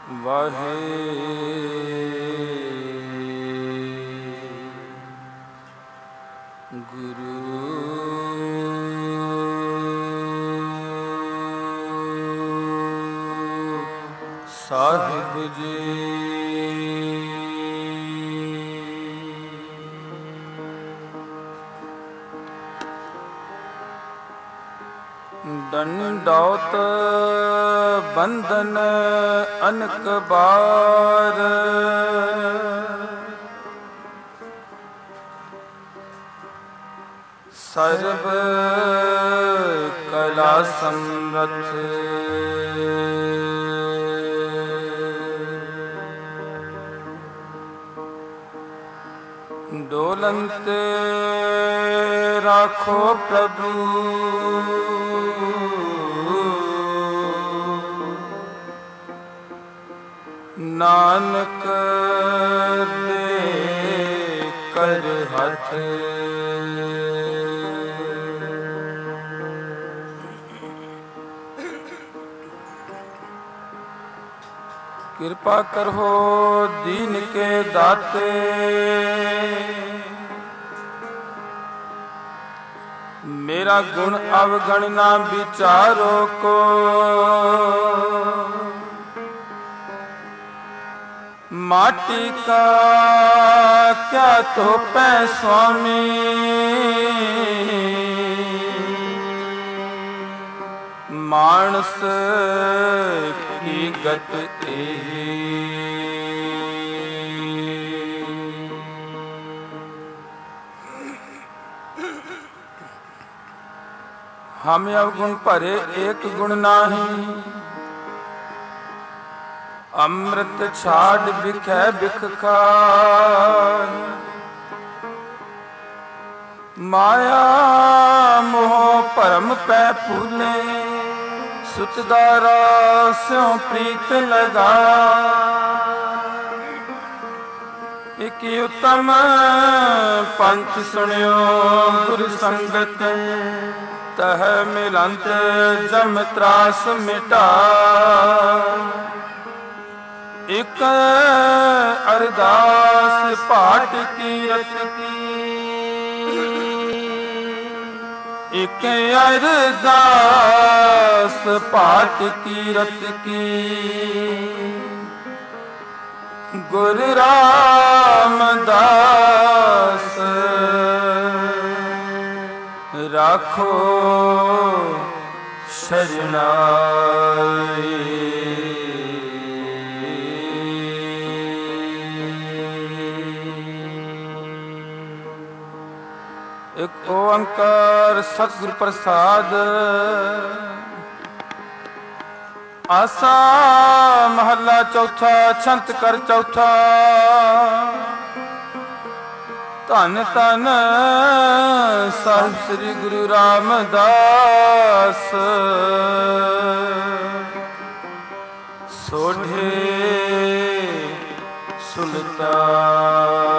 ਵਾਹਿਗੁਰੂ ਸਾਹਿਬ ਜੀ। ਡੰਡੌਤ ਬੰਧਨ ਅਨਕ ਬਾਰ, ਸਰਬ ਕਲਾ ਸਮਰਥ। ਡੋਲੰਤ ਰਾਖੋ ਪ੍ਰਭੂ, ਨਾਨਕ ਦੇ ਕਰ ਹੱਥ। ਕਿਰਪਾ ਕਰੋ ਦੀਨ ਕੇ ਦਾਤੇ, ਮੇਰਾ ਗੁਣ ਅਵਗਣ ਨਾ ਵਿਚਾਰੋ ਕੋ। माटी का क्या तोपै स्वामी, मानस की गत एही। हम अवगुण भरे एक गुण नाही, ਅੰਮ੍ਰਿਤ ਛਾੜ ਬਿਖੈ ਬਿਖ ਖਾਇ। ਮਾਇਆ ਮੋਹ ਭਰਮ ਪੈ ਭੂਲੇ, ਸੁਤਦਾਰਾ ਸਿਉ ਪ੍ਰੀਤ ਲਗਾ। ਇਕ ਉਤਮ ਪੰਥ ਸੁਣਿਓ ਗੁਰ ਸੰਗਤ, ਤਹ ਮਿਲੰਤ ਜਮ ਤਰਾਸ ਮਿਟਾ। ਇਕ ਅਰਦਾਸ ਪਾਠ ਕੀਰਤ ਕੀ, ਇਕ ਅਰਦਾਸ ਪਾਠ ਕੀਰਤ ਕੀ। ਗੁਰ ਰਾਮਦਾਸ ਰਾਖੋ ਸ਼ਰਨਾਈ। ਇਕ ਓੰਕਾਰ ਸਤਿਗੁਰ ਪ੍ਰਸਾਦ। ਆਸਾ ਮਹੱਲਾ ਚੌਥਾ, ਛੰਤ ਕਰ ਚੌਥਾ। ਧੰਨ ਧੰਨ ਸਾਹਿਬ ਸ੍ਰੀ ਗੁਰੂ ਰਾਮਦਾਸ, ਸੋਢੇ ਸੁਲਤਾਨ।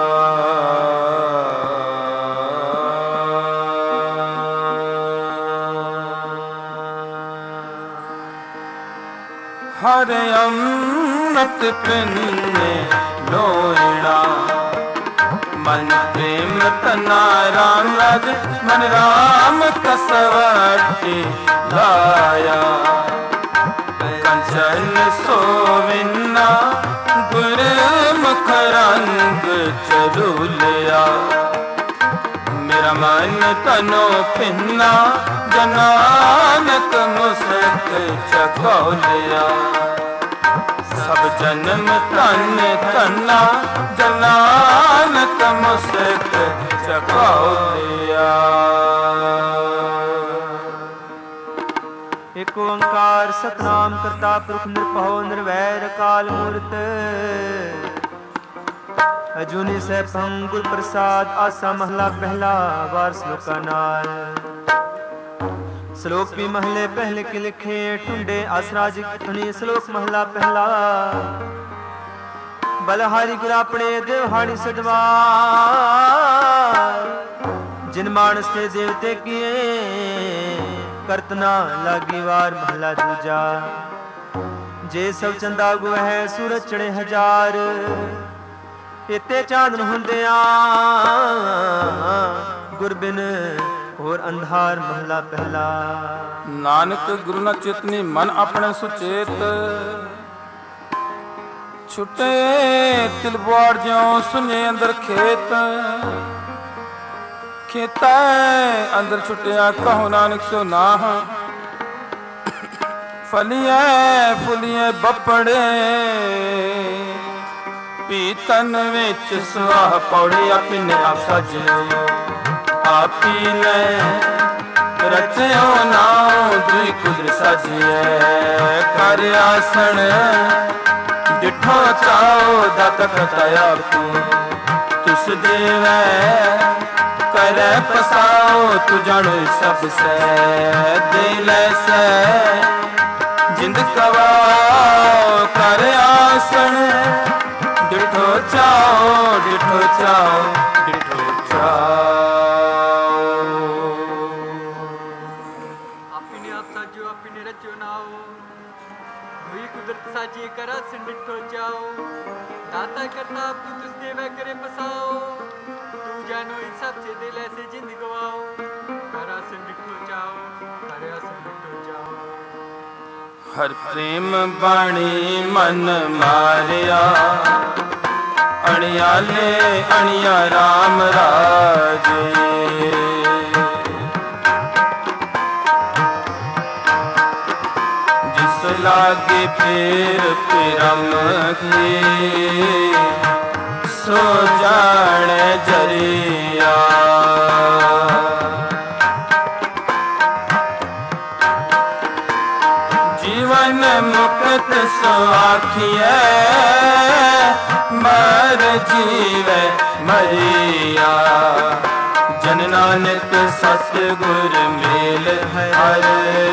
ਹਰ ਅੰਮ੍ਰਿਤ ਪਿੰਨੇ ਲੋਇਣਾ, ਮਨ ਪ੍ਰੇਮ ਤਨਾ ਰਾਮ ਰਾਜ। ਮਨ ਰਾਮ ਕਸਵਟੀ ਲਾਇਆ, ਕੰਚਨ ਸੋਵਿਨਾ ਗੁਰਮੁਖ ਰੰਗ ਚਰੂਲਿਆ। ਮੇਰਾ ਮਨ ਤਨੋ ਪਿੰਨਾ, ਜਨਾਨਕ ਮੁਸਕ ਚਕੋਲਿਆ। ਸਭ ਜਨਮ ਧਨ ਧਨਾ, ਜਨਾਨਕ ਮੁਸਕ ਚਕੋਲਿਆ। ਇਕ ਓੰਕਾਰ ਸਤਿਨਾਮ ਕਰਤਾ ਪੁਰਖ ਨਿਰਭਉ ਨਿਰਵੈਰ ਅਕਾਲ ਮੂਰਤ। ਅਜੂਨੀ ਸੈਭੰ ਗੁਰ ਪ੍ਰਸਾਦ। ਆਸਾ ਮਹਲਾ ਪਹਿਲਾ, ਵਾਰ ਸਲੋਕਾ ਨਾਲ। ਸ਼ਲੋਕ ਵੀ ਮਹਲੇ ਪਹਿਲੇ ਕੇ ਲਿਖੇ, ਟੁੰਡੇ ਆਸਰਾਜ ਧੁਨੀ। ਸ਼ਲੋਕ ਮਹਲਾ ਪਹਿਲਾ। ਬਲਹਾਰੀ ਗੁਰ ਆਪਣੇ ਦੇਵਹਾੜੀ ਸਦਵਾਰ, ਜਿਨ ਮਾਨਸ ਤੇ ਦੇਵਤੇ ਕੀਏ, ਕਰਤ ਨਾ ਲਾਗੀ ਵਾਰ। ਮਹਲਾ ਦੂਜਾ। ਜੇ ਸਭ ਚੰਦਾ ਗੁਹਿ ਸੂਰਜ ਚੜੇ ਹਜ਼ਾਰ, ਇਤੇ ਚਾਂਦਨ ਹੁੰਦਿਆਂ ਗੁਰ ਬਿਨ ਹੋਰ ਅੰਧਾਰ। ਮਹਲਾ ਪਹਿਲਾ। ਨਾਨਕ ਗੁਰੂ ਨਾ ਚਿਤਨੀ ਮਨ ਆਪਣੇ ਸੁਚੇਤ, ਛੁੱਟੇ ਤਿਲਵਾੜ ਜਿਉ ਸੁਨੇ ਅੰਦਰ ਖੇਤ। ਖੇਤਾ ਅੰਦਰ ਛੁੱਟਿਆ ਕਹੋ ਨਾਨਕ ਸੋ ਨਾਹ, ਫਲੀਏ ਫੁਲੀਏ ਬੱਪੜੇ ਪੀਤਨ ਵਿੱਚ ਸੁਆਹ ਪੌੜੀ। ਆਪਨੇ ਆਪ ਸਜ ਆਪੀ ਲੈ ਰਚਿਓ ਨਾਉ, ਦੁਈ ਕੁਦਰ ਸਾਜੀਐ ਕਰ ਆਸਣ। ਡਿਠੋ ਚਾਓ ਦਾਤਾ ਕਰਤਾ ਆਪ ਤੂੰ, ਤੁਸ ਦੇਵੈ ਕਰੈ ਪਸਾਓ। ਤੂੰ ਜਾਣੋ ਸਭ ਸੈ ਦੇ ਲੈ ਸੈ, ਜਿੰਦ ਕਵਾਓ ਕਰ ਆਸਣ। ਡਿਠੋ ਚਾਓ ਡਿਠੋ ਚਾਓ ਡਿਠੋ ਚਾਓ। ਆਪਨੇ ਆਪ ਸਾਜੋ ਆਪਨੇ ਰਚਿਓ ਨਾਓ, ਦੁਈ ਕੁਦਰਤ ਸਾਜੀ ਕਰਾ ਸਿਨ ਡਿਠੋ ਚਾਓ। ਦਾਤਾ ਕਰਤਾ ਆਪ ਤੂੰ ਤੁਸ ਦੇਵੈ ਕਰੇ ਪਸਾਓ। ਤੂੰ ਜਾਨੋ ਇਨ ਸਭ ਸੇ ਦਿਲ ऐसे जिंद गवाओ। करा सिन डिठो चाओ करा सिन डिठो चाओ। ਹਰ ਪ੍ਰੇਮ ਬਾਣੀ ਮਨ ਮਾਰਿਆ, ਅਣਿਆਲੇ ਅਣਿਆ ਰਾਮ ਰਾਜੇ। ਜਿਸ ਲਾਗੇ ਫੇਰ ਪਿਰਮ ਕੀ, ਸੋ ਜਾਣੇ ਜਰੀਆ। ਜੀਵਨ ਮੁਕਤ ਸੁਆਖੀਐ, ਮਰ ਜੀਵੈ ਮਰੀਆ। ਜਨ ਨਾਨਕ ਸਤਿਗੁਰ ਮੇਲ ਹਰ,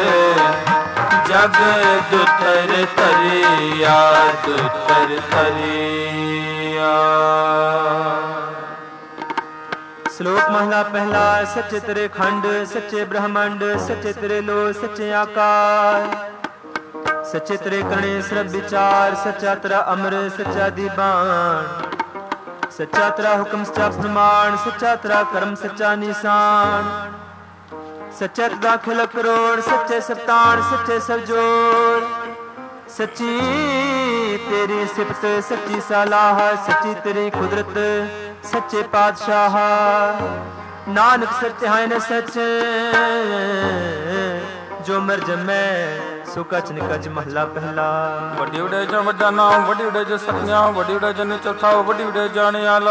ਜਗ ਦੁਤਰ ਤਰਿਆ ਦੁਤਰ ਤਰਿਆ। ਸ਼ਲੋਕ ਮਹਲਾ ਪਹਿਲਾ। ਸੱਚੇ ਤੇਰੇ ਖੰਡ ਸੱਚੇ ਬ੍ਰਹਮੰਡ, ਸੱਚੇ ਤੇਰੇ ਲੋ ਸੱਚੇ ਆਕਾਰ। ਸੱਚੇ ਤੇਰੇ ਕਰਨੇ ਸਰਬ ਵਿਚਾਰ, ਸੱਚਾ ਤੇਰਾ ਅੰਮ੍ਰਿਤ ਸੱਚਾ ਦੀਵਾਨ। ਸੱਚਾ ਤੇਰਾ ਹੁਕਮ ਸੱਚਾ ਪ੍ਰਮਾਣ, ਸੱਚਾ ਤੇਰਾ ਕਰਮ ਸੱਚਾ ਨਿਸ਼ਾਨ। ਸੱਚੇ ਤੇਰਾ ਖਿਲ ਕਰੋੜ, ਸੱਚੇ ਸਤਾਣ ਸੱਚੇ ਸਭ ਜੋੜ। ਸੱਚੀ ਤੇਰੀ ਸਿਫਤ ਸੱਚੀ ਸਲਾਹ, ਸੱਚੀ ਤੇਰੀ ਕੁਦਰਤ ਸੱਚੇ ਪਾਤਸ਼ਾਹ। ਨਾਨਕ ਸੱਚ ਹੈ ਨ ਸੱਚ, ਜੋ ਮਰ ਜਮੈ ਸੋ ਕਛ ਨਿਕਚ। ਮਹਲਾ ਪਹਿਲਾ। ਵੱਡੀ ਵਡੇ ਜਾਂ ਵੱਡਾ ਨਾਮ, ਵੱਡੀ ਵਡੇ ਜੇ ਸਤਿਆ, ਵੱਡੀ ਵਡੇ ਜਨ ਚੌਥਾ, ਵੱਡੀ ਵਡੇ ਜਾਣੇ ਆਲਾ।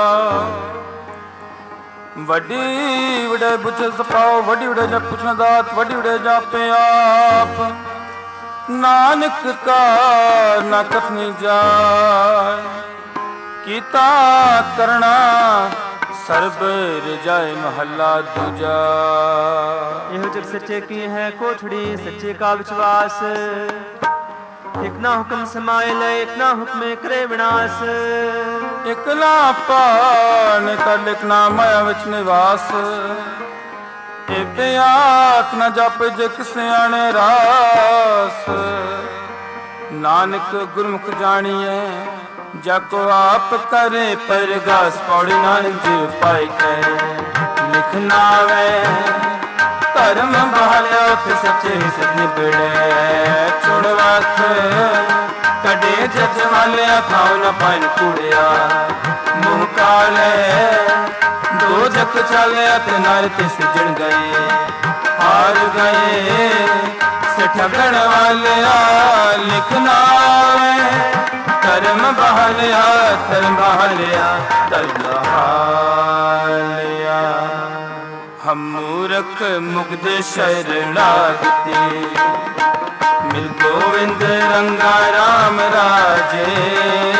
ਵੱਡੀ ਵਡੇ ਪੁੱਛ ਸਪਾਓ, ਵੱਡੀ ਵਡੇ ਜਾਂ ਪੁੱਛਣ ਦਾਤ, ਵੱਡੀ ਵਡੇ ਜਾਪੇ ਆਪ। ਨਾਨਕ ਕਾ ਨਾ ਕਥਨੀ ਜਾਏ, ਕੀਤਾ ਕਰਣਾ ਸਰਬ ਰਜਾਏ। ਮਹੱਲਾ ਦੂਜਾ। ਇਹੋ ਜਗ ਸੱਚੇ ਕੀ ਹੈ ਕੋਠੜੀ, ਸੱਚੇ ਕਾ ਵਿਸ਼ਵਾਸ। ਇਕ ਨਾ ਹੁਕਮ ਸਮਾਏ ਲੈ, ਇਕ ਨਾ ਹੁਕਮੇ ਕਰੇ ਵਿਨਾਸ਼। ਇਕ ਨਾ ਪਾਣ ਕਰ ਇਕ ਨਾ ਮਾਇਆ ਵਿੱਚ ਨਿਵਾਸ। ਇਹ ਆਖ ਨਾ ਜਪ ਜਿਕ ਸਿਆਣੇ ਰਾਸ। ਨਾਨਕ ਗੁਰਮੁਖ ਜਾਣੀਐ, ਜਾਕੋ ਆਪ ਕਰੇ ਪਰਗਾਸ। ਪੌੜੀ ਨਾਨਕ ਜੀ ਪਾਈ ਕੈ ਲਿਖਨਾ ਵੈ, ਧਰਮ ਬਹਾਲਿਆ ਉਥੇ ਸੱਚੇ ਸਤ ਨਿਬੜੈ। ਚੁਣ ਵਖ ਕਡੇ ਜਜ ਵਾਲਿਆ, ਖਾਉ ਨ ਪਾਇਨ ਕੂੜਿਆ। ਮੂੰਹ ਕਾਲੇ ਦੋ ਜਕ ਚਾਲਿਆ, ਤੇ ਨਰ ਤੇ ਸਿਜਣ ਗਏ ਹਾਰ ਗਏ। ਠਗਣ ਵਾਲਿਆ ਲਿਖਨਾ ਵੈ, ਧਰਮ ਬਹਾਲਿਆ ਧਰਮ ਬਹਾਲਿਆ ਧਰਮ ਬਹਾਲਿਆ। ਹਮ ਮੂਰਖ ਮੁਗਧ ਸ਼ਰਣਾਗਤੀ, ਮਿਲ ਗੋਵਿੰਦ ਰੰਗਾ ਰਾਮ ਰਾਜੇ।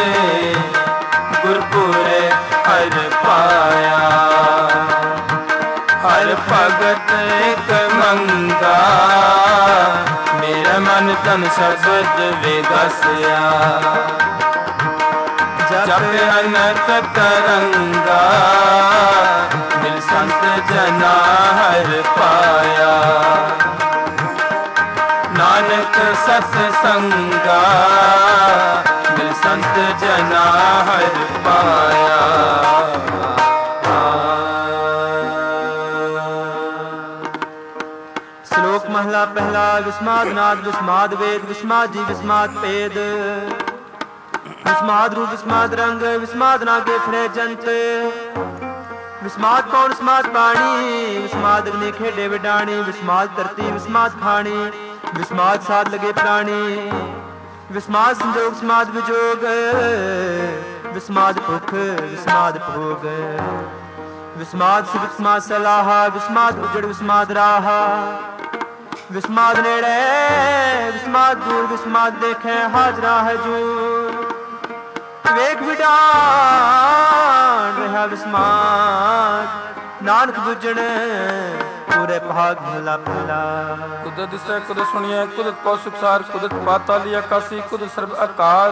ਗੁਰਪੁਰੇ ਹਰ ਪਾਇਆ, ਹਰ ਭਗਤ ਇੱਕ ਮੰਗਾ। ਮੇਰਾ ਮਨ ਤਨ ਸ਼ਬਦ ਵਿਗਸਿਆ, ਜਪ ਅਨਕ ਤਰੰਗਾ। ਮਿਲ ਸੰਤ ਜਨਾ ਹਰ ਪਾਇਆ, ਨਾਨਕ ਸਤ ਸੰਗਾ ਮਿਲ ਸੰਤ ਜਨਾ ਹਰ ਪਾਇਆ। ਸ਼ਲੋਕ ਮਹਲਾ ਪਹਿਲਾ। ਵਿਸਮਾਦ ਨਾਦ ਵਿਸਮਾਦ ਵੇਦ ਵਿਸਮਾਦ ਜੀ ਵਿਸਮਾਦ ਭੇਦ। ਵਿਸਮਾਦ ਰੂਪ ਵਿਸਮਾਦ ਰੰਗ ਵਿਸਮਾਦ ਨਾਗੇ ਫਿਰੇ ਜੰਤ। ਵਿਸਮਾਦ ਕੌਣ ਵਿਸਮਾਦ ਪਾਣੀ ਵਿਸਮਾਦ ਅਗਨੀ ਖੇਡੇ ਵਿਡਾਣੀ। ਵਿਸਮਾਦ ਧਰਤੀ ਵਿਸਮਾਦ ਖਾਣੀ ਵਿਸਮਾਦ ਸਾਧ ਲਗੇ ਪ੍ਰਾਣੀ। ਵਿਸਮਾਦ ਸੰਜੋਗ ਵਿਸਮਾਦ ਵਿਜੋਗ ਵਿਸਮਾਦ ਭੁਖ ਵਿਸਮਾਦ ਭੋਗ। ਵਿਸਮਾਦ ਸੁਖ ਵਿਸਮਾਦ ਸਲਾਹਾ ਵਿਸਮਾਦ ਉਜੜ ਵਿਸਮਾਦ ਰਾਹਾ। ਵਿਸਮਾਦ ਨੇੜੇ ਵਿਸਮਾਦ ਦੂਰ ਵਿਸਮਾਦ ਦੇਖੇ ਹਾਜ਼ਰਾ ਹਜੂਰ। ਵੇਖ ਵਿਡਾਣ ਰਿਹਾ ਵਿਸਮਾਦ ਨਾਨਕ ਬੁੱਝਣ ਪੂਰੇ ਭਾਗ ਮਹਲਾ ਪਹਿਲਾ। ਕੁਦਰਤ ਦਿਸੈ ਕੁਦਰਤ ਸੁਣੀਐ ਕੁਦਰਤ ਪਉ ਸੁਖਸਾਰ। ਕੁਦਰਤ ਪਾਤਾਲੀ ਆਕਾਸੀ ਕੁਦਰਤ ਸਰਬ ਆਕਾਰ।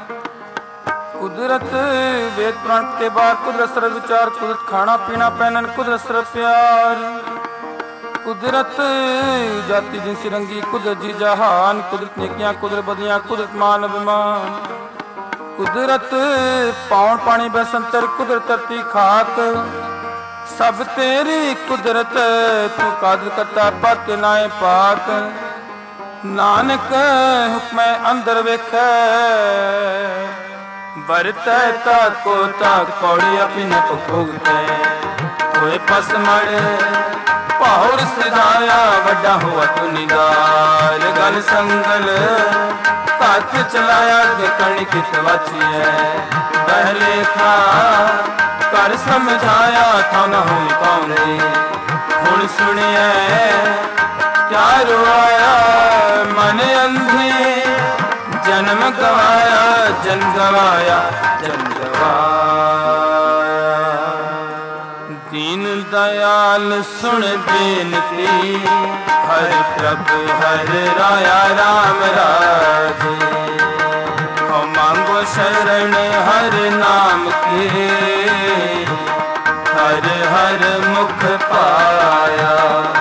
ਕੁਦਰਤ ਵੇਦ ਪੁਰਾਣ ਕੇ ਬਾਹਰ ਕੁਦਰਤ ਸਰਬ ਵਿਚਾਰ। ਕੁਦਰਤ ਖਾਣਾ ਪੀਣਾ ਪਹਿਨਣ ਕੁਦਰਤ ਸਰਬ ਪਿਆਰ। ਕੁਦਰਤ ਜਾਤੀ ਜਿਨਸੀ ਰੰਗੀ ਕੁਦਰਤ ਜੀ ਜਹਾਨ। ਕੁਦਰਤ ਨੇਕੀਆਂ ਕੁਦਰਤ ਬਦੀਆਂ ਕੁਦਰਤ ਮਾਨ ਅਭਿਮਾਨ। ਕੁਦਰਤ ਪਾਉਣ ਪਾਣੀ ਬਸੰਤਰ ਕੁਦਰਤ ਧਰਤੀ ਖਾਕ। ਸਭ ਤੇਰੀ ਕੁਦਰਤ ਤੂੰ ਕਾਦਰ ਕਰਤਾ ਪਾਕ ਨਾਏ ਪਾਕ। ਨਾਨਕ ਹੁਕਮੈ ਅੰਦਰ ਵੇਖੈ ਵਰਤੈ ਤਾਕੋ ਤਾਕ। ਪੌੜੀ ਆਪੀ ਨ ਭੋਗਤੈ ਹੋਏ ਪਸਮੜ ਪੌਰ ਸਦਾਇਆ। ਵੱਡਾ ਹੋਆ ਤੂੰ ਨਿਗਾਰ ਗਲ ਸੰਗਲ ਹੱਥ ਚਲਾਇਆ ਦੇਖਣ ਕਿਤ ਵਾਚੀਐ। ਬਹਿਲੇਖਾ ਕਰ ਸਮਝਾਇਆ ਥਾ ਨ ਹੋਈ ਪਾਉਂਦੀ। ਹੁਣ ਸੁਣਿਐ ਕਿਆ ਰੋਆਇਆ ਮਨ ਅੰਧੇ। ਜਨਮ ਗਵਾਇਆ ਜਨ ਗਵਾਇਆ ਜਨ ਗਵਾਇਆ। ਦੀਨ ਦਇਆਲ ਸੁਣ ਬੇਨਤੀ ਹਰ ਪ੍ਰਭ ਹਰ ਰਾਇਆ ਰਾਮ ਰਾਜੇ। ਹੋ ਮੰਗੋ ਸ਼ਰਨ ਹਰ ਨਾਮ ਕੇ ਹਰ ਹਰ ਮੁਖ ਪਾਇਆ।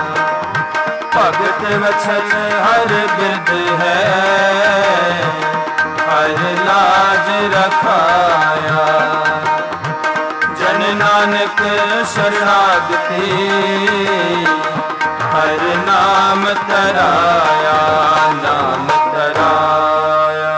ਭਗਤ ਵਛਨ ਹਰ ਬਿਰਦ ਹੈ ਹਰ ਲਾਜ ਰਖਾਇਆ। ਜਨ ਨਾਨਕ ਸ਼ਰਨਾਗਤੀ ਹਰ ਨਾਮ ਤਰਾਇਆ ਨਾਮ ਤਰਾਇਆ।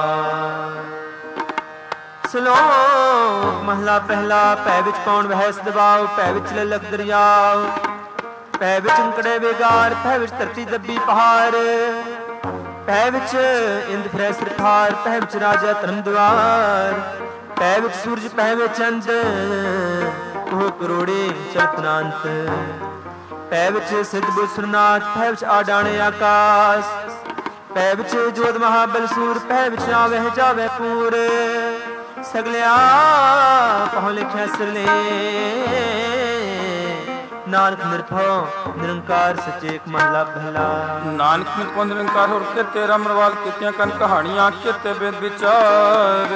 ਸ਼ਲੋਕ ਮਹਲਾ ਪਹਿਲਾ। ਭੈ ਵਿੱਚ ਪੌਣ ਵਹਿ ਸਦਵਾਉ ਭੈ ਵਿੱਚ ਲਲਕ ਦਰਿਆਉ। ਭੈ ਵਿੱਚ ਅੰਕੜੇ ਬੇਗਾਰ ਭੈ ਵਿੱਚ ਧਰਤੀ ਦੱਬੀ ਪਹਾੜ। ਭੈ ਵਿੱਚ ਇੰਦ ਫਿਰੈ ਸਿਰਥਾਰ ਭੈ ਵਿੱਚ ਰਾਜਾ ਧਰਮ ਦੁਆਰ। ਭੈ ਵਿੱਚ ਸੂਰਜ ਭੈ ਵਿੱਚ ਚੰਦ ਉਹ ਕਰੋੜੇ ਚਰਤਨਾੰਤ। ਭੈ ਵਿੱਚ ਸਿੱਧ ਬੁੱਧ ਸੁਰਨਾਥ ਭੈ ਵਿੱਚ ਆਡਾਣੇ ਆਕਾਸ। ਭੈ ਵਿੱਚ ਜੋਧ ਮਹਾਬਲ ਸੂਰ ਭੈ ਵਿੱਚ ਆਵੇ ਜਾਵੇ ਪੂਰ। ਸਗਲਿਆ ਪਹੁ ਲਿਖਿਆ ਸਿਰਲੇ ਨਾਨਕ ਨਿਰਭਉ ਨਿਰੰਕਾਰ ਸਚੇਕ ਮਹਲਾ ਪਹਿਲਾ। ਨਾਨਕ ਨਿਰਭਉ ਨਿਰੰਕਾਰ ਹੋਰ ਕਿਤੇ ਰਮਰਵਾਲ ਕੀਤੀਆਂ ਕਨ ਕਹਾਣੀਆਂ ਕਿਤੇ ਬੇਦ ਵਿਚਾਰ।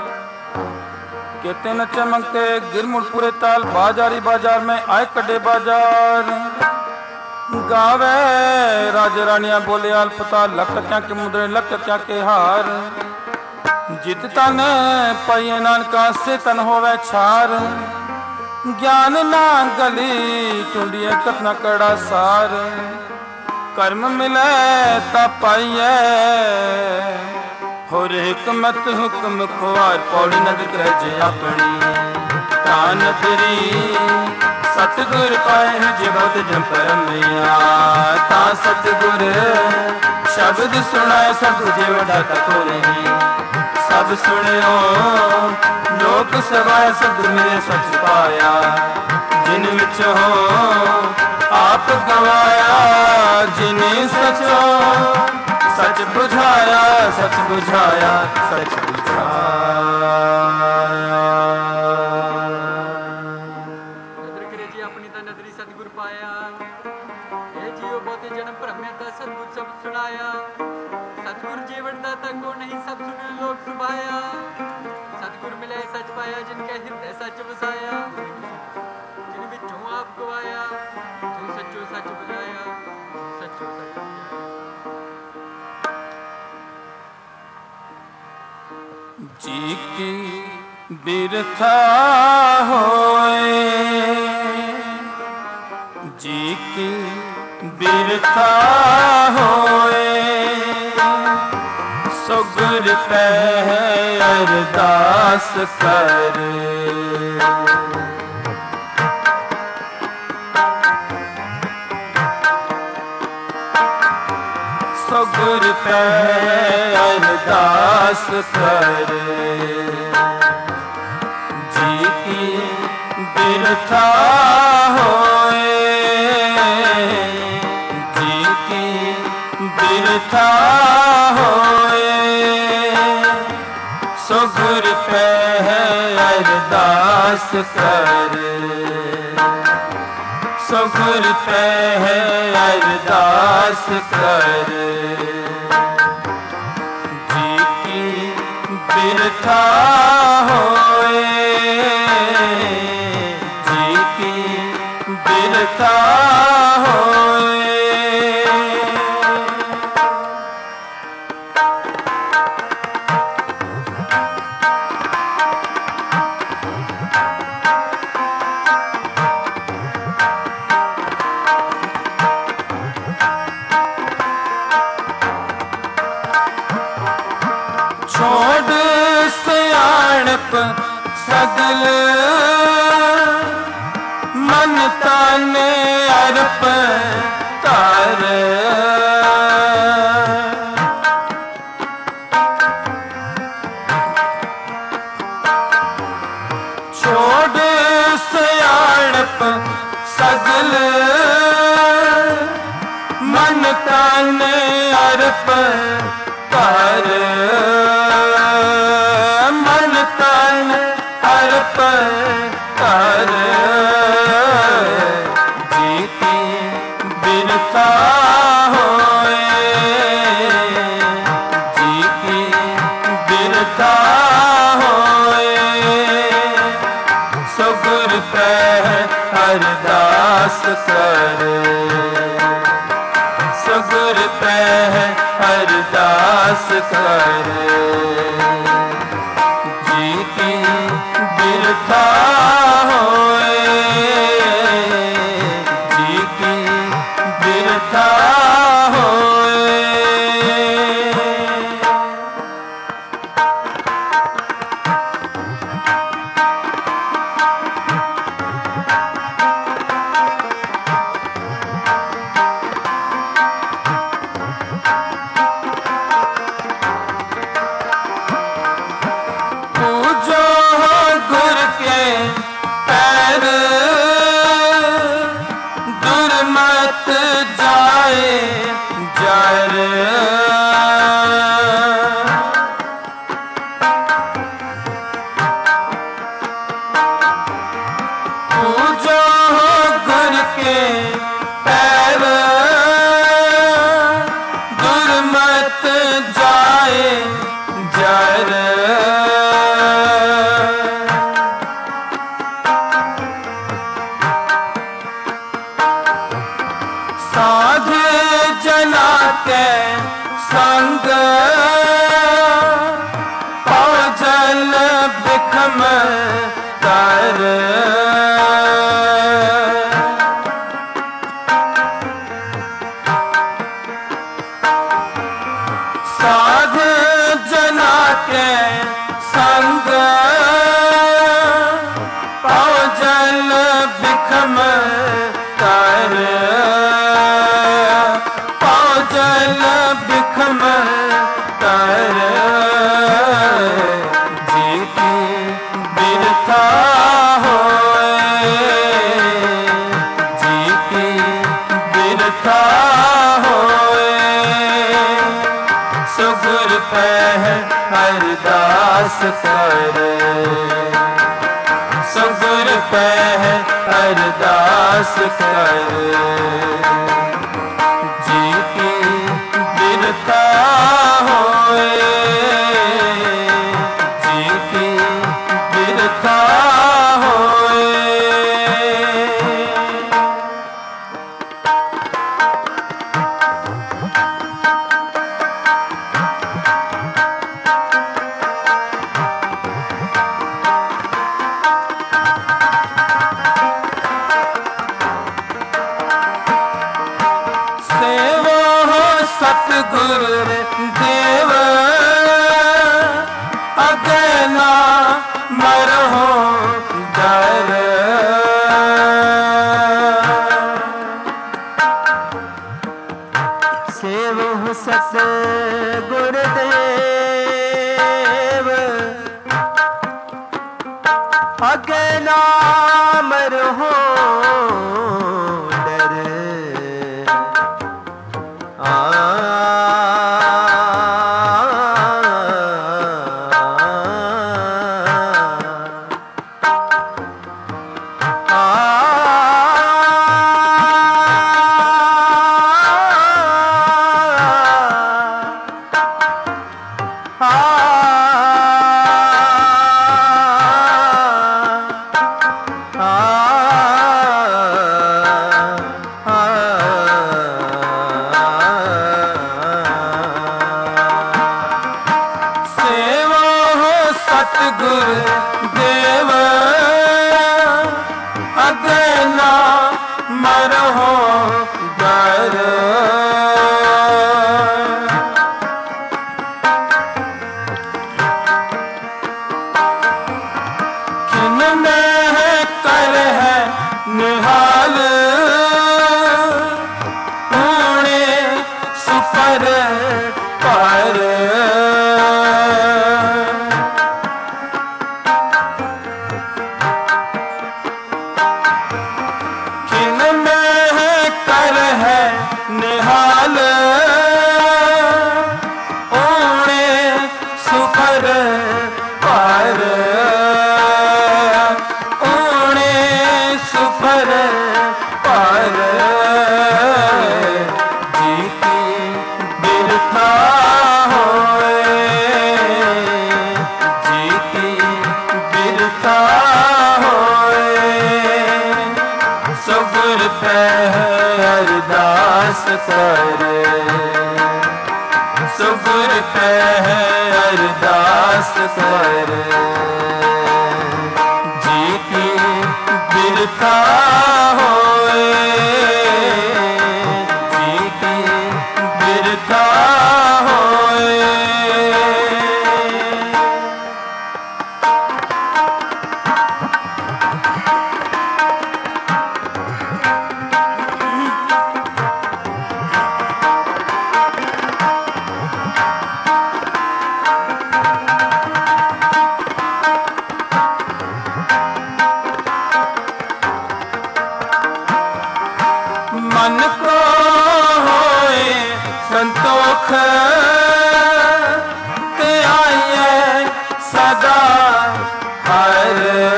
ਕਿਤੇ न चमकते गिरमुड़ पूरे ताल बाजारी बाजार में आए कड़े बाजार। गावे राजे रानिया बोले आल पता लख क्या के मुद्रे लख क्या के हार। जित तन पाइए नानका से तन होवे छार। ज्ञान ना गली टूंडिए कतना कड़ा सार। कर्म मिले ता पाइए होर हिकमत हुक्म खुआर। पौड़ी नद करज अपनी तान फिरी सतगुर पाए जे बहुत जमपरमिया। ता सतगुर शब्द सुनाए सब जे वडा तको नहीं। सब सुनियो लोक सवाय सद मेरे सच पाया। जिन विच हो आप गवाया जिने सचो सच बुझाया सच बुझाया सच बुझाया। ਨਦਰ ਕਰੇ ਜੀ ਆਪਣੀ ਤਾਂ ਨਦਰੀ ਸਤਿਗੁਰ ਪਾਇਆ। ਇਹ ਜੀਓ ਬਹੁਤੇ ਜਨਮ ਭਰਮਿਆ ਤਾਂ ਸਤਿਗੁਰ ਸਭ ਸੁਣਾਇਆ। ਸਤਿਗੁਰ ਜੀਵਨ ਦਾ ਤਾਂ ਕੋ ਨਹੀਂ ਸਭ ਸੁਣੇ ਲੋਕ ਸੁਭਾਇਆ। ਸਤਿਗੁਰ ਮਿਲੇ ਸੱਚ ਪਾਇਆ ਜਿਨ ਕੈ ਹਿਰਦੈ ਸੱਚ ਵਸਾਇਆ। ਜਿਨ ਵਿੱਚੋਂ ਆਪ ਗਵਾਇਆ ਤੂੰ ਸੱਚੋ ਸੱਚ ਬੁਝਾਇਆ ਸੱਚੋ ਸੱਚ ਬੁਝਾਇਆ। जी की बिरथा होए, जी की बिरथा होए, सुगर पे अरदास कर। सुगर पे अरदास कर, जी की बिरथा होए, जी की बिरथा होए, सुगर पे अरदास कर, सुगर पे अरदास कर, जी की बिरथा होए, जी की बिरथा होए। छोड़ सियाणप सगल मन ताने अर्प तार, छोड़ सियाणप सगल मन ताने अर्प तार, मन तन अर्प कर, जी की बिरथा होए, जी की बिरथा होए, सुगर पे अरदास कर, सुगर पे अरदास कर, जी की बिरथा होए, जी की बिरथा होए। दुर्मत जाए जर, पूजो गुर के पैर, दुर्मत जाए जर, साध जना के संग पाजल बिखम कर, साध जना के संग पाजल बिखम कर, पाजल बिखम कर, जी की बिरथा होए, जी की बिरथा होए, सुगर पे अरदास कर, सुगर पे अरदास कर, जी की बिरथा होए, जी की बिरथा होए। गुरुदेव अगे ना मरहो डर। सेवहु सत गुरुदेव अगे ना मरहो डर। गुरुदेव अगे ना मरहो डर। किन में कर है निहाल ऊणे सुपर पर। निहाल ओणे सुपर पर। ओणे सुपर पर। जीती बिरथा होए। जीती बिरथा होए। सब्र पे अरदास करे। सब्र पे अरदास करे। जी की बिरथा होए। जी की बिरथा होए। मन को होए संतोख ते आइए सदा हर।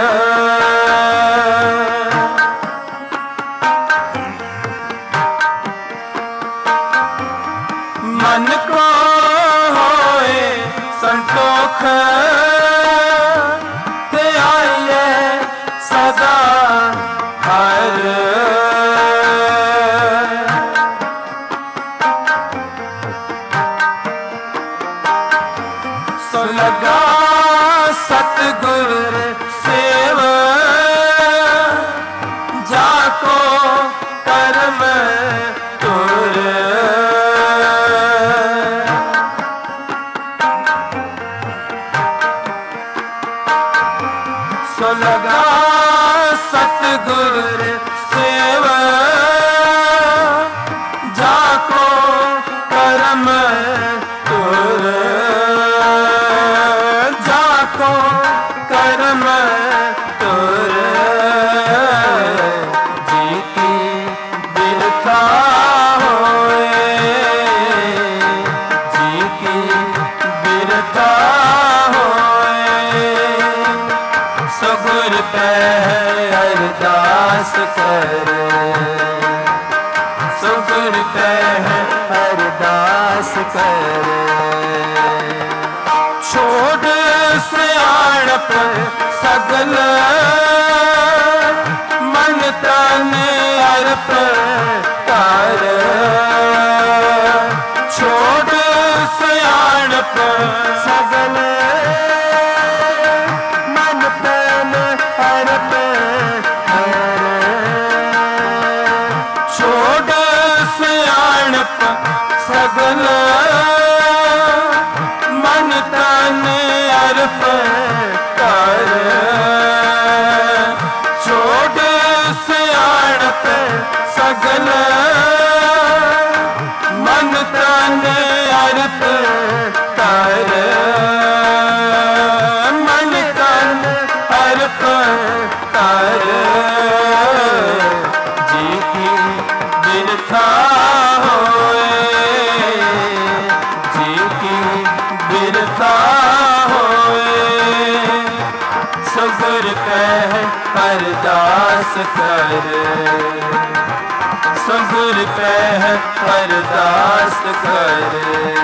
मन को होए संतोख ते आइए सदा हर। लगा सतगुर सेव जाको कर्म तुर। सो लगा सतगुर सेव जाको कर्म तुर। जाको कर्म तुर। जीती बिरथा होए। जीती बिरथा होए। सब्र पे अरदास करे। सब्र पे अरदास करे। छोड़ सियाणप सगल मन तन अर्प कर। छोड़ सियाणप सगल मन तन अर्प कर। छोड़ सियाणप सगल बिरता होए सगुर कह अरदास कर सगुर कह अरदास कर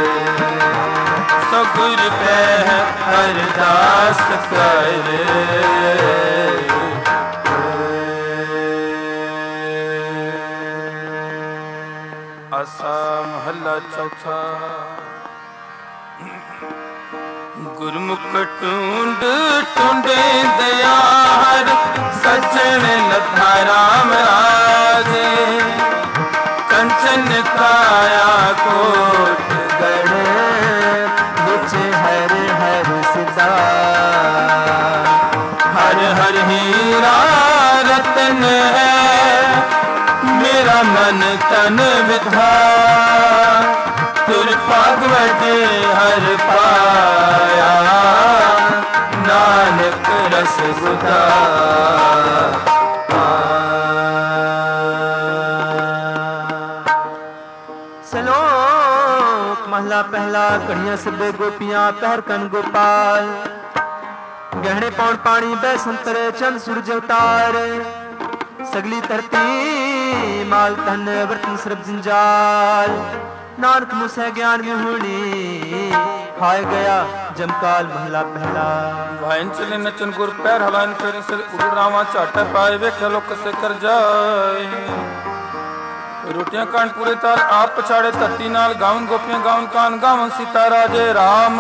सगुर कह अरदास कर आसा महला चौथा गुरमुख टूंड टूंडे दयार सजन लथा राम राजे कंचन काया कोट गढ़ विच हर हर सिदा हर हर हीरा रतन है मेरा मन तन विधा तुर पाग वटे हर पाया नानक रस गुदा सलोक महला पहला कड़ियां सबे गोपियां पहर कन गोपाल गहने पौन पानी बह संतरे चंद सूरज अवतार सगली धरती माल तन वर्तन सरब जंजाल नानक मुसे ज्ञान विहुणी खाए गया जमकाल महला पहला भाइन चले नचन गुर पैर हलान फेरे से उड़ रामा चाटा पाए वे खेलो कसे कर जाए रोटियां कान पूरे तार आप पछाड़े तत्ती नाल गावन गोपियां गावन कान गावन सीता राजे राम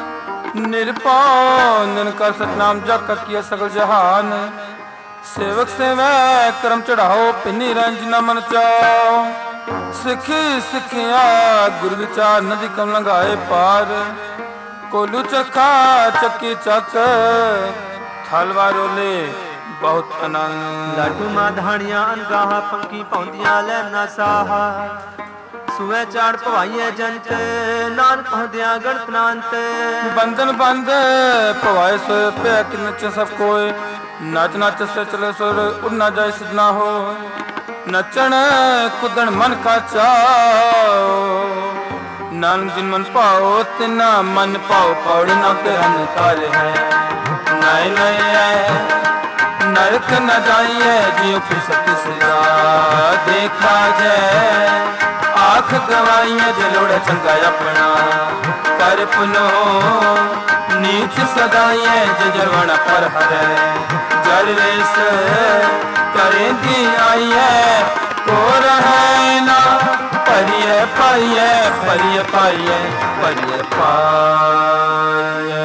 निरपान निनकर सतनाम जग किया सगल जहान सेवक सेवै करम चढ़ाओ पिनी रंज न मन चाओ सिखी सिखिया गुरु विचार नदी कम लंघाए पार कोलू चखा चक्की चक थालवा रोले बहुत आनंद लाडू मां धाणियां अनगाहा पंकी पौंदियां लैना साहा सुवे चाड़ पवाइए जंत नानक पहुंदियां गणत नांत बंधन बंद पवाए सोए पे कि नचे सब कोई नच नच से चले सुर उड़ ना जाए सिद्धना हो नचन कुदन मन का चाओ नानक जिन मन पाओ तिना मन पाओ पौड़ी ना करन तारे है नए नए नरक न जाइए जियो फिर सत्य सजा देखा जाए आख गवाइए जलोड़ चंगा अपना कर पुनो नीच सदाइए जजरवण पर हरे जरवेश करेंदी आइए को रहे ना परिये पाइए परिये पाइए परिये पाइए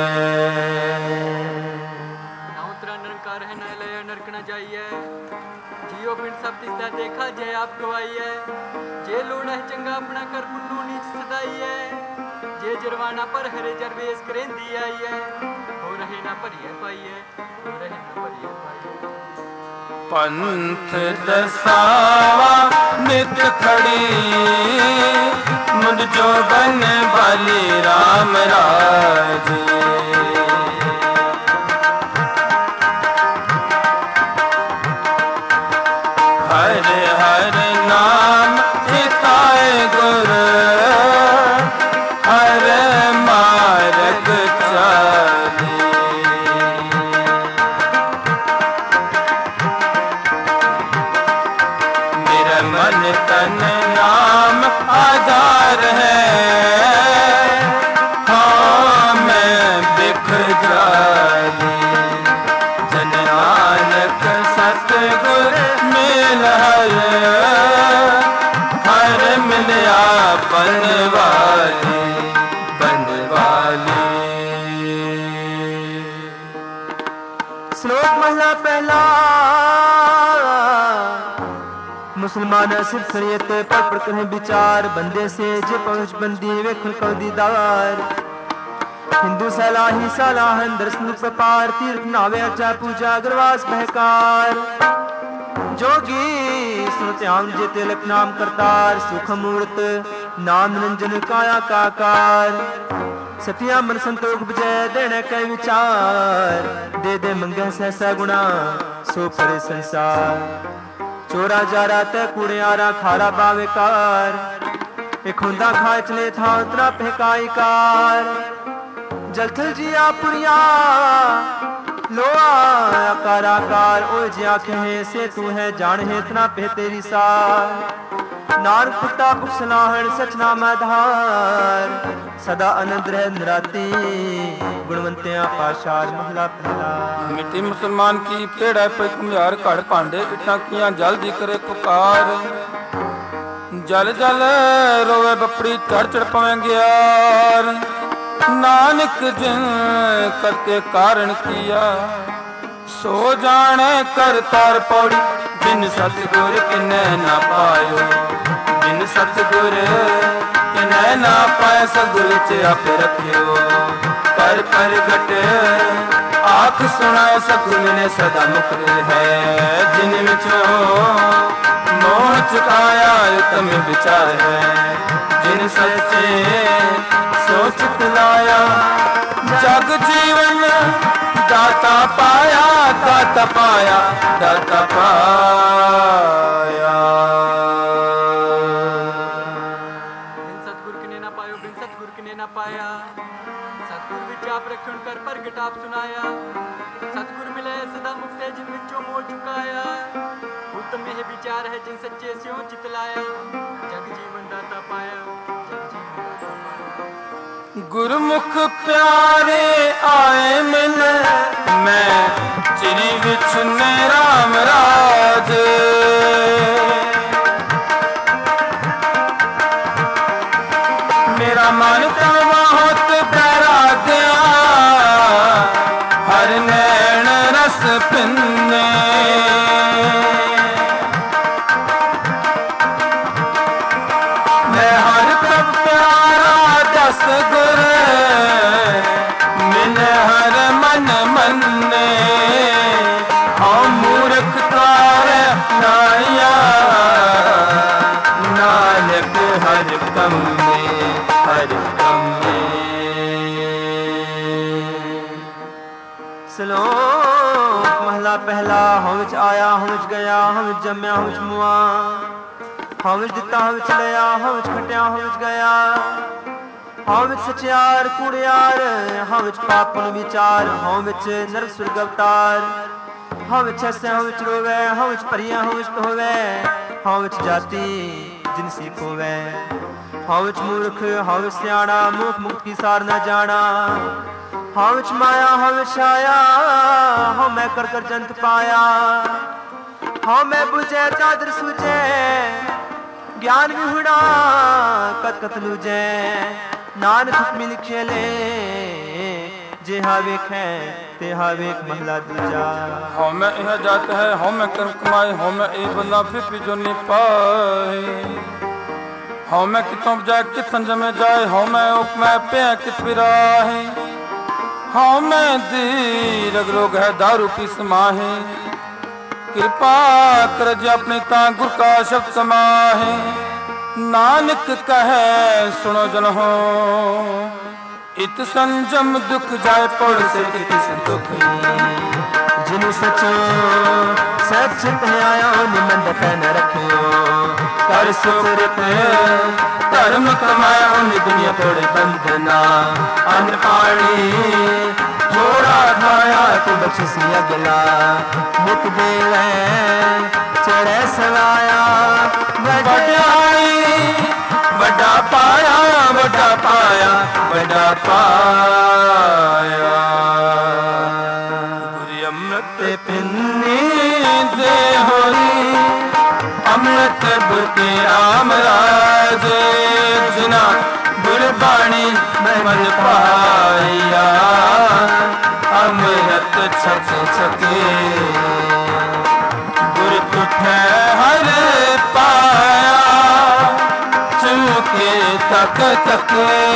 जियो पिंड सब तिसदा देखा जय आप गवाइए जे लोड़ है चंगा अपना कर पुन्नू नीच सदाइए जे जरवाना पर हरे जरवेश करेंदी आइए हो रहे ना परिये पाइए हो रहे ना परिये पाइए पंथ दसावा नित खड़ी मुझ जो बन बाली राम राज हर हर नाम हिताए गुर हर मार्ग चाली मेरा मन तन नाम आधार है हाँ मैं बिख जाली जन नानक सतगुर मिल हर मिलया बनवाली बनवाली श्लोक महला पहला मुसलमान सिर्फ शरीयत पर प्रकरण विचार बंदे से जे पहुंच बंदी वेखन कौ दीदार हिंदू सलाही सलाहन दर्शन प्रपार तीर्थ नावे अर्चा पूजा गरवास बहकार जोगी सुनत्याम जे तिलक नाम करतार सुख मूर्त नाम निरंजन काया काकार सतिया मन संतोख बजय देने कै विचार दे दे मंगे सहसा गुणा सो परे संसार चोरा जारा तै कूड़ियारा खारा बावेकार एक हुंदा खाए चले था उतना फेकाईकार जलथल जिया पुरिया लोआ आकार आकार ओ जिया कहे से तू है जान है इतना पे तेरी सार नानक पिता पुखसलाहण सचनाम आधार सदा आनंद रह नराती गुणवंतिया पाशार महला पहला। मिट्टी मुसलमान की पेड़ा पे कुम्हार घड़ भांडे इटा किया जल दी करे पुकार जल जल रोवे बपड़ी चढ़ चढ़ पवेंगे यार नानक जिन करते कारण किया सो जाने कर तार पौड़ी बिन सतगुर किन्ने ना पायो बिन सतगुर किन्ने ना पाए सगुर च आप रखियो पर प्रगट आख सुनाए सगुर ने सदा मुक्त है जिन विचों मोह चुकाया उत्तम विचार है जिन सच्चे सोच लाया जग जीवन दाता पाया दाता पाया दाता पाया। बिन सतगुर किने ना पायो बिन सतगुर किने ना पाया सतगुर विच आप रखण कर प्रगट आप सुनाया सतगुर मिले सदा मुक्त है जिन विचों मोह चुकाया उत्तम यह विचार है जिन सच्चे स्यों चित लाया जग जीवन दाता पाया जग जीवन दाता पाया। गुरमुख प्यारे आए मिल मैं चिरी विच ने राम राज मेरा मन तन बहुत पैरा गया हर नैन रस पिन्ने मैं हर तब प्यारा दस गुर मिल हर मन मन्ने हम मूर्ख तार नाया नानक हर कम में हर कम में। श्लोक महला पहला हम विच आया हम विच गया हम विच जम्या हम विच मुआ हम विच दिता हम विच लिया हम विच खटिया हम विच गया हम विच सचियार कूड़ियार हम विच पापन विचार हम विच नरक स्वर्ग अवतार हम विच हसे हम विच रोवे हम विच परिया हम विच होवे हम विच जाति जिनसी खोवे हम विच मूर्ख हम विच सियाणा मुख मुक्त की सार न जाना हम विच माया हम विच छाया हम मैं कर कर जंत पाया हम मैं बुझे चादर सूझे ज्ञान विहुड़ा कत कत लूझे नानक हुक्म लिखे ले जेहा वेखे तेहा वेख महला दूजा। हो मैं यह जात है हो मैं कर्म कमाए हो मैं ए बंदा फिर जो नहीं पाए हो मैं कितों जाए कित संजमे जाए हो मैं उपमै पे कित बिराहे हो मैं दीरग रोग है दारू पी समाहे कृपा कर जे अपने ता गुर का शब्द समाहे नानक कहे सुनो जन हो इत संजम दुख जाए पड़ से किस दुख जिन सचो सच आया निमंद न रखियो कर सुकृत धर्म कमाया उन दुनिया तोड़े बंधना अन्न पानी थोड़ा खाया तो बख्शी अगला मुख देवे चढ़े सवाया वड्याई वड्डा पाया वड्डा पाया वड्डा पाया गुरु अमृत पिन्नी दे होरी अमृत बुद्धि राम राज जिना गुरबाणी मन पाया अमृत छक छके गुर तुठे हर पाया चूके तक तक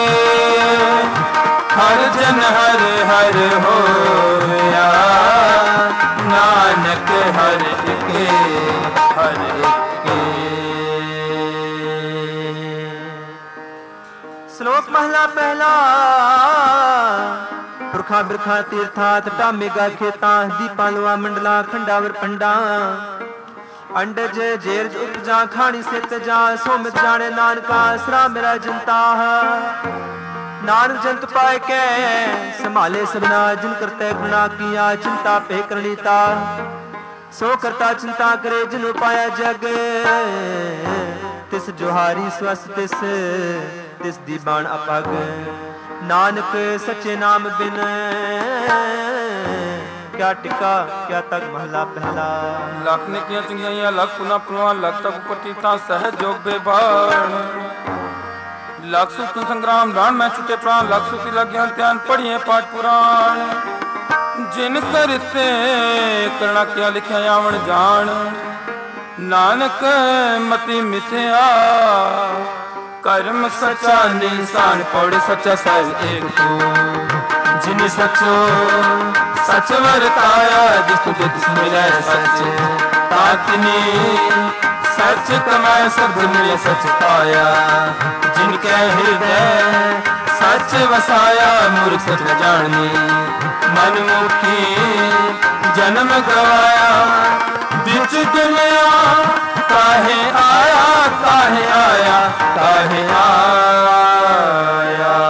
हर जन हर हर होया नानक हर के हर के। श्लोक महला पहला पुरखा बिरखा तीर्थात टामेगा खेता दीपा लवा मंडला खंडावर पंडा अंडज जेरज उपजा खानी से तजा सोमित जाने नानका सरा मेरा जनता नानक जंत पाए के संभाले सबना, जिन करते करुणा किया चिंता पे करणीता। सो करता चिंता करे जिन उपाया जग, तिस जोहारी स्वस्थ तिस दीवान अपग। नानक सच्चे नाम बिन क्या टिका क्या तक महला पहला। लख ने किया चंगियाइयां लख पुना पुनवा लख तक पतिता सहज जोग बेबान। लख सुख संग्राम रान में छुटे प्राण, लख सुखी लग ज्ञान ध्यान पढ़िए पाठ पुराण। जिन करते करना किया लिखा आवण जान, नानक मति मिथ्या कर्म सच्चा निशान। पौड़े सच्चा साहिब एक तू, जिन सचो सच वरताया, जिस तु तिस मिले सच तातनी। सच कमाए सब मिले सच पाया, जिनके हृदय सच वसाया। मूर्ख सच न जानी मनमुखी जन्म गवाया। बिच दुनिया काहे आया काहे आया काहे आया।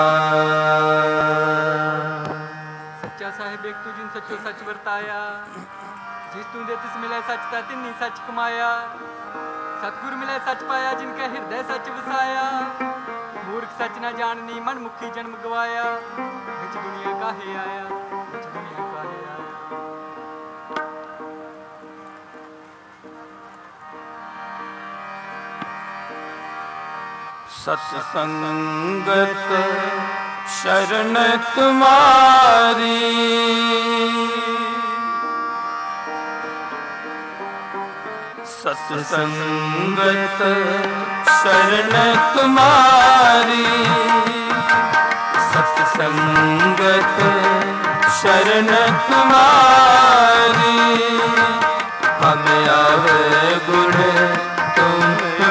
सच्चा साहिब एक तू, जिन सचो सच वरताया, जिस तू दे तिस मिले सच ता तिन्नी सच कमाया। सतगुरु मिले सच पाया, जिनका हृदय सच वसाया। मूर्ख सच न जाननी मनमुखी जन्म गवाया। बिच दुनिया काहे आया बिच दुनिया काहे आया। सत्संगत शरण तुम्हारी, सत्संगत शरण तुम्हारी। सत्संगत शरण तुम्हारी। हमें आवे गुण तुम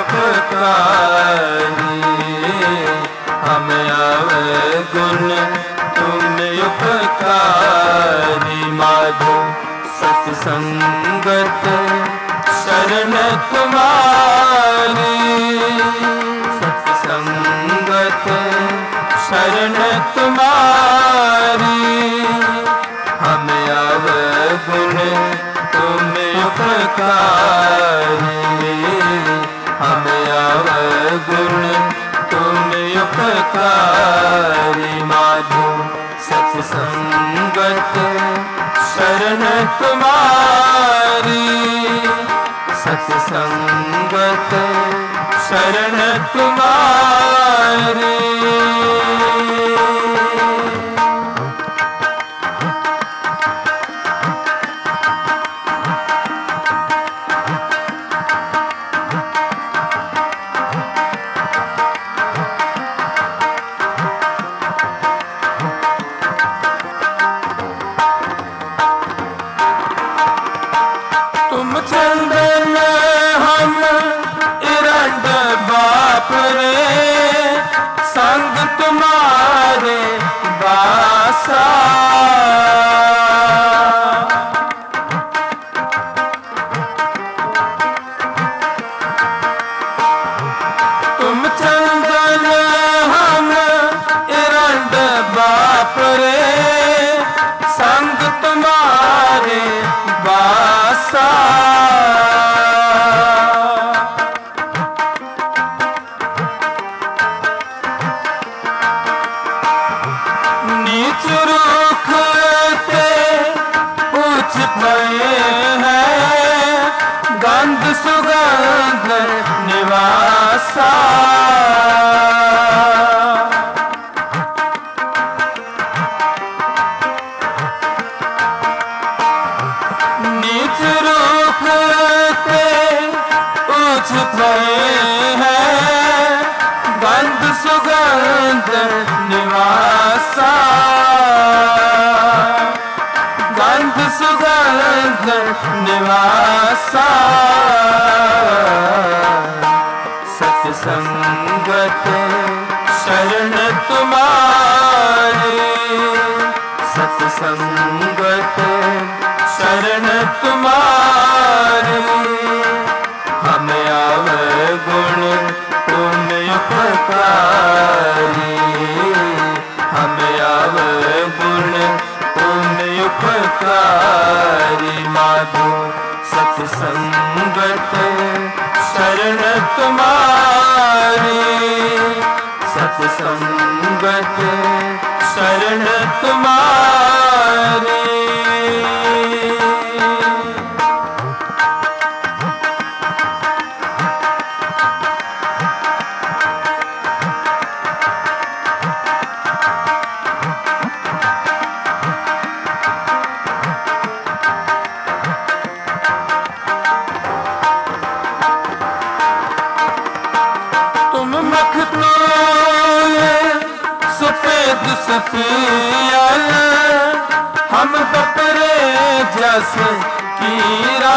उपकारी, हमें आवे गुण तुम उपकारी। माधो सत्संगत शरण तुम्हारी। सत्संगत शरण तुम्हारी। हमें आवे गुण तुम उपकारी, हमें आवे गुण तुम उपकारी। माधो सत्संगत शरण तुम्हारी। सत्संगत शरण तुम्हारी। तुम चंदन हम इरंड बाप रे, संग तुम्हारे बासा। तुम चंदन हम इरंड बाप रे, संग तुम्हारे बासा। नीच रुख ते उच्च भये हैं, गंध सुगंध निवासा। नीच रुख ते उच्च भये हैं, गंध सुगंध निवासा। गंध सुगंध निवासा। सत्संगत शरण तुम्हारी। सत्संगत शरण तुम्हारी। हमें आवे गुण तुम उपकारी, उपकारी माधो सत्संगत शरण तुम्हारी, सत्संगत शरण तुम्हारी। सफियल हम बपरे जस कीरा,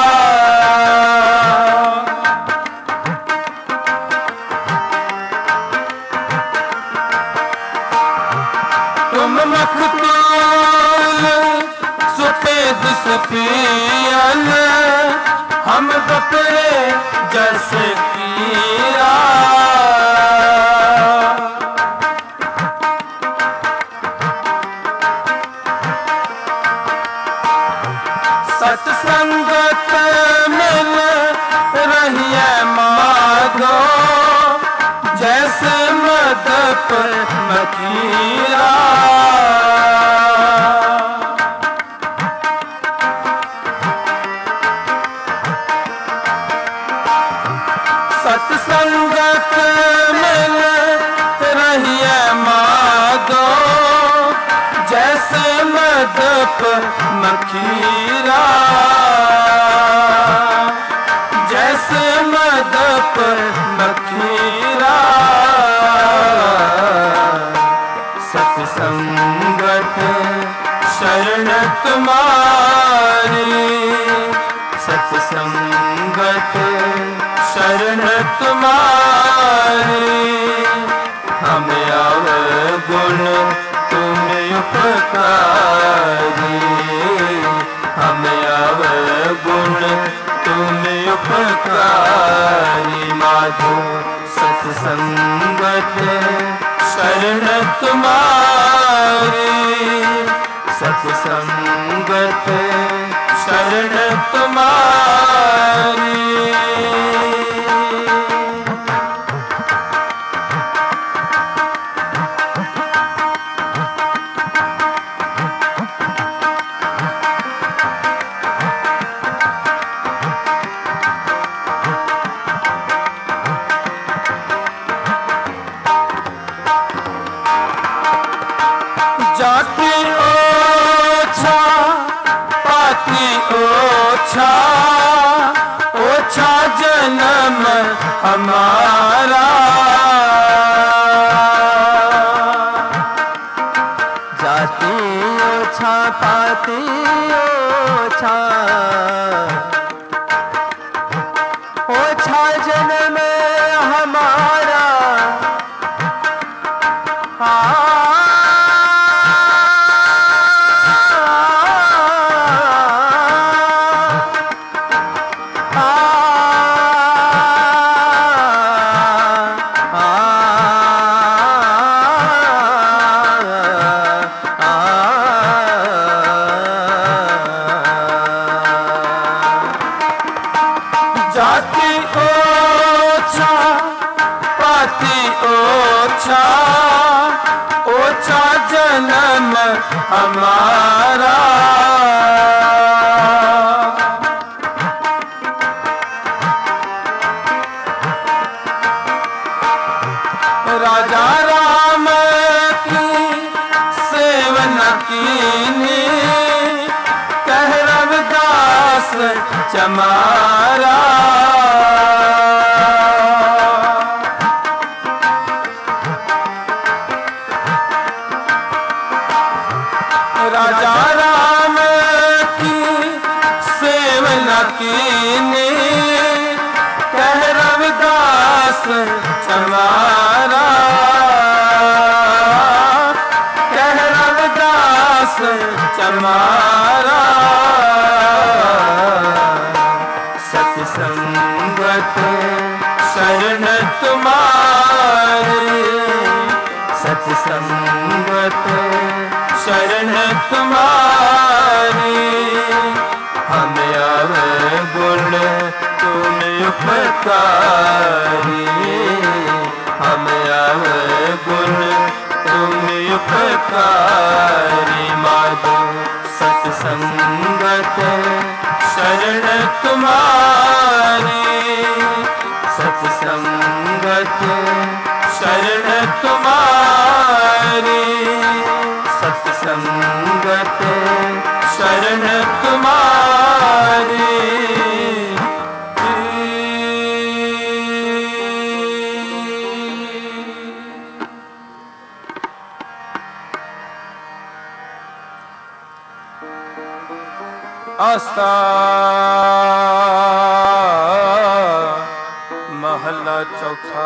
तुम मखतूल सफेद सफियल हम बपरे जस कीरा। सत्संगत मिल रही है माधो जैसे मद पर मकीरा। सत्संगत मिल रही है माधो जैसे मद पर मखीरा, जैसे मद पर मखीरा। सत्संगत शरण तुम्हारी, सत्संगत शरण तुम्हारी। हमें अवगुण तुम उपकारी, हमें अवगुण तुम उपकारी माधो सत्संगत शरण तुम्हारी, सत्संगत शरण तुम्हारी। जाति ओछा पाति ओछा, ओछा जन्म हमारा। जाति ओछा पाति ओछा, ओछा जन्म हमारा। जाति ओछा पाति ओछा, ओछा जन्म हमारा। राजा राम की सेवना कीनी, कह रविदास चमारा। राजा राम की सेवना कीनी, कह रविदास चमारा, कह रविदास चमारा। सत्संगत शरण तुम्हारी, सत्संगत शरण तुम्हारी। गुण तुम उपकारी, हम अवगुण तुम उपकारी। माधो सत्संगत शरण तुम्हारी, सत्संगत शरण तुम्हारी, सत्संगत शरण तुम्हारी। आस्था महला चौथा।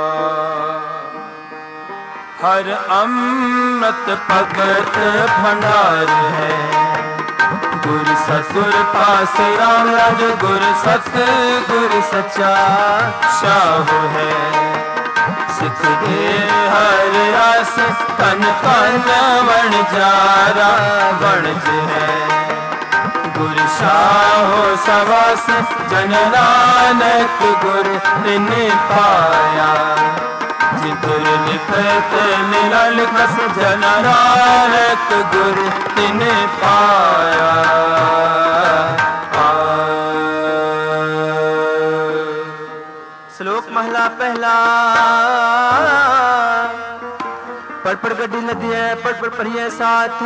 हर अमृत भगत भंडार है, गुर सतगुर पास राम राज, गुर सत गुर सच्चा शाहु है। सिख दे हर रस तन तन बन जारा बनज है, गुर शाहो सवास जन नानक गुर तिन पाया। जितुर लिखत निरल कस जन नानक गुर तिन पाया। श्लोक महला पहला। पढ़ पढ़ गड्डी लदी है, पढ़ पढ़ पढ़िए साथ,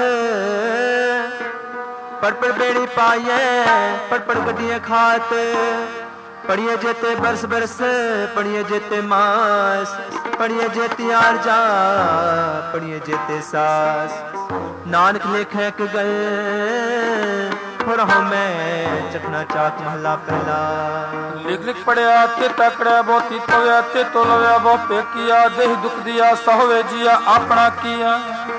पढ़ पढ़ बेड़ी पाइए, पढ़ पढ़ गड्डिए खात। पढ़िए जेते बरस बरस, पढ़िए जेते मास, पढ़िए जेती आरजा, पढ़िए जेते सास। नानक लेखे के गए हो रहा मैं चखना चाक महला पहला। लिख लिख पढ़िया ते तकड़ा बहुती तोया ते तोलया बहु पे किया। देह दुख दिया सहोवे जिया अपना किया।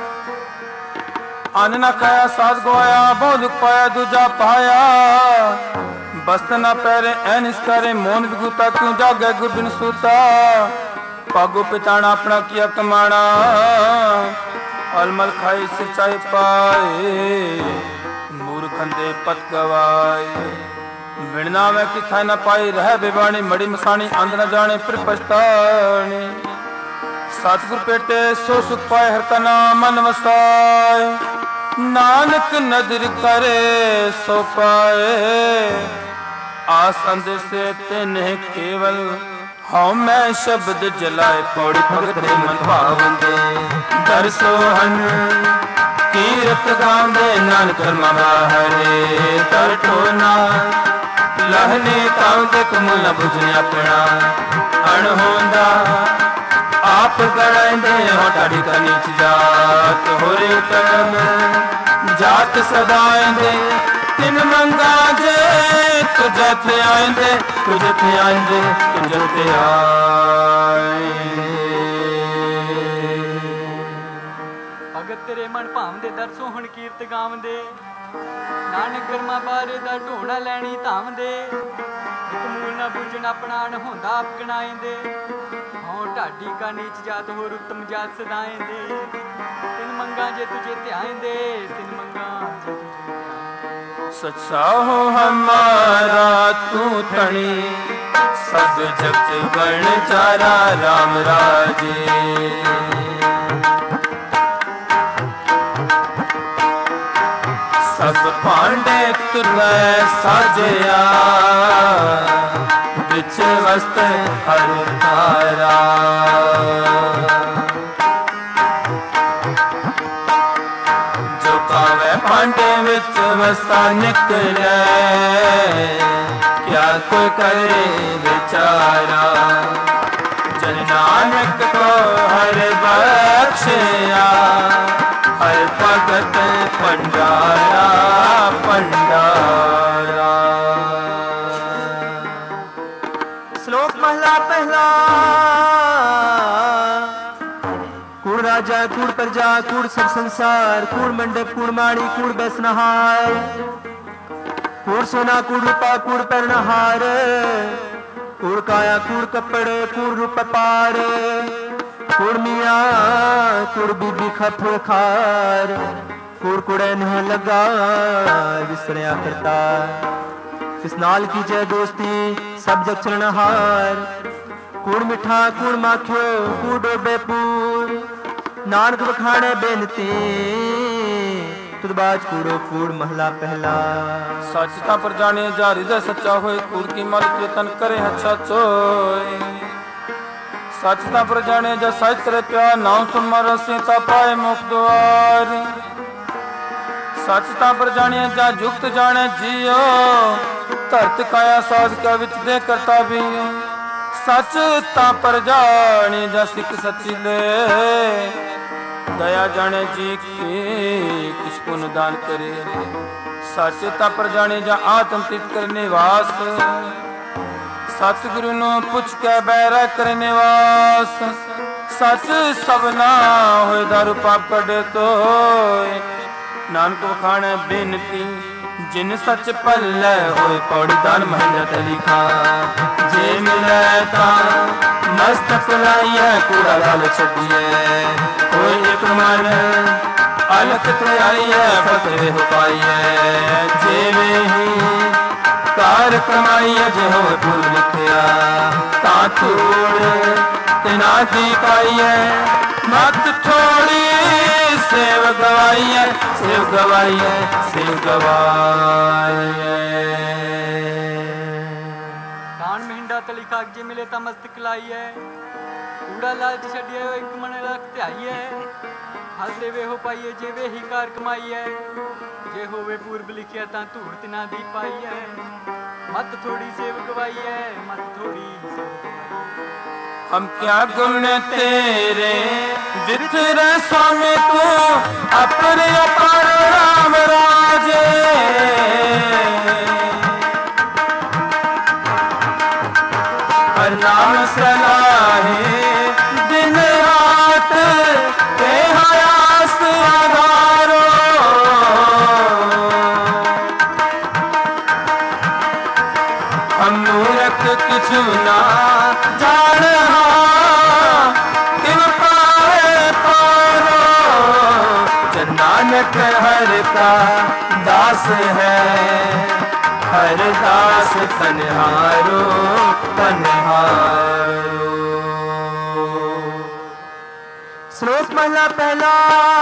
अन्न न खाया साध गवाया, बहु दुख पाया दूजा पाया। बस्त न पैरे ऐनिस करे, मोन विगुता क्यों जागे गुर बिन सूता। पागो पिताना अपना किया कमाना, अलमल खाई सिंचाई पाए। मूर्खंदे पत गवाए, बिना में किथा न पाई रह बेबाणी। मड़ी मसाणी अंध न जाने फिर पछताने। सतगुर पेटे सो सुख पाए, हर का नाम मन वसाए। नानक नदर करे सो पाए, आस अंदर से तिन्हें केवल। हाँ मैं शब्द जलाए, पौड़ी भगत ने मन भावंदे। दर सोहन कीरत गांदे, नानक कर्मा बाहरे तर ठोना। लहने ताउंदे कमुल बुझने अपना अणहोंदा। आप गड़ाइंदे हो टाड़ी का नीच जात, होरे उत्तम जात सदाइंदे। तिन मंगा जे तुझे थे आइंदे, तुझे थे आइंदे, तुझे थे आइंदे। भगत तेरे मन भावंदे, दर सोहण कीरत गावंदे। नानक कर्मा बारे दा ढोना लैनी धावंदे। एक मूल ना बुझन अपना अणहोंदा आप गणाइंदे। हों ढाडी का नीच जात, होर उत्तम जात सदाइंदे। तिन मंगा जे तुझे ध्याइंदे, तिन मंगा जे तुझे सच्चा हो हमारा तू धनी, सब जगत गण चारा राम राजे। सब पांडे तुझे साजया, बिच वस्त हर तारा। जो पावे पांडे विच वसा निकले, क्या कोई करे बेचारा। जन नानक को हर बख्शिया, हर भगत भंडारा भंडारा। श्लोक महला पहला। कूड़ राजा कूड़ प्रजा कूड़ सब संसार, कूड़ मंडप कूड़ माड़ी कूड़ बैसनहार। कूड़ सोना कूड़ रूपा कूड़ पैरनहार, कूड़ काया कूड़ कपड़े कूड़ रूप पार। कूड़ मिया कूड़ बीबी खप खार, कूड़ कुड़े न लगा विसरिया करता। किस नाल कीजे दोस्ती सब जग चलनहार। कूड़ मिठा कूड़ माखियो कूड़ डोबे पूर, नानक बखाने बेनती तुद बाज कूड़ो कूड़ महला पहला। सच ता पर जाने जा हृदय सच्चा होए, कूड़ की मल चेतन करे अच्छा चोय। सच ता पर जाने जा सच करे प्यार, नाम सुन मारो सीता पाए मुख द्वार। सच ता पर जाने जा जुक्त जाने जियो, धरत काया साध का विच दे करता भी। सच ता पर जाने जा सिख सची ले, दया जाने जी की किस पुन दान करे। सच ता पर जाने जा आत्म तीत करने वास, सतगुरु नो पुछ के बैरा करने वास। सच सबना होए दारू पाप कटे तो, नानक वखाणे बेनती जिन सच पल्ले होए। पौड़ी दान महिला लिखा जे मिले ता मस्तक लाइए, कूड़ा लाल छड़िए कोई एक मन अलख ते आइए। फतेह हो पाइए जे में ही कार कमाइए, जे हो भूल लिखिया ता तूड़ तिना दी पाइए। मत थोड़ी सेव गवाइए, सेव गवाइए, सेव गवाइए। दान महिंडा तली काग जे मिले ता मस्तक लाइए, कूड़ा लालच छड़िए एक मन लख ते आइए। हल देवे हो पाइए जे वे ही कार कमाइए, जे होवे पूर्व लिखिया ता धूड़ तिना दी पाइए। मत थोड़ी सेव गवाइए, मत थोड़ी सेव गवाइए। हम क्या गुण तेरे विथरे स्वामी तू, अपने अपार राम राजे। हर नाम सलाहे दिन रात, ते हयास आधारो। हम मूरख किछु ना जान, नानक हर का दास है, हर दास तन्हारो तन्हारो। श्लोक महला पहला।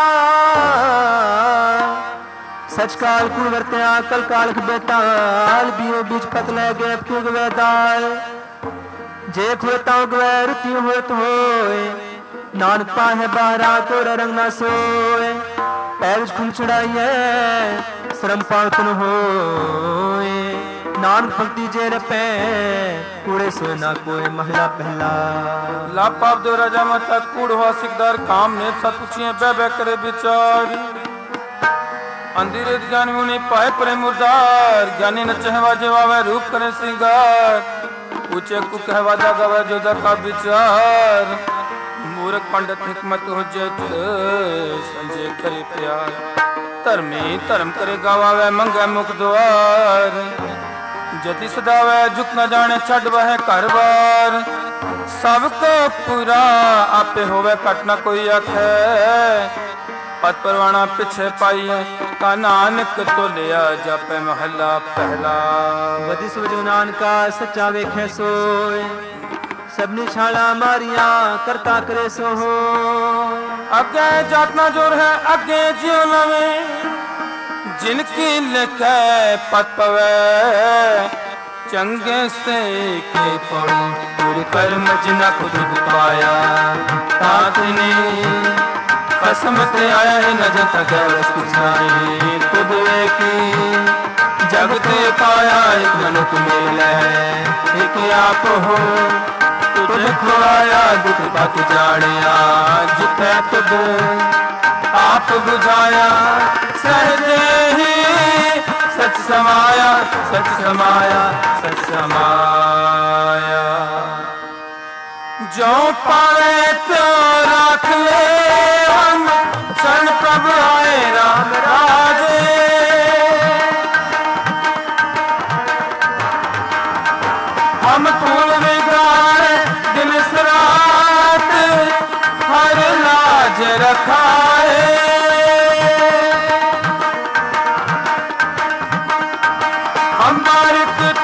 सच काल कूड़ वर्त्या कल काल बेताल, बीओ बीच पतले गैप क्यों गवे दाल। जे खोता गवे रुति होत होए, नानक पाहे बाहरा को रंग ना सोए। पैर खुल चढ़ाइए श्रम पातन होए, नानक भक्ति जे रपे कूड़े सोए ना कोई महला पहला। लाभ पाप दो राजा माता कूड़ हुआ सिकदार, काम ने सब पूछिए बह बह करे विचार। अंधेरे ज्ञान मुनि पाए परे मुर्दार, ज्ञानी न चहवा जेवावे रूप करे श्रृंगार। ऊंचे कु कहवा जागवे जो का विचार, मूर्ख पंडित हिकमत हो जत संजय करे प्यार। धर्मी धर्म करे गावे मंगे मुख द्वार, जति सदावे झुक न जाने छड़ वह घर बार। सबको पूरा आपे होवे कट न कोई आखे, पत परवाना पिछे पाइए का नानक तो लिया जापे महला पहला। वधि सुजो नानका सच्चा वेखे सोए, सबनी छाला मारिया करता करे सो हो। अगे जातना जोर है अगे जियो नवे, जिनकी लिखे पत पवे। चंगे से के पड़ो पूरे कर्म जिना खुद पाया, तातने कसम से आया है न जता गैरस कुछ नहीं। खुद की जगते पाया एक मनुख मिले, एक आप हो तुझ खुआया दुख पत जानिया। जिथे तुद आप बुझाया सहजे ही सच समाया, सच समाया, सच समाया। जो पाए तो रख ले हम, शरण प्रभु आए राम राजे। हम फूल बिगाड़ दिन रात, हर लाज रखाए। हम बारिक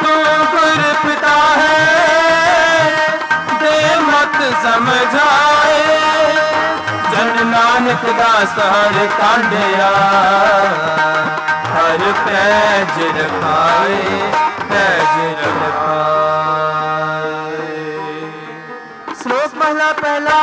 नानक दास हर कांडिया हर पैज रखाए पैज रखाए। श्लोक महला पहला।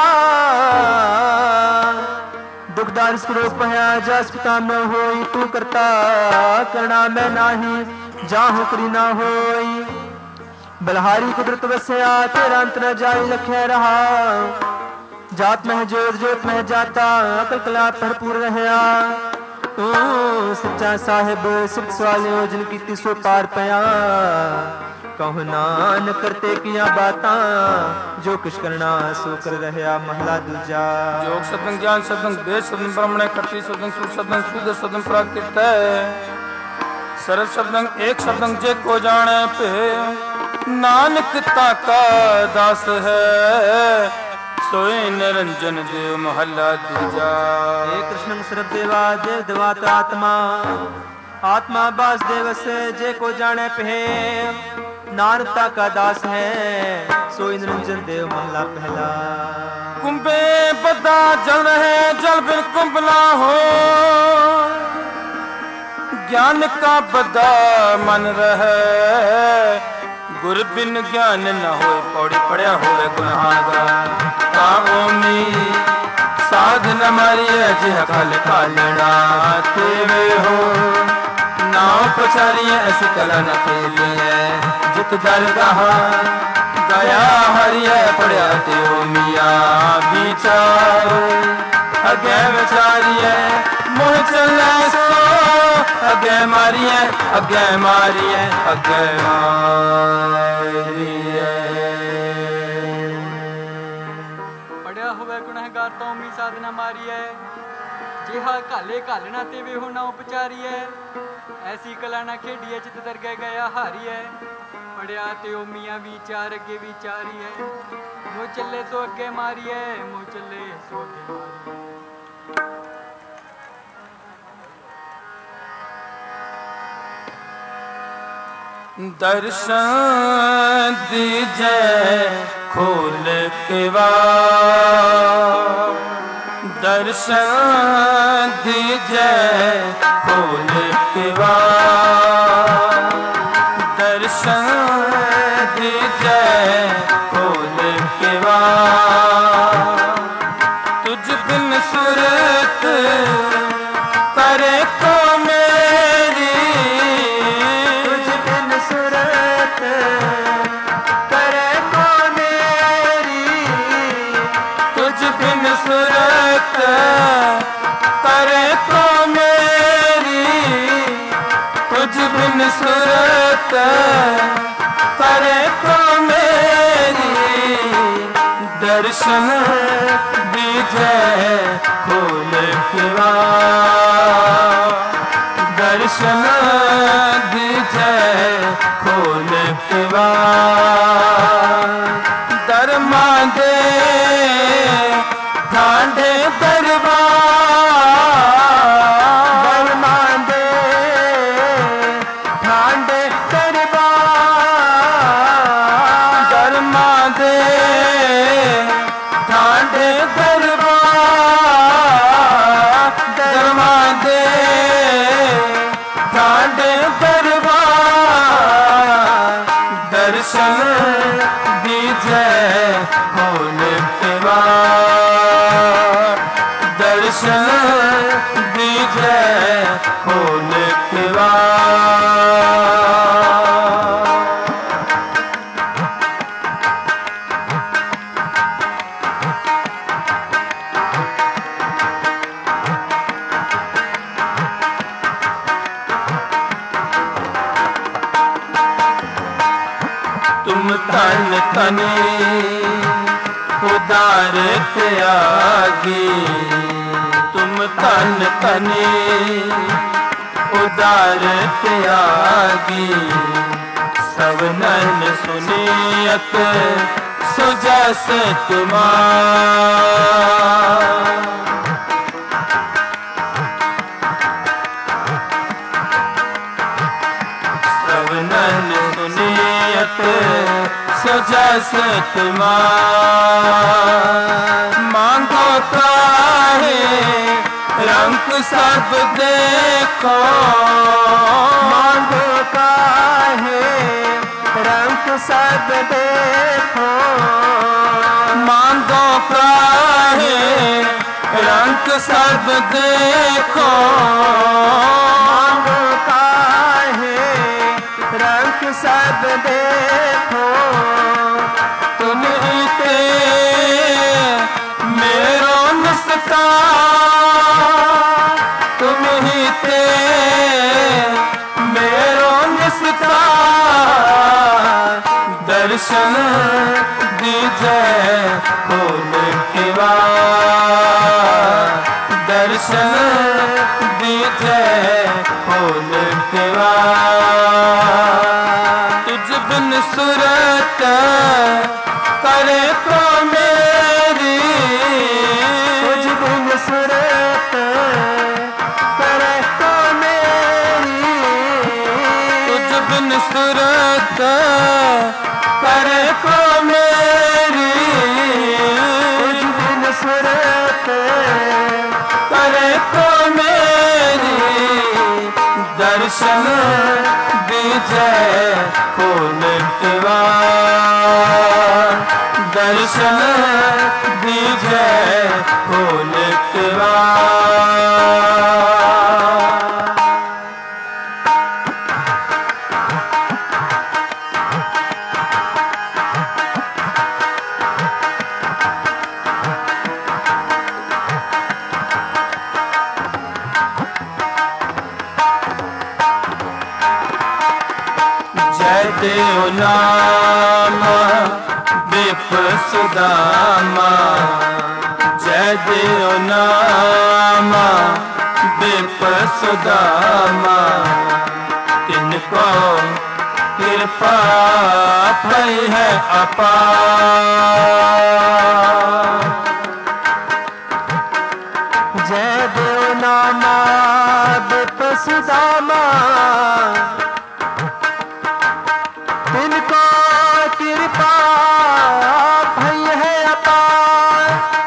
दुखदार श्लोक पहया जस पिता न होई तू करता करना मैं नाही जाहु करी ना होई। बलहारी कुदरत वसया तेरा अंत न जाई लख्या रहा। जात में जोत जोत में जाता अकल कला भरपूर रहया। तू सच्चा साहिब सिर्फ सवाल योजन की सो पार पया। कहु नानक करते किया बातां जो कुछ करना सो कर रहया। महला दूजा। योग शब्दं ज्ञान शब्दं वेद शब्दं ब्रह्मणे खट्टी शब्दं सुर शब्दं शुद्ध शब्दं प्राकृत है। सर्व शब्दं एक शब्दं जे को जाने पे नानक ताका दास है। सोए निरंजन देव महला दूजा। हे कृष्णं सर्वदेवा देव देवात आत्मा आत्मा वासुदेव से जे को जाने पे नानकता का दास है। सोई निरंजन देव महला पहला। कुंभे बदा जल रहे जल बिन कुंभ ना हो। ज्ञान का बदा मन रहे गुर बिन ज्ञान न हो। पौड़ी पड़या होवे गुनाहगार काओमी साधन मारिए जिह खल खालना तेवे हो। नाव पछारिए ऐसी कला न खेलिए जित जल कहा गया हरिया पड़या त्यो मिया विचार। अगे विचारिए मोह चले सो अगे मारिए अगे मारिए अगे मारिए। पढ़िया होवे गुनहगार तो मी साधना मारिए जिहा काले कालना ते वे हो ना उपचारिए। ऐसी कला ना खेडिए चित दरगे गया हारिए। पढ़िया ते ओ मियाँ विचार अगे विचारिए। मुँह चले सो अगे मारिए मुँह चले सो अगे मारिए। दर्शन दीजे खोल के वार। दर्शन दीजे खोल के वार। दर्शन दीजे खोल के वार। तुझ बिन सुरत करे को मेरी। तुझ बिन सुरत करे को मेरी। तुझ बिन सुरत करे को मेरी। तुझ बिन सुरत करे को मेरी। दर्शन दीजे खोल के वार। दर्शन दीजे खोल के वार। दरमा दे ठांडे दरबार। दरमा दे ठांडे दरबार। दरमा दे ठांडे दरबार। दरमा दे ठांडे दरबार। दर्शन दीजे खोल के वार। दर्शन दीजे खोल के वार। तुम तन तने उदार त्यागी। तुम तन तने उदार त्यागी। सब नन सुनियत सुजस तुम्हार। सब नन सुनियत सूरत सो जैसे तुम्हार। मांगो काहे रंग सब देखो, मांगो काहे रंग सब देखो, मांगो काहे रंग सब देखो, मांगो काहे रंग सब देखो। तुम्हीं ते मेरो निस्ता, तुम्हीं ते मेरो निस्ता, दर्शन दीजे खोल के वार, दर्शन दीजे खोल के वार। तुझ बिन सूरत करे को मेरी, तुझ बिन सूरत करे को मेरी, तुझ बिन सूरत करे को मेरी, तुझ बिन सूरत करे को मेरी, दर्शन दीजे खोल के वार, दर्शन दीजे खोल के वार। जय देव नाम विप सुदामा, जय देव नाम विप सुदामा। तिनको कृपा भई है अपार। जय देव नामा विप सुदामा, तिनको कृपा भई है अपार।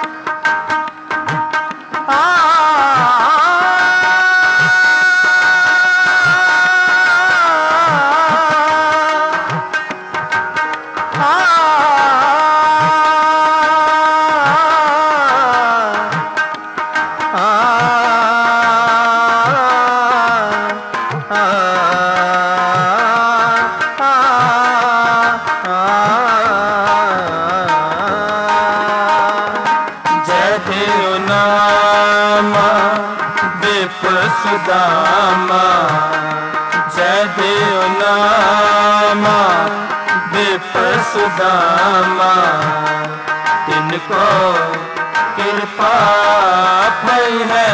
सुदामा, जय देव नामा विप सुदामा। तिनको कृपा भई है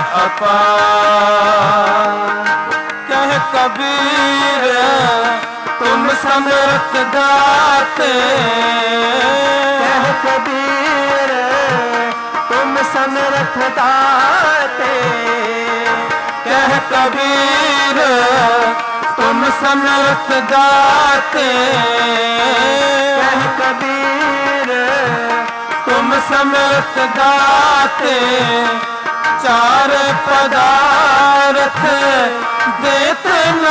अपार। कह कबीर तुम समर्थ दाते, कह कबीर तुम समर्थ दाते, कह कबीर तुम समर्थ दाते, कह कबीर तुम समर्थ दाते। चार पदार्थ देते न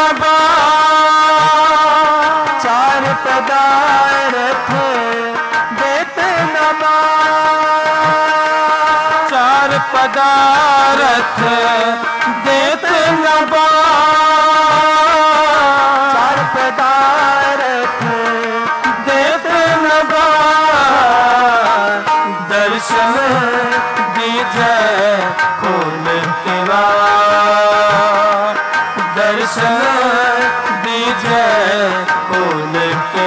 बार, चार पदार्थ देते न बार, चार पदार्थ देते न बार, चार पदार्थ देते न बार। दर्शन दीजे खोल के वार, दर्शन दीजे खोल के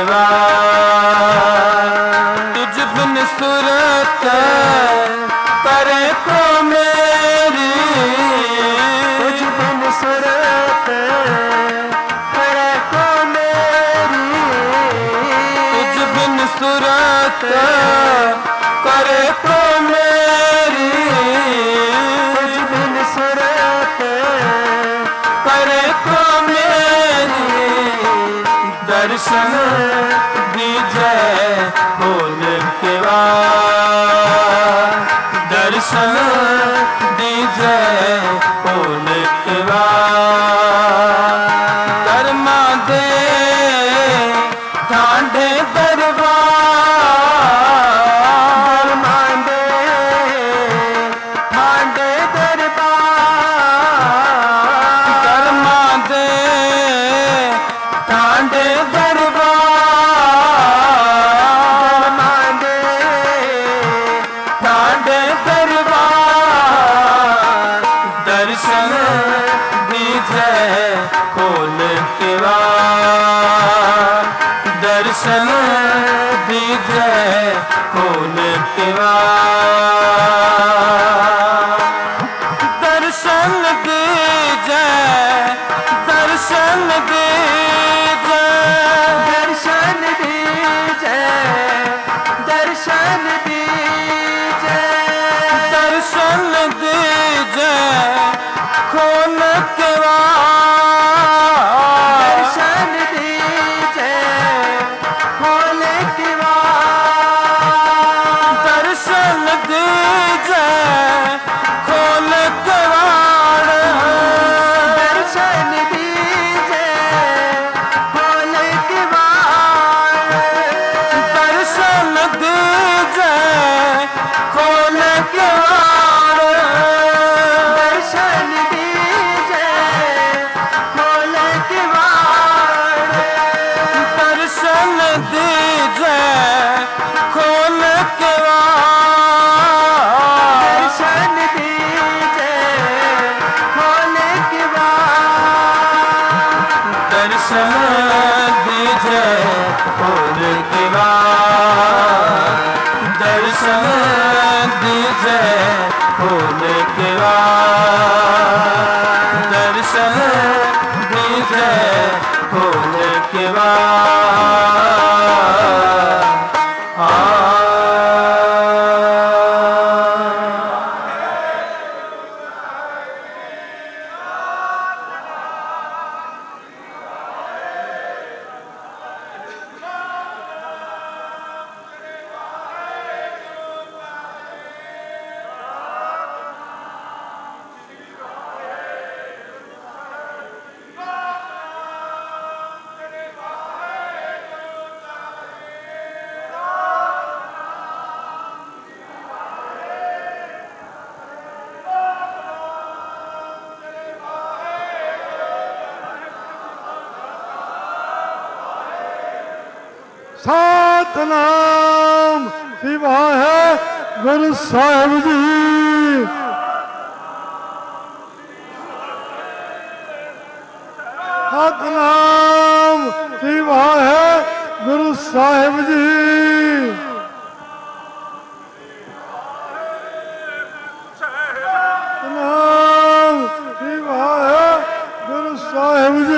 वार। तुझ बिन सूरत करे को मेरी, तुझ बिन सूरत करे को मेरी, तुझ बिन सूरत करे को मेरी, तुझ बिन सूरत करे को मेरी। दर्शन दीजै खोल के वार, दर्शन दीजै खोल के वार। कर्मा दे ठांडे दरबार, मांडे ठांडे दरबार, कर्मा दे ठांडे दरबार, मांडे ठांडे दरबार। दर्शन दीजै खोल के वार, दर्शन दीजै खोल के वार। दर्शन दीजै, दर्शन दीजै, दर्शन दीजै, दर्शन दीजै, दर्शन दीजै खोल के वार, दर्शन दीजै खोल के वार, दर्शन दीजै खोल के वार, दर्शन दीजै खोल के वार, दर्शन दीजै खोल के वार, दर्शन दीजै खोल के वार, दर्शन दीजै खोल के वार, दर्शन दीजै खोल के वार, दर्शन दीजै खोल के वार, दर्शन दीजै खोल के वार, दर्शन दीजै खोल के वार। ਸਤਿਨਾਮ ਸ੍ਰੀ ਵਾਹਿਗੁਰੂ ਸਾਹਿਬ ਜੀ। ਸਤਿਨਾਮ ਸ੍ਰੀ ਵਾਹਿਗੁਰੂ ਸਾਹਿਬ ਜੀ। ਸਤਿਨਾਮ ਸ੍ਰੀ ਵਾਹਿਗੁਰੂ ਸਾਹਿਬ ਜੀ।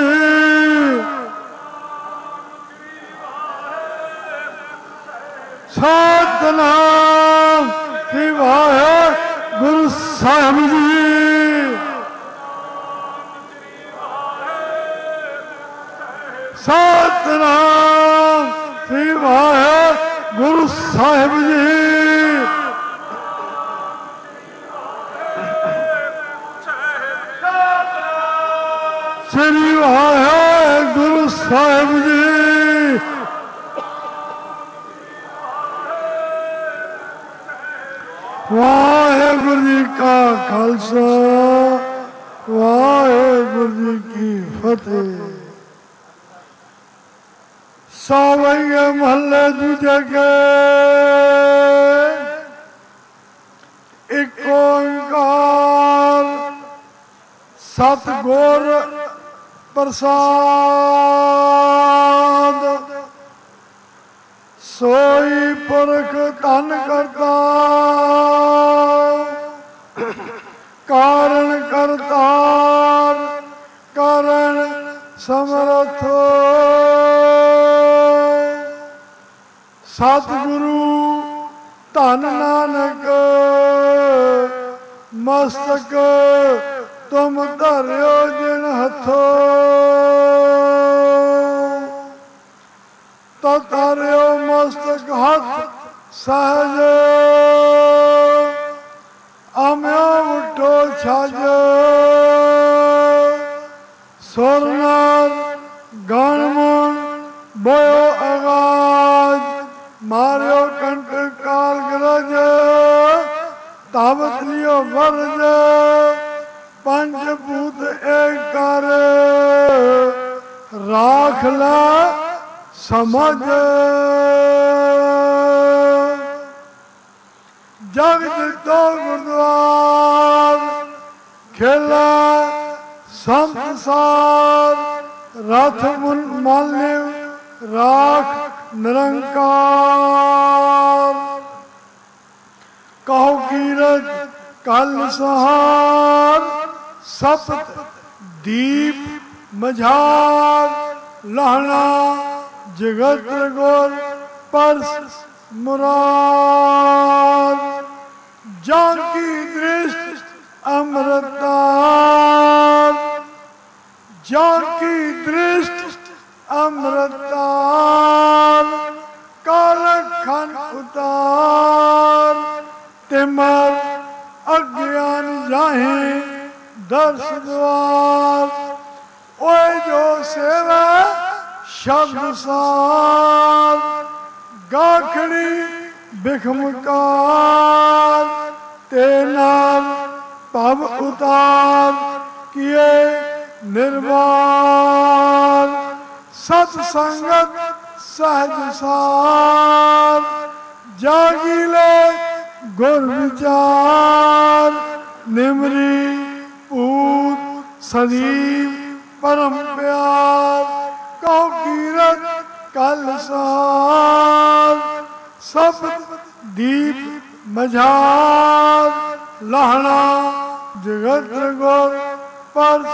ਸਤਿਨਾਮ ਸ੍ਰੀ ਵਾਹਿਗੁਰੂ ਸਾਹਿਬ ਜੀ। ਸਤਿਨਾਮ ਸ੍ਰੀ ਵਾਹਿਗੁਰੂ ਸਾਹਿਬ ਜੀ। ਸ੍ਰੀ ਵਾਹਿਗੁਰੂ ਸਾਹਿਬ ਜੀ। ਵਾਹਿਗੁਰੂ ਜੀ ਕਾ ਖਾਲਸਾ, ਵਾਹਿਗੁਰੂ ਜੀ ਕੀ ਫਤਿਹ। ਸਾਵਈਏ ਮਹੱਲੇ ਦੂਜੇ ਕੇ ਇੱਕ ਓੰਕਾਰ ਸਤਿਗੁਰ ਪ੍ਰਸਾਦ। सोई पुरख धन करता कारण करतार कारण समर्थ सतगुरु धन नानक मस्तक तुम धरियो जिन हथो ਸੁਰਨਾਰ ਗਾਣਮੋਣ ਬੋਇਓ ਆਗਾਜ ਮਾਰਿਓ ਕੰਟ ਕਾਲ ਗਰਜ ਤਾਵਤ ਲਿਓ ਵਰਜ ਪੰਜ ਭੂਤ ਏਕ ਕਰ ਰਾਖ ਲੈ ਸਮਝ ਜਗ ਦਿੱਤੋ ਗੁਰਦੁਆਰ ਖੇਲਾ ਸੰਸਾਰ ਰਥ ਮੁਨ ਮਾਲਿਵ ਰਾਖ ਨਿਰੰਕਾਰ ਕਹੋ ਕੀਰਤ ਕਲ ਸਹਾਰ ਸਪਤ ਦੀਪ ਮਝਾਰ ਲਹਣਾ ਜਗਤ ਗੁਰ ਪਰਸ ਮੁਰਾਰ ਜਾਂ ਕੀ ਦ੍ਰਿਸ਼ਟ ਅੰਮ੍ਰਿਤਾਰ ਜਾਂ ਕੀ ਦ੍ਰਿਸ਼ਟ ਅੰਮ੍ਰਿਤਾਰ ਕਾਲਖ ਖੰਡ ਉਤਾਰ ਤਿਮਰ ਅਗਿਆਨ ਜਾਹੇ ਦਰਸ ਦੁਆਰ ਓਏ ਜੋ ਸੇਵਾ ਸ਼ਬਦ ਸਾਰ ਗਾਖੜੀ ਬਿਖਮਕਾਰ ਤੇ ਨਾਲ ਭਵ ਉਤਾਰ ਕੀਏ ਨਿਰਵਾਰ ਸਤ ਸੰਗਤ ਸਹਜ ਸਾਰ ਜਾਗੀਲੇ ਗੁਰ ਵਿਚਾਰ ਨਿਮਰੀ ਪੂਤ ਸਦੀਵ ਪਰਮ ਪਿਆਰ ਕਹੋ ਕੀਰਤ ਕਲ ਸਾਰ ਸਪਤ ਦੀਪ ਮਝਾਰ ਲਹਣਾ ਜਗਤ ਗੁਰ ਪਰਸ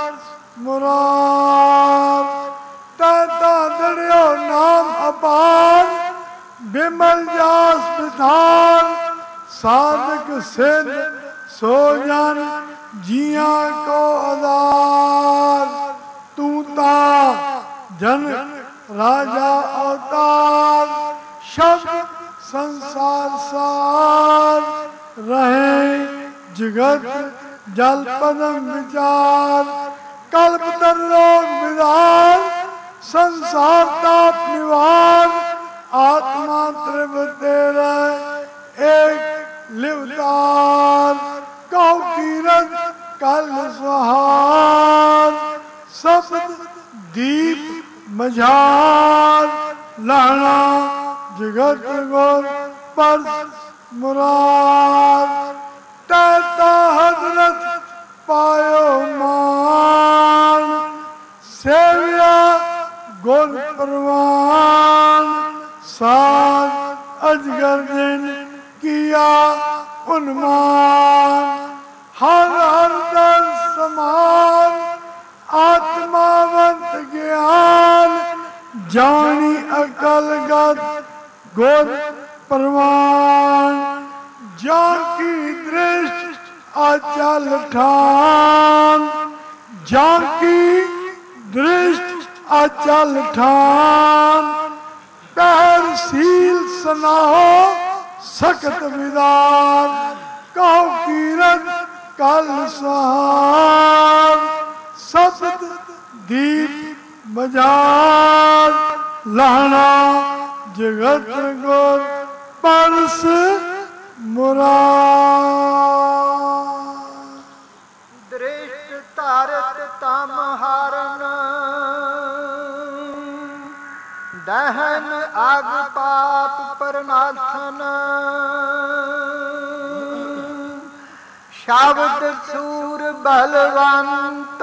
ਮੁਰਾਰ ਤਾਤਾ ਦੜਿਓ ਨਾਮ ਅਪਾਰ ਬਿਮਲ ਜਾਸ ਵਿਧਾਨ ਸਾਧਕ ਸਿੱਧ ਸੋ ਜਨ ਜੀਆਂ ਕੋ ਆਧਾਰ ਤੂੰ ਤਾਂ ਜਨ ਰਾਜਾ ਅਵਤਾਰ ਸ਼ਬਦ ਸੰਸਾਰ ਸਾਰ ਰਹੇ ਜਗਤ ਜਲ ਪਦਮ ਵਿਚਾਰ ਕਲਪ ਤਰਲੋਕ ਵਿਧਾਨ ਸੰਸਾਰ ਤਾਪ ਨਿਵਾਰ ਆਤਮਾ ਤ੍ਰਿਭ ਤੇਰਾ ਏਕ ਲਿਵਤਾਰ ਕਹੋ ਕੀਰਤ ਕਲ ਸੁਹਾਰ ਸਪਤ ਦੀਪ ਮਝਾਰ ਲਹਣਾ ਜਗਤ ਗੁਰ ਪਰਸ ਮੁਰਾਰ ਤਾਤਾ ਹਜ਼ਰਤ ਪਾਇਓ ਮਾਨ ਸੇਵਿਆ ਗੁਰ ਪ੍ਰਵਾਨ ਸਾਧ ਅਜਗਰ ਦਿਨ ਕੀਆ ਉਨਮਾਨ ਹਰ ਹਰ ਦਰ ਸਮਾਨ ਆਤਮਾਵੰਤ ਗਿਆਨ ਜਾਣੀ ਅਕਲ ਗਤ ਗੁਰ ਪ੍ਰਵਾਨ ਜਾਂ ਕੀ ਦ੍ਰਿਸ਼ਟ ਅਚਲ ਠਾਨ ਜਾਂ ਕੀ ਦ੍ਰਿਸ਼ਟ ਅਚਲ ਠਾਨ ਪਹਿਰ ਸੀਲ ਸਨਾਹੋ ਸਖਤ ਵਿਦਾਨ ਕਹੋ ਕੀਰਤ ਕਲ ਸਹਾਰ ਸਪਤ ਦੀਪ ਮਝਾਰ ਲਹਣਾ ਜਗਤ ਗੁਰ ਪਰਸ ਮੁਰਾਰ ਦ੍ਰਿਸ਼ਟ ਧਾਰਤ ਤਮ ਹਾਰਨ ਦਹਨ ਅਗ ਪਾਪ ਪਰਨਾਥਨ ਸ਼ਬਦ ਸੂਰ ਬਲਵੰਤ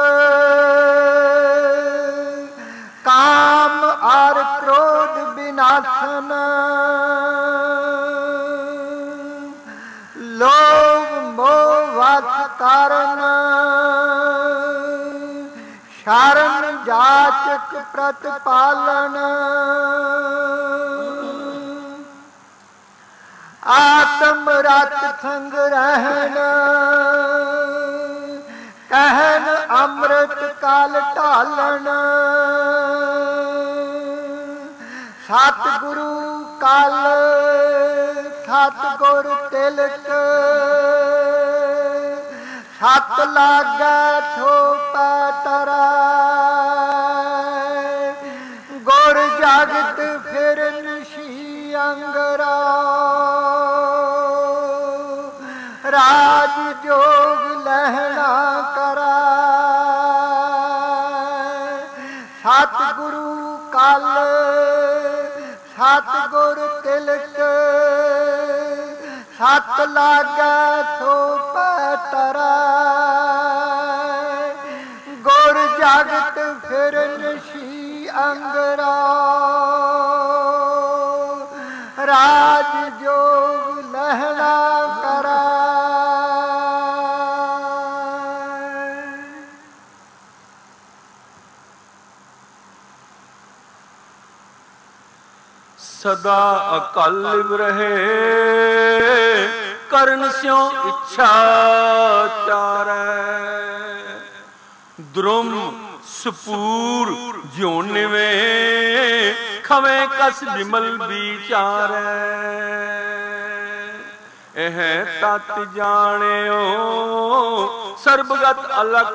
ਕਾਮ ਅਰ ਕ੍ਰੋਧ ਬਿਨਾਥਨ ਲੋਭ ਮੋਹ ਵਤ ਕਾਰਨ ਸ਼ਰਨ ਜਾਚਕ ਪ੍ਰਤਪਾਲਨ ਆਤਮ ਰਤ ਸੰਗ ਰਹਿਣ ਕਹਿਨ ਅੰਮ੍ਰਿਤ ਕਾਲ ਢਾਲਣ ਸਤਿਗੁਰੂ ਕਲ ਸਤਿਗੁਰ ਤਿਲਕ ਸਤ ਲਾਗਾ ਛੋਪਾ ਤਰਾ सतगुरु कल सतगुर तिलक सत लागे सो पैतरा गुर जगत फिर निशी अंगरा राज जोग लहना करा। सदा अकल रहे करण स्यों इच्छा चारै द्रुम सपूर ज्योनिवे खवे कस विमल विचारै एह तत जाणियो सर्बगत अलख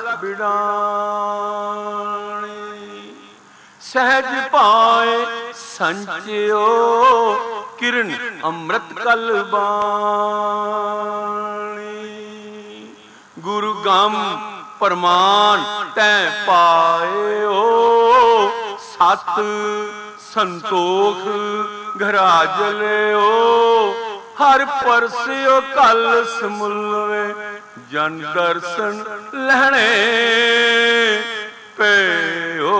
बिडाणी सहज पाए संचयो किरण अमृत कल बाणी गुरु गम प्रमाण तै पायो सत संतोख घराज लियो हर परस्यो कल समुलवे जन दर्शन लहणे पेओ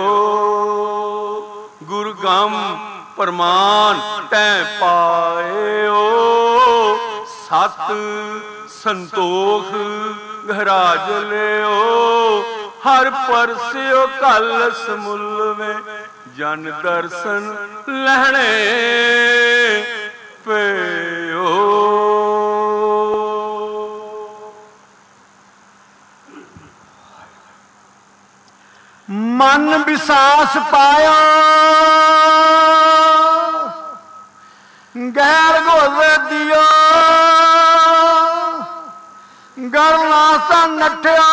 गुरु गम प्रमाण तै पायो सत संतोख घराज लियो हर परस्यो कल समुलवे जन दर्शन लहणे पेओ। मन विश्वास पाया गैर गोले दियो गरनासा नठिया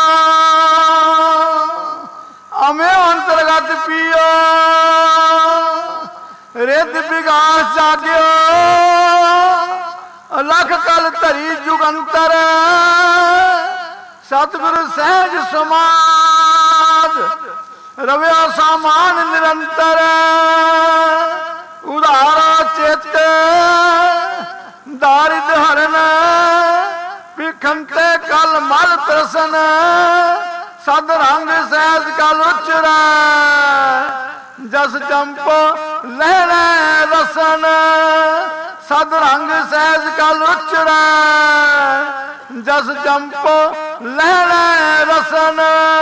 अमे अंतर्गत पियो रिद विकास जाग्यो लख कल धरी जुगंतर सतगुरु सहज समाज रव्या सामान निरंतर उदारा चेत दारिद हरन पिखंते कल मल प्रसन सद रंग सहज कल उचर जस चंप लहरे रसन सद रंग सहज कल उचर जस चंप लहरे रसन।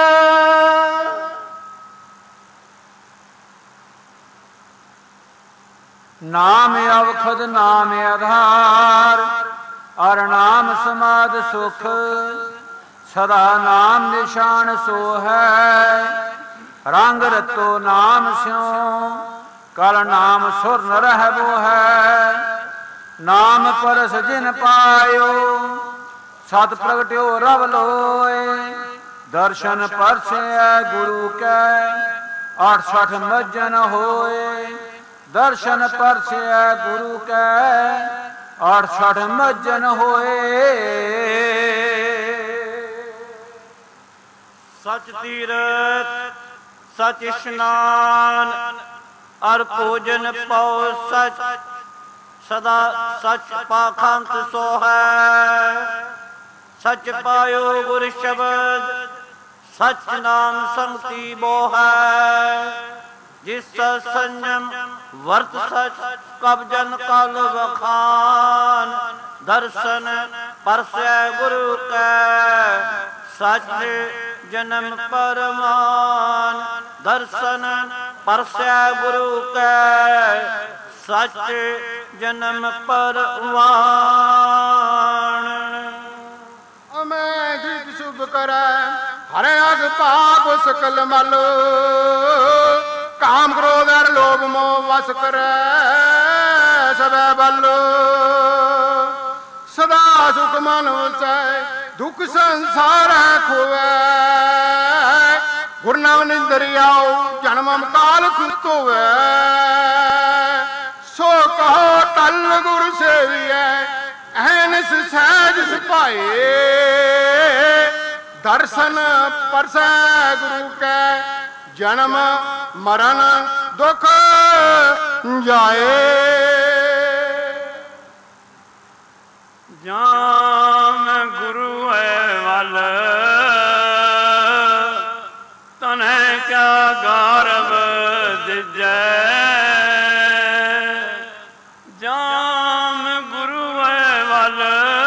नाम अवखद नाम आधार और नाम समाध सुख सदा नाम निशान सो है रंग रतो नाम स्यों कल नाम सुर न रहबो है नाम परस जिन पायो सत प्रगट्यो रव लोए दर्शन परसे गुरु के 68 मज्जन होए दर्शन परसे गुरु के 68 मज्जन होए। सच तीरथ सच स्नान और पूजन पाओ सच सदा सच पाखंत सो है सच पायो गुरु शब्द सच नाम संगति बो है जिस संयम वर्त सच कब जन काल बखान दर्शन परसे गुरु के सच जन्म परमान दर्शन परसे गुरु के सच जन्म परवान। मैं गीत शुभ कर हरे अग पाप सकल मल काम क्रोध और लोभ मोह वस कर सब बल सदा सुख मन उचाए दुख संसार खोवे गुरु नाम निंदरियाओ जन्म काल खुद होवे सो कहो तल गुरु सेविए अहनिस सहज सिपाही दर्शन परसे गुरु के जन्म मरण दुख जाए। जाम गुरु है वल तने क्या गौरव दिजै। जाम गुरु है वल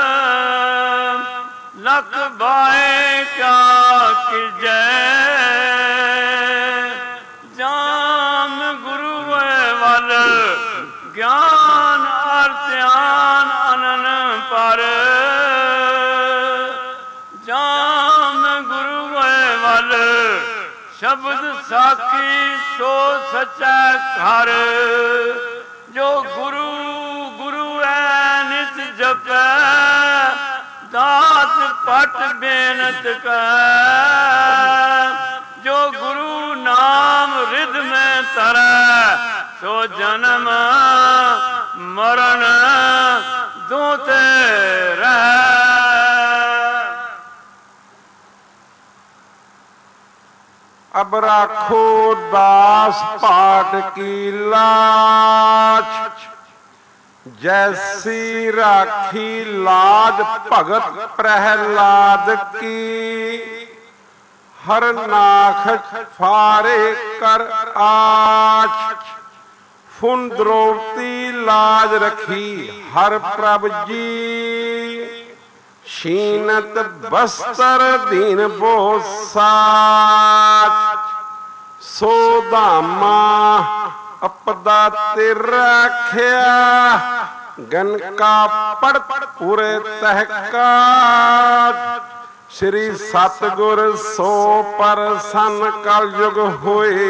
लख बाए क्या किजै। जाम गुरु है वल ज्ञान और ध्यान अनन पर। जाम गुरु है वल शब्द साखी सो सच्चा घर। जो गुरु गुरु है नित जपै दास पट बेनत कर। जो गुरु नाम रिद में तरै सो जन्म मरण दोते रह। अब राखो दास पाठ की लाज। जैसी राखी लाज भगत प्रहलाद की। हर नाख फारे कर आज। फुन द्रौपदी लाज रखी हर प्रभ जी। शीनत बस्तर दीन बोसाच। सो धामा अपदा ते रख्या। गन का पड़ पूरे तहकाज। श्री सतगुर सो परसन कल युग होए।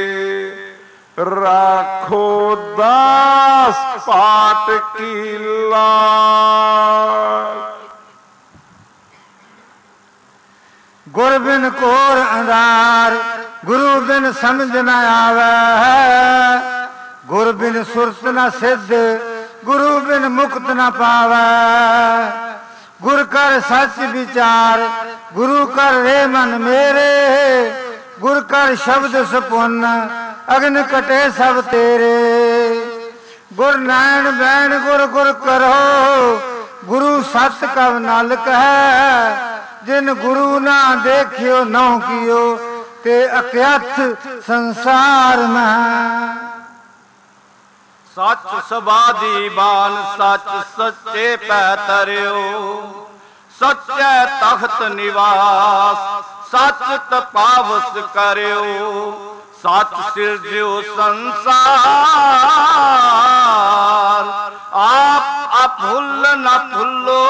राखो दास पाठ की लाज। गुर बिन कोर अंधार गुरु बिन समझ न आवे। गुर बिन सुरत न सिद्ध गुरु बिन मुक्त न पावे। गुर कर सच विचार गुरु कर रे मन मेरे। गुर कर शब्द सपुन अग्न कटे सब तेरे। गुर नैन बैन गुर गुर करो गुरु सत कब नालक है। जिन गुरु ना देखियो नौ कियो ते अक्यथ संसार में। सच सबादी बान सच सच्चे पै तरियो। सच्चे तख्त निवास सच तपावस करियो। सच सिरजियो संसार आप अफुल्ल न फुल्लो।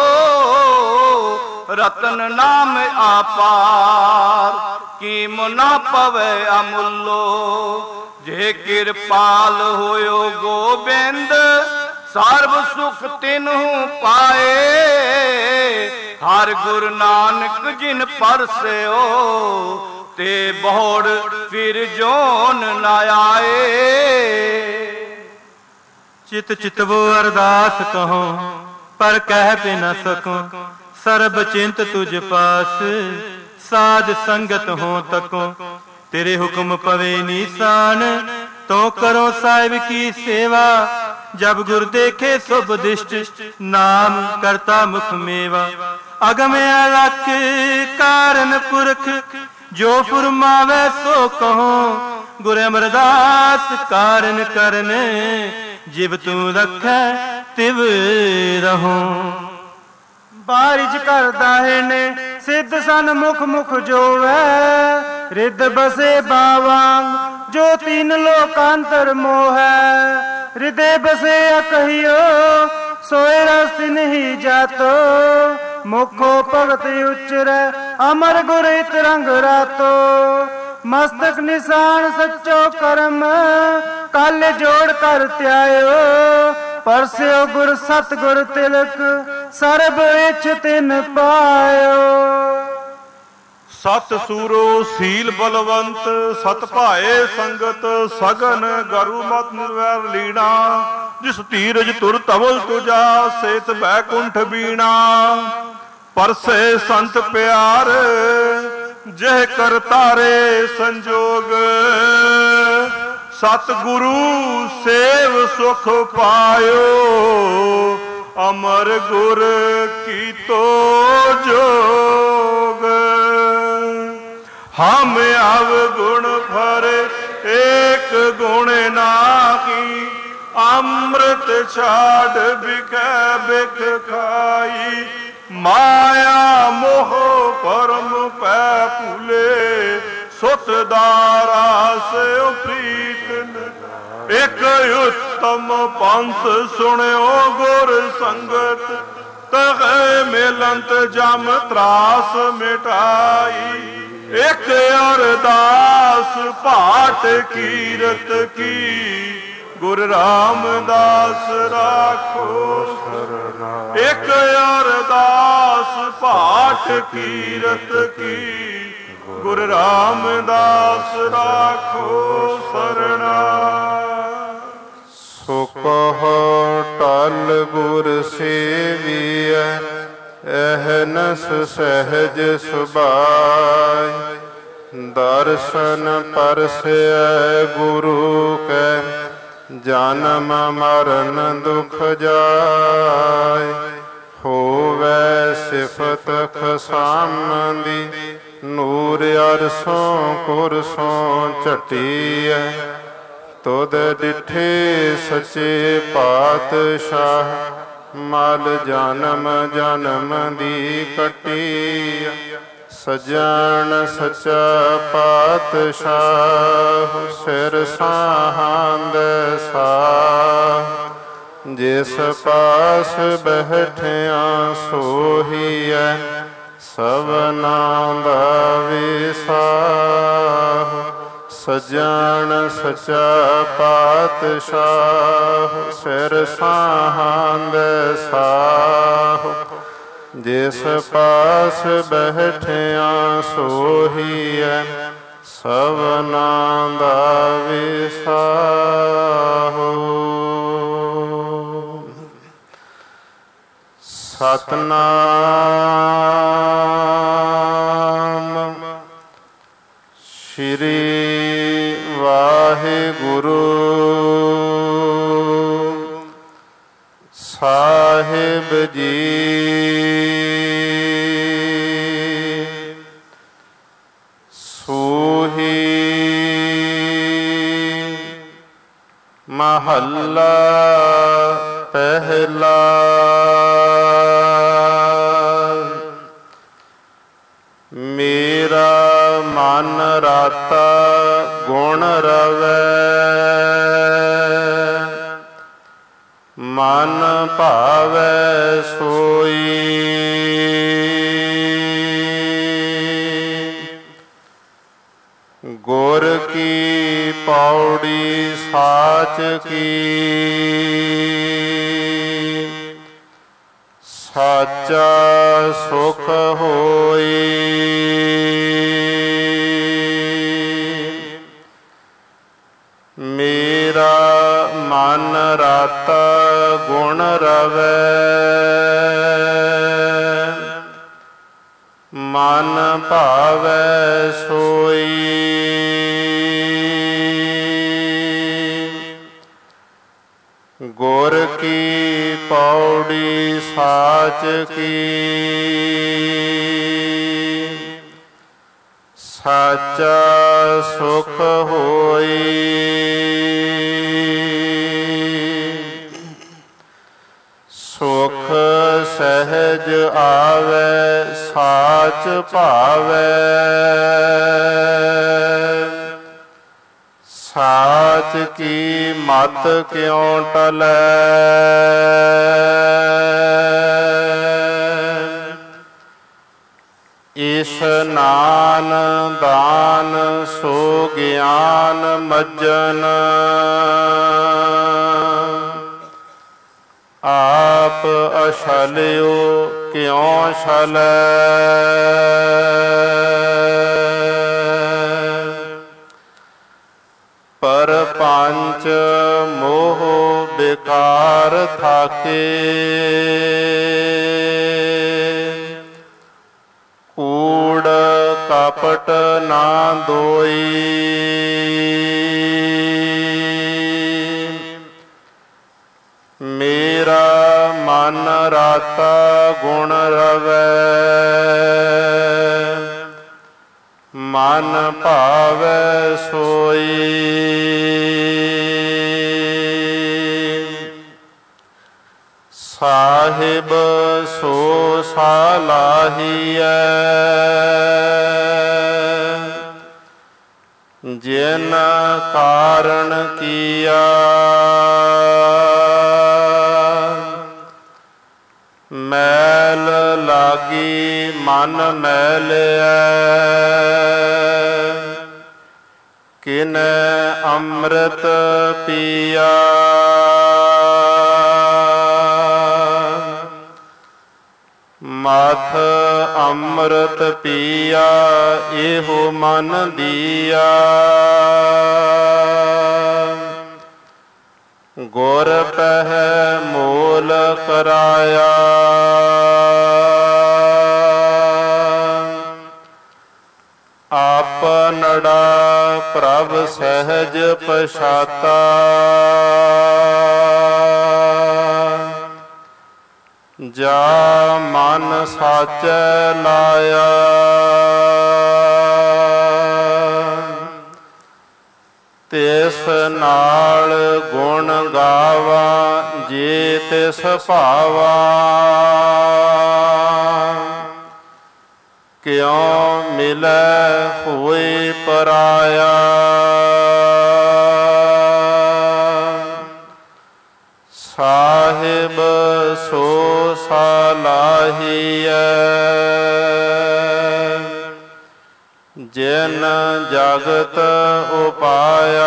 रतन नाम आपार कीम ना पवे अमुल्लो। जे कृपाल होयो गोबिंद सर्व सुख तिन्हु पाए। हर गुरु नानक जिन परस्यो ते बहुड़ फिर जोन न आए। चित चितवो अरदास कहो पर कह भी न सको। सर्ब चिंत तुझ पास साध संगत हो तको। तेरे हुक्म पवे निशान तो करो साहिब की सेवा। जब गुर देखे शुभ दिष्ट नाम करता मुख मेवा। अगम अलख कारण पुरख जो फुरमावे सो कहो। गुर अमरदास कारण करने जिव तू रखै तिव रहो। बारिज करदा है ने सिद्ध सन मुख मुख जोवे। रिद बसे बावांग जो तीन लोकांतर मोह। हृदय बसे कहियो सोए रास्ते नहीं जातो। मुखो भगत उच्चर अमर गुर इत रंग रातो। मस्तक निशान सच्चो कर्म कल जोड़ कर त्यायो। परस्यो गुर सतगुर तिलक सर्ब इच्छ तिन पायो। सत सूरो सील बलवंत सत भाए संगत। सगन गरु मत निर्वैर लीना। जिस धीरज तुर तवल तुझा सेत बैकुंठ बीना। परसे संत प्यार जह कर तारे संजोग। ਸਤਿਗੁਰੂ ਸੇਵ ਸੁਖ ਪਾਇਓ, ਅਮਰ ਗੁਰ ਕੀਤੋ ਜੋਗ। ਹਮ ਅਵਗੁਣ ਭਰੇ ਏਕ ਗੁਣ ਨਾਹੀ, ਅੰਮ੍ਰਿਤ ਛਾੜ ਬਿਖੈ ਬਿਖ ਖਾਈ। ਮਾਇਆ ਮੋਹ ਪਰਮ ਪੈ ਭੂਲੇ, ਸੁਤ ਦਾਰਾ ਸਿਉ ਪ੍ਰੀਤ ਨ। ਇਕ ਉਤਮ ਪੰਥ ਸੁਣਿਓ ਗੁਰ ਸੰਗਤ, ਤਹਿ ਮਿਲੰਤ ਜਮ ਤਰਾਸ ਮਿਟਾਈ। ਇਕ ਅਰਦਾਸ ਪਾਠ ਕੀਰਤ ਕੀ, ਗੁਰ ਰਾਮਦਾਸ ਰਾਖੋ ਸਰਨਾ। ਇਕ ਅਰਦਾਸ ਪਾਠ ਕੀਰਤ ਕੀ, ਗੁਰ ਰਾਮਦਾਸ ਰਾਖੋ ਸਰਨਾ। ਸੋ ਕਹੋ ਟਲ ਗੁਰ ਸੇਵੀਐ, ਅਹਨਸ ਸਹਿਜ ਸੁਭਾਇ। ਦਰਸ਼ਨ ਪਰਸੈ ਗੁਰੂ ਕੈ, ਜਨਮ ਮਰਨ ਦੁਖ ਜਾਇ। ਹੋਵੈ ਸਿਫਤ ਖਸਾਮਦੀ, ਨੂਰ ਅਰਸੋਂ ਕੁਰਸੋਂ ਝਟੀਐ। ਤੁਧ ਡਿਠੇ ਸੱਚੇ ਪਾਤਸ਼ਾਹ, ਮਲ ਜਨਮ ਜਨਮ ਦੀ ਕੱਟੀ। ਸਜਣ ਸੱਚਾ ਪਾਤਸ਼ਾਹ, ਸਿਰ ਸਾਹੰਦ ਸਾਹ। ਜਿਸ ਪਾਸ ਬੈਠਿਆ ਸੋਹੀਐ, ਸਭਨਾਂ ਦਾ ਵਿਸਾਹ। ਸਜਣ ਸੱਚਾ ਪਾਤਸ਼ਾਹ, ਸਿਰ ਸਾਹੰਦ ਸਾਹ। ਜਿਸ ਪਾਸ ਬੈਠਿਆ ਸੋਹੀਐ, ਸਭਨਾਂ ਦਾ ਵਿਸਾਹ। ਸਤਨਾਮ ਸ਼੍ਰੀ ਵਾਹਿਗੁਰੂ ਸਾਹਿਬ ਜੀ। ਸੂਹੀ ਮਹੱਲਾ ਪਹਿਲਾ। ਮੇਰਾ ਮਨ ਰਾਤਾ ਗੁਣ ਰਵੈ, ਮਨ ਭਾਵੈ ਸੋਈ। ਗੁਰ ਕੀ ਪੌੜੀ ਸਾਚ ਕੀ, ਸਾਚਾ ਸੁਖ ਹੋਈ। ਮੇਰਾ ਮਨ ਰਾਤਾ ਗੁਣ ਰਵੈ, ਮਨ ਭਾਵੈ ਸੋਈ। ਗੁਰ ਕੀ ਪੌੜੀ ਸਾਚ ਕੀ, ਸਾਚਾ ਸੁਖ ਹੋਈ। ਸੁਖ ਸਹਿਜ ਆਵੈ ਸਾਚ ਭਾਵੈ, ਸਾਚ ਕੀ ਮਤ ਕਿਉ ਟਲੈ। ਇਸ਼ਨਾਨ ਦਾਨ ਸੋ ਗਿਆਨ ਮੱਜਨ, ਆਪ ਅਛਲਿਓ ਕਿਉ ਛਲੈ। ਪਰਪੰਚ ਮੋਹ ਬਿਕਾਰ ਥਾਕੇ, ਕੂੜ ਕਪਟ ਨਾ ਦੋਈ। ਦਾਤਾ ਗੁਣ ਰਵੈ, ਮਨ ਭਾਵੈ ਸੋਈ। ਸਾਹਿਬ ਸੋ ਸਾਲਾਹੀਐ, ਜਿਨ ਕਾਰਣ ਕੀਆ। ਮੈਲ ਲਾਗੀ ਮਨ ਮੈਲਿਐ, ਕਿਨੈ ਅੰਮ੍ਰਿਤ ਪੀਆ। ਮਥ ਅੰਮ੍ਰਿਤ ਪੀਆ, ਇਹੋ ਮਨ ਦੀਆ। ਗੁਰ ਪਹਿ ਮੂਲ ਕਰਾਇਆ, ਆਪਨੜਾ ਪ੍ਰਭ ਸਹਿਜ ਪਛਾਤਾ। ਜਾ ਮਨ ਸਾਚੈ ਲਾਇਆ, ਤਿਸ ਨਾਲ ਗੁਣ ਗਾਵਾ, ਜੇ ਤਿਸ ਭਾਵਾ। ਕਿਉ ਮਿਲੈ ਹੋਇ ਪਰਾਇਆ, ਸਾਹਿਬ ਸੋ ਸਾਲਾਹੀਐ। ਜਿਨ ਜਗਤ ਉਪਾਇਆ,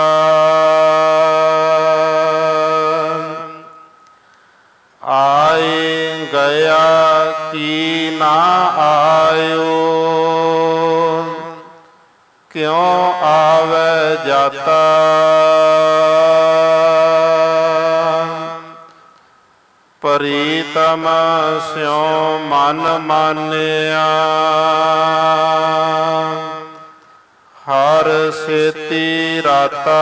ਆਏ ਗਿਆ ਕੀ ਨਾ ਆਇਓ। ਕਿਉ ਆਵੈ ਜਾਤਾ, ਪ੍ਰੀਤਮ ਸਿਉ ਮਨ ਮਾਨਿਆ। ਹਰ ਸੇਤੀ ਰਾਤਾ,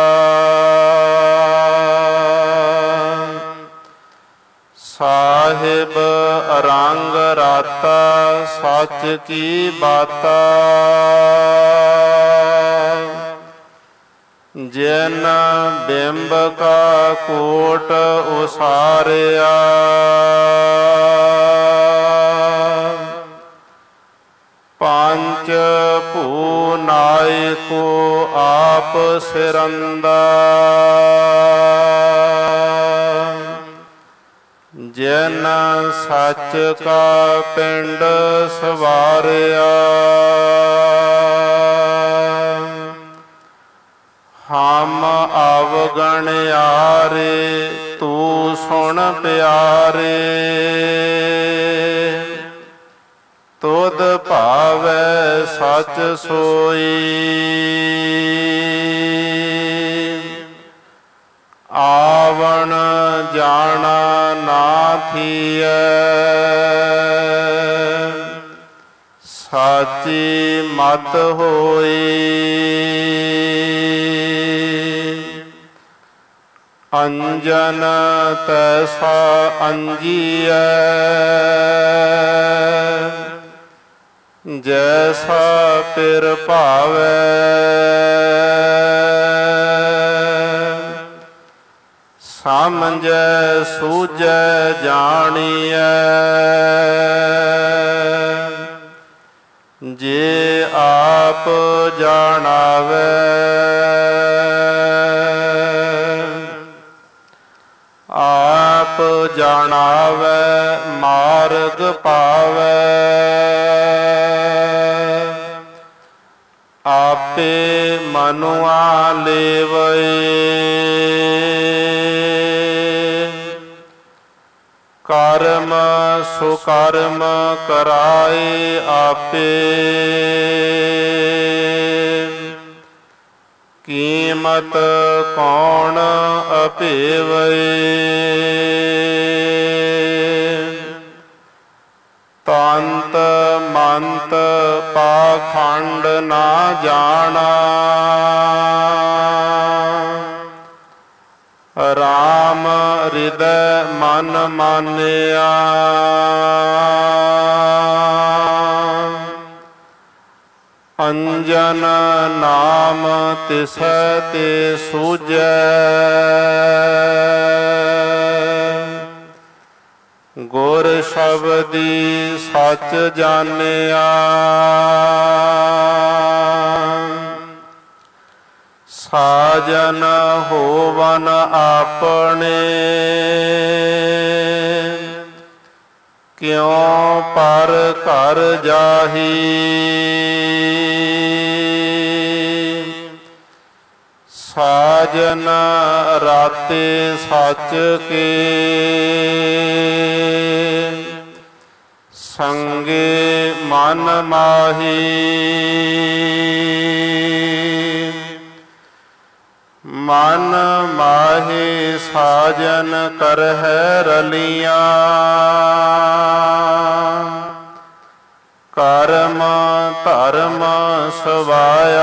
ਸਾਹਿਬ ਰੰਗ ਰਾਤਾ, ਸੱਚ ਕੀ ਬਾਤਾ। ਜਿਨ ਬਿੰਬ ਕਾ ਕੋਟ ਉਸਾਰਿਆ, ਪੰਚ ਭੂ ਨਾਇਕੋ ਆਪ ਸਿਰੰਦਾ। ਜਿਨ ਸੱਚ ਕਾ ਪਿੰਡ ਸਵਾਰਿਆ, ਹਮ ਅਵਗਣਿਆਰੇ ਤੂੰ ਸੁਣ ਪਿਆਰੇ। ਤੁਧ ਭਾਵੈ ਸੱਚ ਸੋਈ, ਆਵਣ ਜਾਣਾ ਨਾ ਥੀਐ। ਸਾਚੀ ਮਤ ਹੋਈ, ਅੰਜਨ ਤੈਸਾ ਅੰਜੀਐ। ਜੈਸਾ ਪਿਰ ਭਾਵੈ, ਸਮਝੈ ਸੂਝੈ ਜਾਣੀਐ। ਜੇ ਆਪ ਜਾਣਾਵੈ, ਆਪ ਜਾਣਾਵੈ ਮਾਰਗ ਪਾਵੈ। ਆਪੇ ਮਨੁਆ ਲੇਵੈ, ਕਰਮ ਸੁਕਰਮ ਕਰਾਏ ਆਪੇ। ਕੀਮਤ ਕੌਣ ਅਭੇਵੈ, ਤੰਤ ਮੰਤ ਪਾਖੰਡ ਨਾ ਜਾਣਾ। ਰਾਮ ਹਿਰਦੈ ਮਨ ਮਾਨਿਆ। ਅੰਜਨ ਨਾਮ ਤਿਸੈ ਤੇ ਸੂਝੈ, ਗੁਰ ਸ਼ਬਦੀ ਸੱਚ ਜਾਣਿਆ। ਸਾਜਨ ਹੋਵਨ ਆਪਣੇ, ਕਿਉ ਪਰ ਘਰ ਜਾਹੀ। ਸਾਜਨ ਰਾਤੇ ਸੱਚ ਕੇ, ਸੰਗੇ ਮਨ ਮਾਹੀ। ਮਨ ਮਾਹੀ ਸਾਜਨ ਕਰਹਿ ਰਲੀਆਂ, ਕਰਮ ਧਰਮ ਸਵਾਇਆ।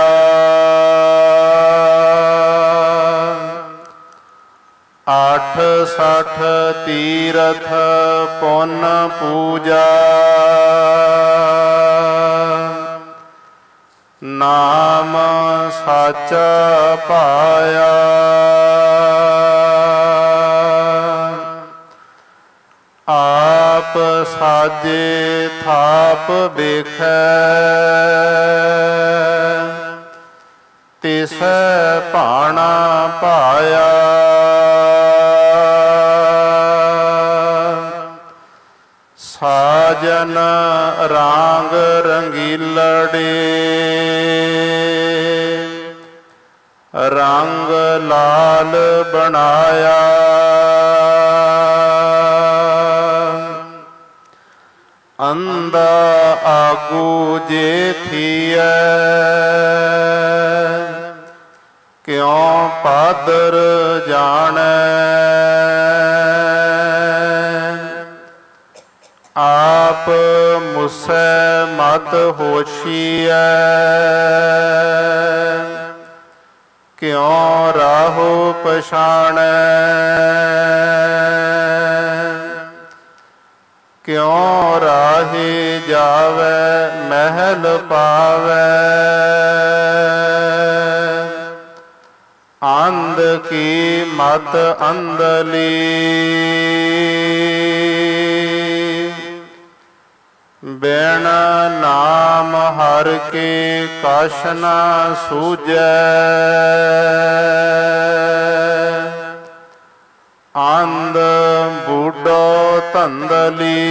ਆਠ ਸਠ ਤੀਰਥ ਪੁੰਨ ਪੂਜਾ, ਨਾਮ ਸਾਚਾ ਪਾਇਆ। ਆਪ ਸਾਜੇ ਥਾਪ ਵੇਖੈ, ਤਿਸੈ ਭਾਣਾ ਪਾਇਆ। ਸਾਜਨ ਰਾਂਗ ਰੰਗੀਲੜੇ, ਰੰਗ ਲਾਲ ਬਣਾਇਆ। ਅੰਧਾ ਆਗੂ ਜੇ ਥੀਐ, ਕਿਉ ਪਾਦਰ ਜਾਣੈ। ਆਪ ਮੁਸੈ ਮਤ ਹੋਸ਼ੀਐ, ਕਿਉ ਰਾਹੋ ਪਛਾਣੈ। ਕਿਉ ਰਾਹੀ ਜਾਵੈ ਮਹਿਲ ਪਾਵੈ। ਅੰਧ ਕੀ ਮਤ ਅੰਧਲੀ, ਬਿਨ ਨਾਮ ਹਰ ਕੇ ਕਛ ਨਾ ਸੂਝੈ। ਅੰਧ ਬੁੱਢੋ ਧੰਦਲੀ,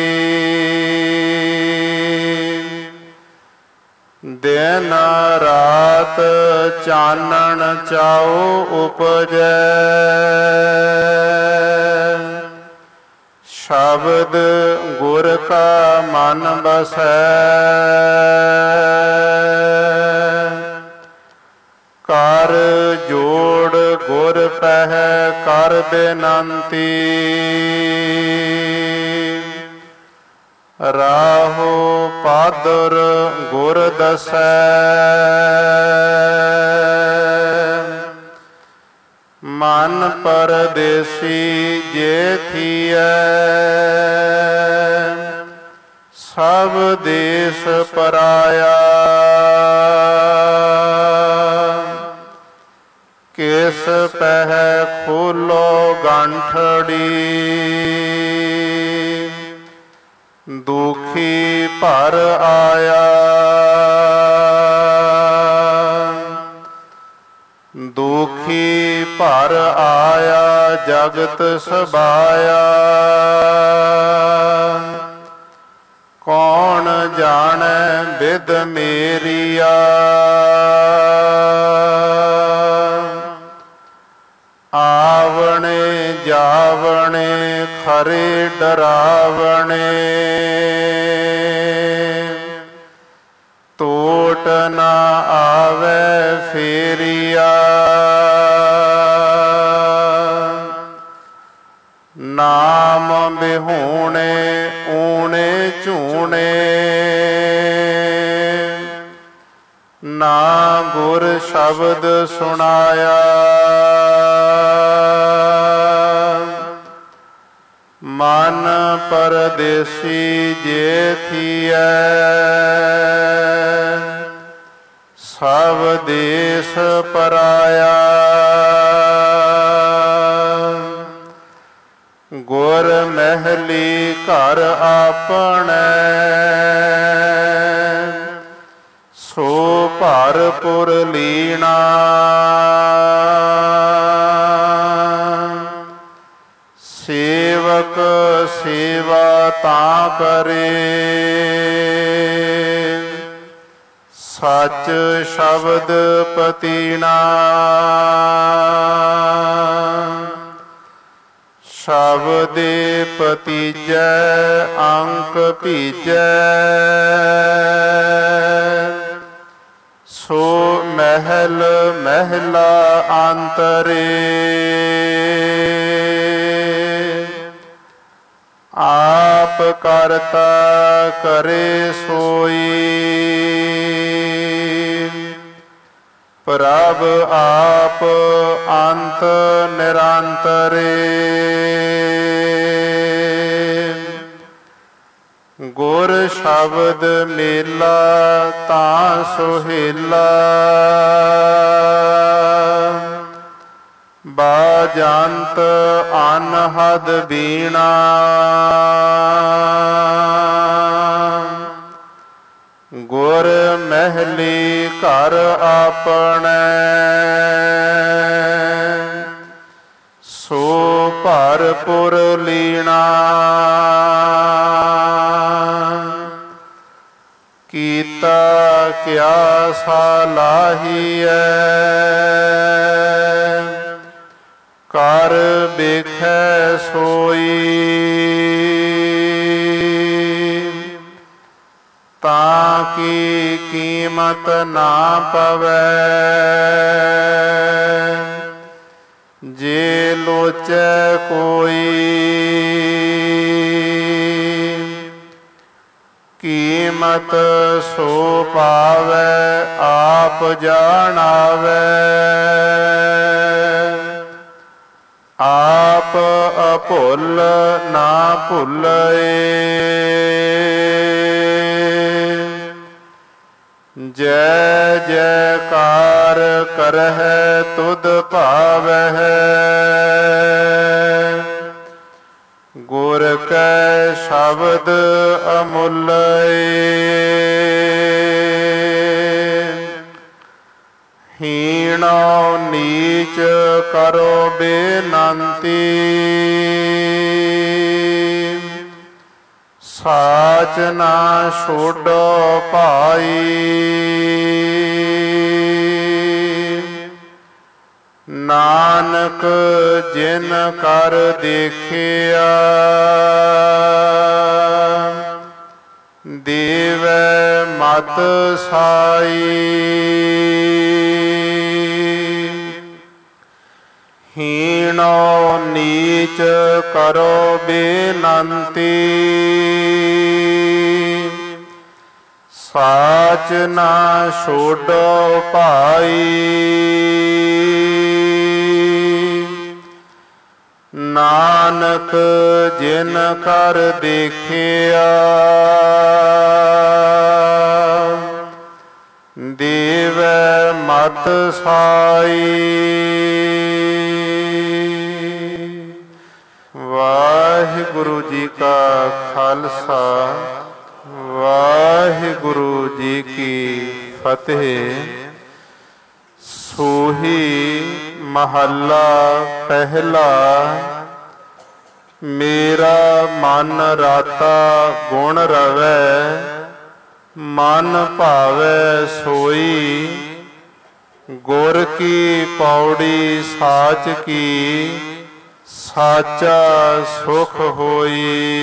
ਦਿਨ ਰਾਤ ਚਾਨਣ ਚਾਉ ਉਪਜੈ। ਸ਼ਬਦ ਗੁਰ ਕਾ ਮਨ ਬਸੈ, ਕਰ ਜੋੜ ਗੁਰ ਪਹਿ ਕਰ ਬੇਨੰਤੀ। ਰਾਹੋ ਪਾਦਰ ਗੁਰ ਦਸੈ, ਮਨ ਪਰਦੇਸੀ ਜੇ ਥੀਐ। ਸਭ ਦੇਸ ਪਰਾਇਆ, ਕਿਸ ਪਹਿ ਖੋਲੋ ਗੰਠੜੀ। ਦੁਖੀ ਭਰ ਆਇਆ, ਦੁਖੀ ਭਰ ਆਇਆ ਜਗਤ ਸਬਾਇਆ। ਕੌਣ ਜਾਣੈ ਬਿਦ ਮੇਰੀਆ, ਆਵਣੇ ਜਾਵਣੇ ਖਰੇ ਡਰਾਵਣੇ। ਟੋਟ ਨਾ ਆਵੇ ਫੇਰੀਆ, ਨਾਮ ਬਿਹੂਣੇ ਊਣੇ ਝੂਣੇ। ਨਾ ਗੁਰ ਸ਼ਬਦ ਸੁਣਾਇਆ, ਮਨ ਪਰਦੇਸੀ ਜੇ ਥੀਐ, ਸਭ ਦੇਸ ਪਰਾਇਆ। ਗੁਰ ਮਹਿਲੀ ਘਰ ਆਪਣੇ, ਸੋ ਭਰਪੁਰ ਲੀਣਾ। ਸੇਵਕ ਸੇਵਾ ਤਾਂ ਕਰੇ, ਸੱਚ ਸ਼ਬਦ ਪਤੀਣਾ। ਸ਼ਬਦੇ ਪਤੀਜੈ ਅੰਕ ਭੀਜੈ, ਸੋ ਮਹਿਲ ਮਹਿਲਾ ਅੰਤਰੇ। ਆਪ ਕਰਤਾ ਕਰੇ ਸੋਈ, ਪ੍ਰਭ ਆਪ ਅੰਤ ਨਿਰੰਤਰੇ। ਗੁਰ ਸ਼ਬਦ ਮੇਲਾ ਤਾਂ ਸੁਹੇਲਾ, ਬਾਜੰਤ ਅਨਹਦ ਬੀਣਾ। ਗੁਰ ਮਹਿਲੀ ਘਰ ਆਪਣੇ, ਸੋ ਭਰਪੁਰ ਲੀਣਾ। ਕੀਤਾ ਕਿਆ ਸਲਾਹੀਐ, ਕਰ ਵੇਖੈ ਸੋਈ। ਤਾਂ ਕੀ ਕੀਮਤ ਨਾ ਪਵੈ, ਜੇ ਲੋਚੈ ਕੋਈ। ਕੀਮਤ ਸੋ ਪਾਵੈ ਆਪ ਜਾਣਾਵੈ, ਆਪ ਅਭੁੱਲ ਨਾ ਭੁੱਲਏ। ਜੈ ਜੈਕਾਰ ਕਰਹਿ ਤੁਧ ਭਾਵਹਿ, ਗੁਰ ਕੈ ਸ਼ਬਦ ਅਮੁੱਲਏ। ਹੀਣੋ ਨੀਚ ਕਰੋ ਬੇਨੰਤੀ, ਸਾਚ ਨਾ ਛੋਡੋ ਭਾਈ। ਨਾਨਕ ਜਿਨ ਕਰ ਦੇਖਿਆ, ਦੇਵੈ ਮਤ ਸਾਈ। ਹੀਣੋ ਨੀਚ ਕਰੋ ਬੇਨੰਤੀ, ਸਾਚ ਨਾ ਛੋਡੋ ਭਾਈ। ਨਾਨਕ ਜਿਨ ਕਰ ਦੇਖਿਆ, ਦੇਵੈ ਮਤ ਸਾਈ। ਵਾਹਿਗੁਰੂ ਜੀ ਕਾ ਖਾਲਸਾ, ਵਾਹਿਗੁਰੂ ਜੀ ਕੀ ਫਤਿਹ। ਸੋਹੀ ਮਹੱਲਾ ਪਹਿਲਾ। ਮੇਰਾ ਮਨ ਰਾਤਾ ਗੁਣ ਰਵੈ, ਮਨ ਭਾਵੈ ਸੋਈ। ਗੁਰ ਕੀ ਪੌੜੀ ਸਾਚ ਕੀ, ਸਾਚਾ ਸੁਖ ਹੋਈ।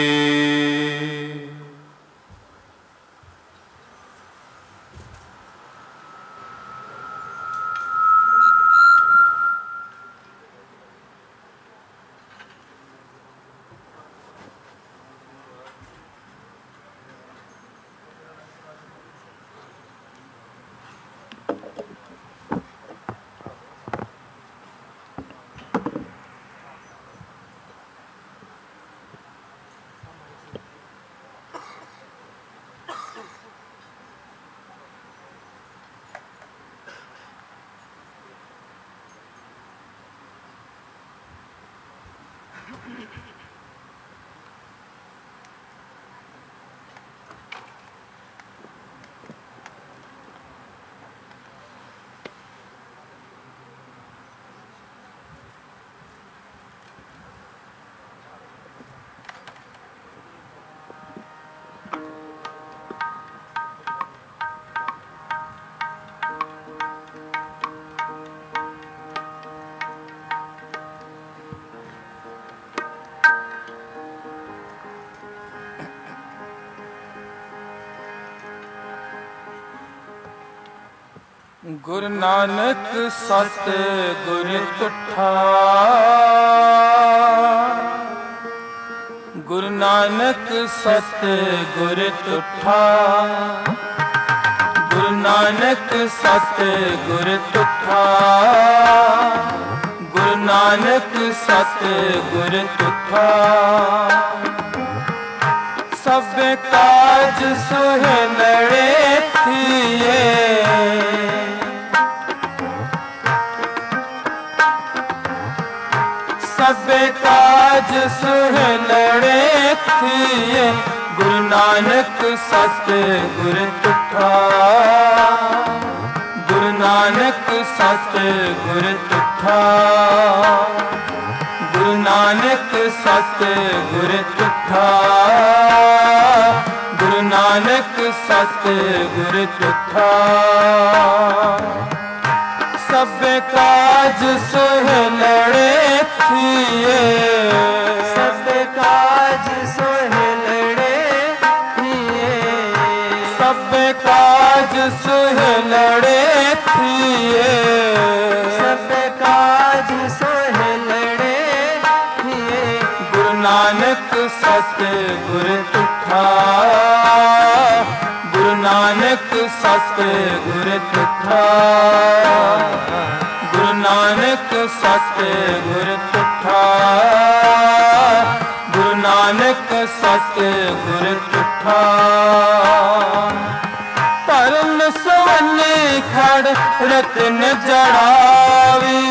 ਗੁਰੂ ਨਾਨਕ ਸਤ ਗੁਰ ਤੁਠਾ, ਗੁਰੂ ਨਾਨਕ ਸਤ ਗੁਰ ਤੁਠਾ, ਗੁਰੂ ਨਾਨਕ ਸਤ ਗੁਰ ਤੁਠਾ, ਗੁਰੂ ਨਾਨਕ ਸਤ ਗੁਰ ਤੁਠਾ। ਸਭ ਕਾਜ ਸੁਹੇਲੜੇ ਥੀਏ, ਸਭ ਕਾਜ ਸੁਹੇਲੜੇ ਥੀਏ, ਗੁਰੂ ਨਾਨਕ ਸਤ ਗੁਰ ਤੁਠਾ, ਗੁਰੂ ਨਾਨਕ ਸਤ ਗੁਰ ਤੁਠਾ, ਗੁਰੂ ਨਾਨਕ ਸਤ ਗੁਰ ਤੁਠਾ, ਗੁਰੂ ਨਾਨਕ ਸਤ ਗੁਰ ਤੁਠਾ। ਸਭ ਕਾਜ ਸੁਹੇਲੜੇ ਥੀਏ, ਸਭ ਕਾਜ ਸੁਹੇਲੜੇ ਥੀਏ, ਸਭ ਕਾਜ ਸੁਹੇਲੜੇ ਥੀਏ, ਸਭ ਕਾਜ ਸੁਹੇਲੜੇ ਥੀਏ, ਗੁਰੂ ਨਾਨਕ ਸਤ ਗੁਰ ਤੁਠਾ, ਗੁਰੂ ਨਾਨਕ ਸਤ ਗੁਰ ਤੁਠਾ, ਗੁਰੂ ਨਾਨਕ ਸਤ ਗੁਰ ਤੁਠਾ, ਗੁਰੂ ਨਾਨਕ ਸਤ ਗੁਰ ਤੁਠਾ। ਧਰਮ ਸਵੰਨੇ ਖੜ ਰਤਨ ਜੜਾਵੀ,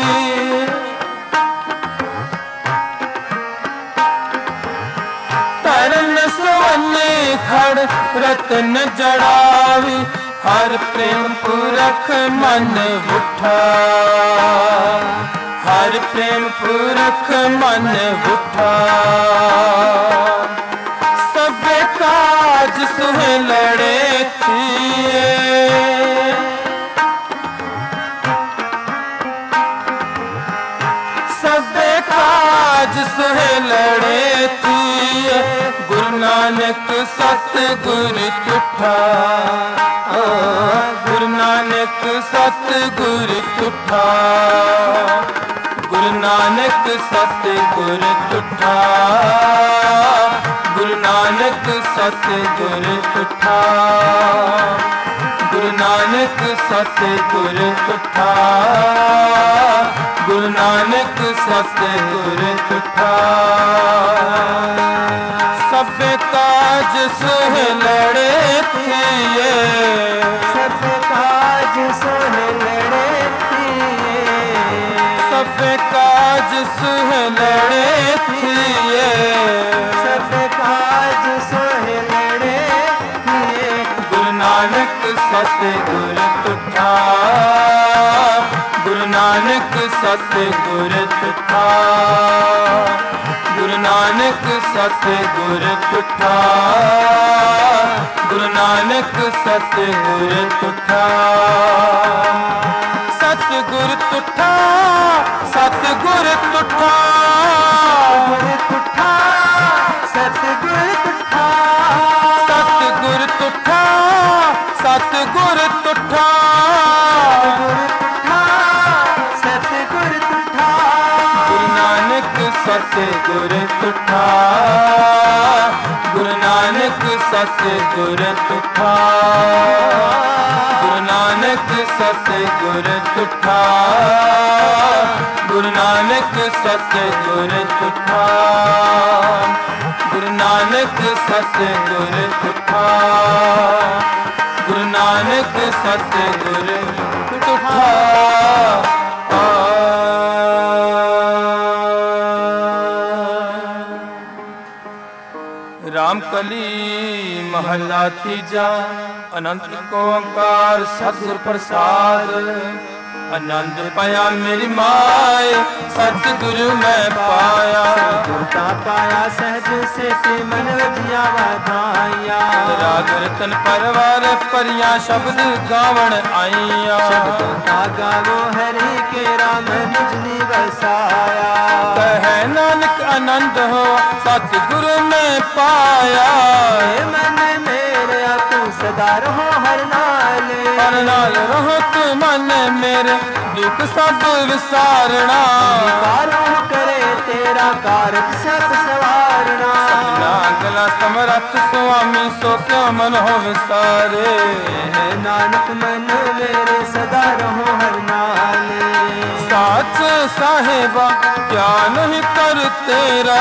ਧਰਮ ਸਵੰਨੇ ਖੜ ਰਤਨ ਜੜਾਵੀ, ਹਰ ਪ੍ਰੇਮ ਪੁਰਖ ਮਨ ਉਠਾ, ਹਰ ਪ੍ਰੇਮ ਪੁਰਖ ਮਨ ਉਠਾ। ਸਭ ਕਾਜ ਸੁਹੇਲੜੇ ਥੀਏ, ਸਭ ਕਾਜ ਸੁਹੇਲੜੇ ਥੀਏ, ਗੁਰੂ ਨਾਨਕ ਸਤ ਗੁਰ ਤੁਠਾ, ਗੁਰੂ ਨਾਨਕ ਸਤ ਗੁਰ ਤੁਠਾ, ਗੁਰੂ ਨਾਨਕ ਸਤ ਗੁਰ ਤੁਠਾ, ਗੁਰੂ ਨਾਨਕ ਸਤ ਗੁਰ ਤੁਠਾ, ਗੁਰੂ ਨਾਨਕ ਸਤ ਗੁਰ ਤੁਠਾ, ਗੁਰੂ ਨਾਨਕ ਸਤ ਗੁਰ ਤੁਠਾ। ਸਭ ਕਾਜ ਸੁਹੇਲੜੇ ਥੀਏ, ਸਭ ਕਾਜ ਸੁਹੇਲੜੇ ਥੀਏ, ਸਭ ਕਾਜ ਸੁਹੇਲੜੇ ਥੀਏ, ਸਭ ਕਾਜ ਸੁਹੇਲੜੇ ਥੀਏ, ਗੁਰੂ ਨਾਨਕ ਸਤ ਗੁਰ ਤੁਠਾ, ਗੁਰੂ ਨਾਨਕ ਸਤ ਗੁਰ ਤੁਠਾ, ਗੁਰੂ ਨਾਨਕ ਸਤ ਗੁਰ ਤੁਠਾ, ਗੁਰੂ ਨਾਨਕ ਸਤ ਗੁਰ ਤੁਠਾ। ਸਤ ਗੁਰ ਤੁਠਾ, ਸਤ ਗੁਰ ਤੁਠਾ, ਗੁਰ ਤੁਠਾ, ਸਤ ਗੁਰ ਤੁਠਾ, ਸਤ ਗੁਰ ਤੁਠਾ, ਸਤ ਗੁਰ ਤੁਠਾ, ਗੁਰ ਤੁਠਾ, ਸਤ ਗੁਰ ਤੁਠਾ, ਗੁਰੂ ਨਾਨਕ ਸਤ ਗੁਰ ਤੁਠਾ, ਗੁਰੂ ਨਾਨਕ ਸਤ ਗੁਰ ਤੁਠਾ, ਗੁਰੂ ਨਾਨਕ ਸਤ ਗੁਰ ਤੁਠਾ, ਗੁਰੂ ਨਾਨਕ ਸਤ ਗੁਰ ਤੁਠਾ, ਗੁਰੂ ਨਾਨਕ ਸਤ ਗੁਰ ਤੁਠਾ, ਗੁਰੂ ਨਾਨਕ ਸਤ ਗੁਰ ਤੁਠਾ। महला तीजा। अनंत को ओंकार सतगुर प्रसाद। आनंद पाया मेरी माए सतगुरु मैं पाया। गुरता पाया सहज से मन वजिया वाधाया। राग रतन परवार परिया शब्द गावण आईया। शब्द गावो हरि के राम निजनी बसाया। कहे नानक आनंद हो सतगुरु में पाया। मन मेरे तू सदा रहो हर नाल। हर नाल रहो तू मन मेरे दुख सब विसारना। कारों करे तेरा कारज सब सवारना। सपना गला समरथ स्वामी सो क्यों मन हो विसारे। नानक मन मेरे सदा रहो हर नाल। साच साहेबा क्या नहीं कर तेरा।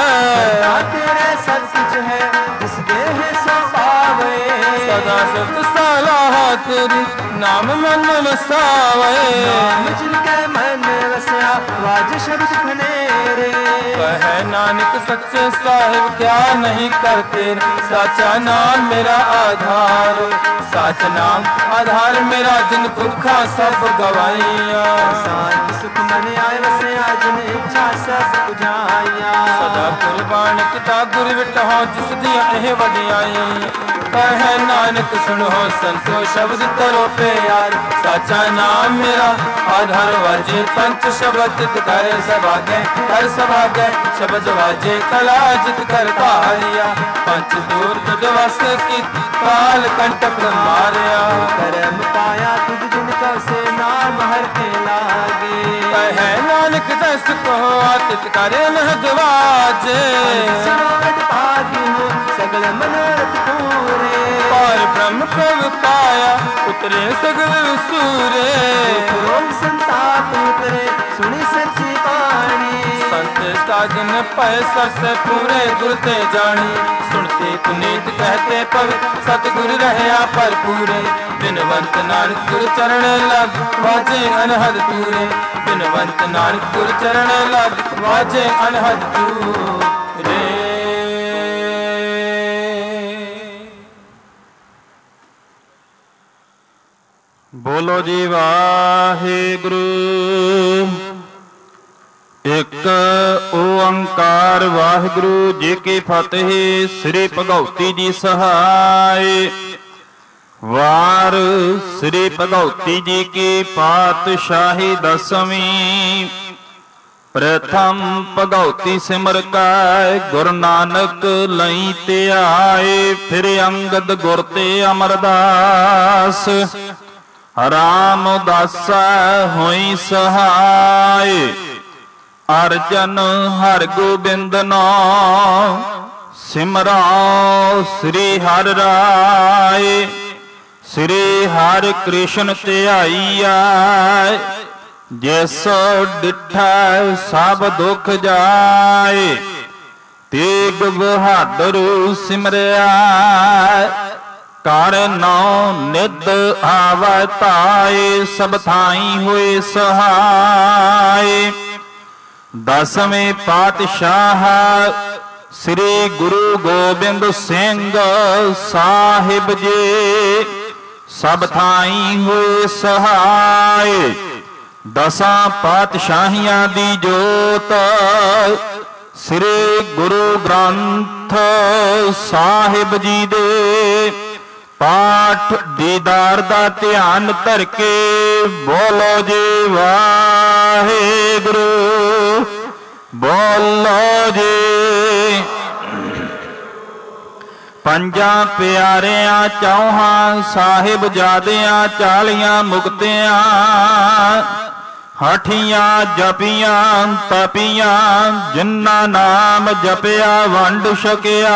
तेरे सब कुछ है जिस देह सो पावे। सदा सत सलाह तेरी नाम मन वसावे। नाम जिनके मन वसया वाज शब्द खनेरे। कहे नानक सच्चे साहिब क्या नहीं करते। साचा नाम मेरा आधार। साच नाम आधार मेरा जिन पुरखा सब गवाइया। शांति सुख मन आए वसया जिन इच्छा सब बुझाइया। सदा कुर्बान किता गुर विटहो जिस दिया एह वडियाई। कहे नानक सुनो संतो शब्द करो प्यार। साचा नाम मेरा आधार वाजे पंच शब्द करे सभागे कर सभागे शब्द वाजे कला जित कर तारिया। पंच दूर तुझ की काल कंटक मारिया। करम पाया तुझ जिनका से नाम हर के लागे। कहे नानक दस को आतित करे महदवाजे। सरोवत भागी हो सगल मनोरथ पूरे। और ब्रह्म प्रभ पाया उतरे सगल सूरे। ओम संताप उतरे सुनी सच्ची बाणी। संत साजन पै सरसे पूरे गुरते जानी। सुनते पुनीत कहते पवित्र सतगुरु रहया पर पूरे। बिनवंत नानक गुरु चरण लग वाजे अनहद तूरे। बिनवंत नानक गुरु चरण लग वाजे अनहद तूरे। बोलो जी वाहिगुरु। एक ओंकार वाहिगुरु जी की फतेह। श्री भगवती जी सहाय। वार श्री भगवती जी की पातशाही दसवीं। प्रथम भगवती सिमर काय गुरु नानक लई ते आए। फिर अंगद गुर ते अमरदास। राम दासा होई सहाय। अर्जन हर गोबिंद नाम सिमराओ श्री हर राय। श्री हर कृष्ण ध्याईया। जैसो डिठा सब दुख जाए। तेग बहादुर सिमरिया। कर नौ निध आवताए। सब थाई हुए सहाय। दसवें पातशाह श्री गुरु गोबिंद सिंह साहिब जी सब थाई हुए सहाय। दसां पातशाहियां दी जोत श्री गुरु ग्रंथ साहिब जी दे पाठ दीदार दा ध्यान धर के बोलो जी वाहिगुरु। बोलो जी। पंजा प्यारियां चौहां साहिब जादियां 40 मुक्तियां। हठियां जपियां तपियां जिन्ना नाम जपिया वंड छकिया।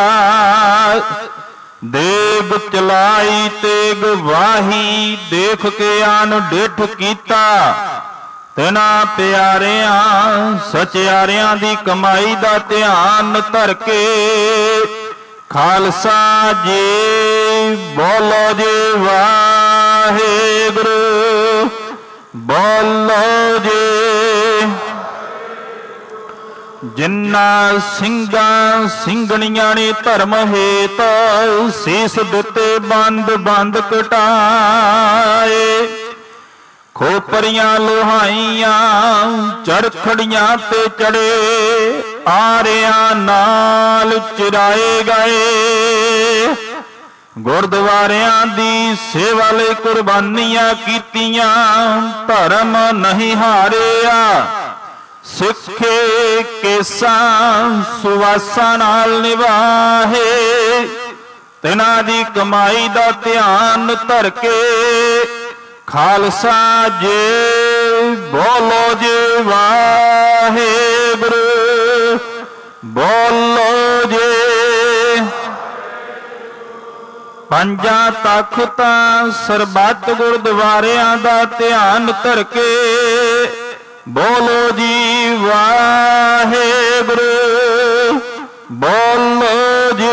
देग चलाई तेग वाही देख के आन डिठ कीता। तिना प्यारियां सचियारियां दी कमाई दा ध्यान धर के खालसा जी बोलो जी वाहिगुरु। बोलो जी। ਜਿਨ੍ਹਾਂ ਸਿੰਘਾਂ ਸਿੰਘਣੀਆਂ ਨੇ ਧਰਮ ਹੇਤ ਸੀਸ ਦਿੱਤੇ ਬੰਦ ਬੰਦ ਕਟਾਏ। ਖੋਪਰੀਆਂ ਲੋਹਾਈਆਂ ਚਰਖੜੀਆਂ ਤੇ ਚੜੇ ਆਰਿਆਂ ਨਾਲ ਚਿਰਾਏ ਗਏ। ਗੁਰਦੁਆਰਿਆਂ ਦੀ ਸੇਵਾ ਲਈ ਕੁਰਬਾਨੀਆਂ ਕੀਤੀਆਂ ਧਰਮ ਨਹੀਂ ਹਾਰਿਆ। ਸਿੱਖੇ ਕੇਸਾਂ ਸੁਵਾਸਾਂ ਨਾਲ ਨਿਭਾਹੇ। ਤਿਨਾਂ ਦੀ ਕਮਾਈ ਦਾ ਧਿਆਨ ਧਰ ਕੇ ਖਾਲਸਾ ਜੀ ਬੋਲੋ ਜੀ ਵਾਹਿਗੁਰੂ ਬੋਲੋ ਜੀ। ਪੰਜਾਂ ਤਖਤਾਂ ਸਰਬੱਤ ਗੁਰਦੁਆਰਿਆਂ ਦਾ ਧਿਆਨ ਧਰ ਕੇ ਬੋਲੋ ਜੀ ਵਾਹਿਗੁਰੂ ਬੋਲੋ ਜੀ।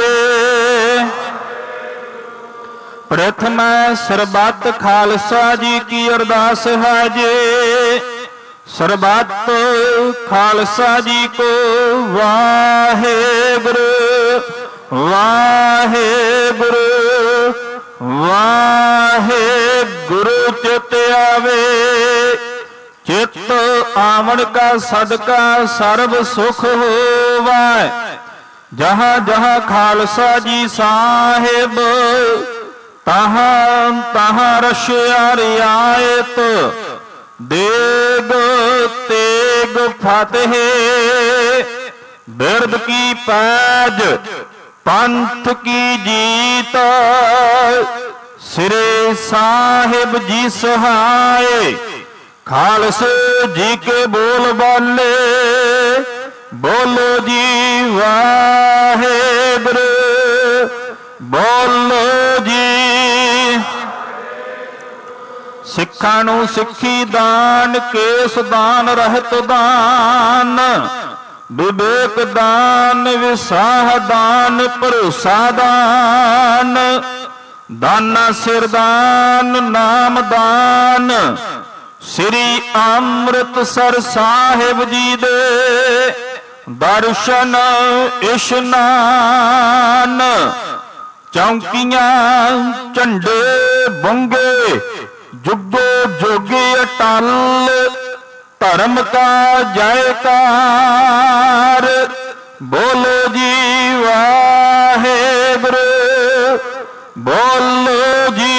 ਪ੍ਰਥਮ ਸਰਬੱਤ ਖਾਲਸਾ ਜੀ ਕੀ ਅਰਦਾਸ ਹੈ ਜੀ। ਸਰਬੱਤ ਖਾਲਸਾ ਜੀ ਕੋ ਵਾਹਿਗੁਰੂ ਵਾਹਿਗੁਰੂ ਵਾਹਿਗੁਰੂ ਚਿਤ ਆਵੇ। ਚਿਤ ਆਵਣ ਕਾ ਸਦਕਾ ਸਰਬ ਸੁਖ ਹੋਵੈ। ਜਹਾਂ ਜਹਾਂ ਖਾਲਸਾ ਜੀ ਸਾਹਿਬ ਤਹਾਂ ਤਹਾਂ ਰਸ਼ਿਆ ਰਿਆਇਤ। ਦੇਗ ਤੇਗ ਫਤਿਹ ਬਿਰਦ ਕੀ ਪੈਜ ਪੰਥ ਕੀ ਜੀਤ। ਸਿਰੇ ਸਾਹਿਬ ਜੀ ਸਹਾਏ ਖਾਲਸੇ ਜੀ ਕੇ ਬੋਲ ਬਾਲੇ ਬੋਲੋ ਜੀ ਵਾਹਿਗੁਰੂ ਬੋਲੋ ਜੀ। ਸਿੱਖਾਂ ਨੂੰ ਸਿੱਖੀ ਦਾਨ ਕੇਸ ਦਾਨ ਰਹਿਤ ਦਾਨ ਵਿਵੇਕ ਦਾਨ ਵਿਸਾਹ ਦਾਨ ਭਰੋਸਾ ਦਾਨ ਦਾਨਾ ਸਿਰ ਦਾਨ ਨਾਮ ਦਾਨ। ਸ੍ਰੀ ਅੰਮ੍ਰਿਤਸਰ ਸਾਹਿਬ ਜੀ ਦੇ ਦਰਸ਼ਨ ਇਸ਼ਨਾਨ। ਚੌਂਕੀਆਂ ਝੰਡੇ ਬੰਗੇ ਜੁਗੋ ਜੋਗੇ ਅਟਲ। ਧਰਮ ਕਾ ਜੈਕਾਰ ਬੋਲੋ ਜੀ ਵਾਹਿਗੁਰੂ ਬੋਲੋ ਜੀ।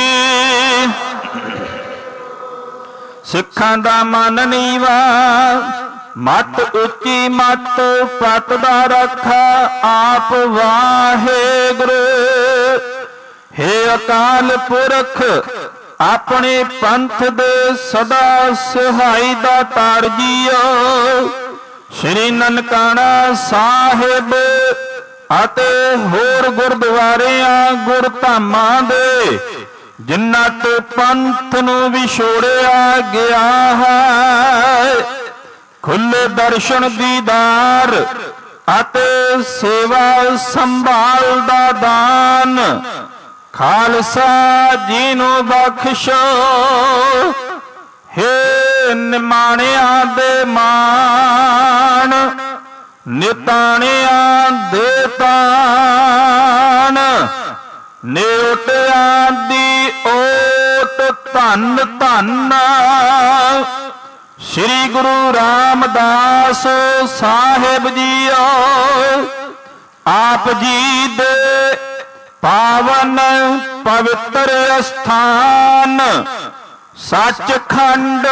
ਸਿੱਖਾਂ ਦਾ ਮਨ ਨੀਵਾ ਮਤ ਉੱਚੀ ਮਤ ਪਤ ਦਾ ਰੱਖਾ ਆਪ ਵਾਹਿਗੁਰੂ। ਹੇ ਅਕਾਲ ਪੁਰਖ ਆਪਣੇ ਪੰਥ ਦੇ ਸਦਾ ਸਹਾਈ ਦਾ ਤਾਰ ਜੀਓ। ਸ੍ਰੀ ਨਨਕਾਣਾ ਸਾਹਿਬ ਅਤੇ ਹੋਰ ਗੁਰਦੁਆਰਿਆਂ ਗੁਰਧਾਮਾਂ ਦੇ ਜਿਨ੍ਹਾਂ ਤੋਂ ਪੰਥ ਨੂੰ ਵਿਛੋੜਿਆ ਗਿਆ ਹੈ ਖੁੱਲੇ ਦਰਸ਼ਨ ਦੀਦਾਰ ਅਤੇ ਸੇਵਾ ਸੰਭਾਲ ਦਾ ਦਾਨ ਖਾਲਸਾ ਜੀ ਨੂੰ ਬਖਸ਼ੋ। ਹੇ ਨਿਮਾਣਿਆਂ ਦੇ ਮਾਣ ਨਿਤਾਣਿਆਂ ਦੇ ਤਾਣ ਨੇਉਟਿਆਂ ਦੀ ਓਟ ਧੰਨ ਧੰਨ ਸ੍ਰੀ ਗੁਰੂ ਰਾਮਦਾਸ ਸਾਹਿਬ ਜੀਓ। ਆਪ ਜੀ ਦੇ ਪਾਵਨ ਪਵਿੱਤਰ ਅਸਥਾਨ ਸੱਚਖੰਡ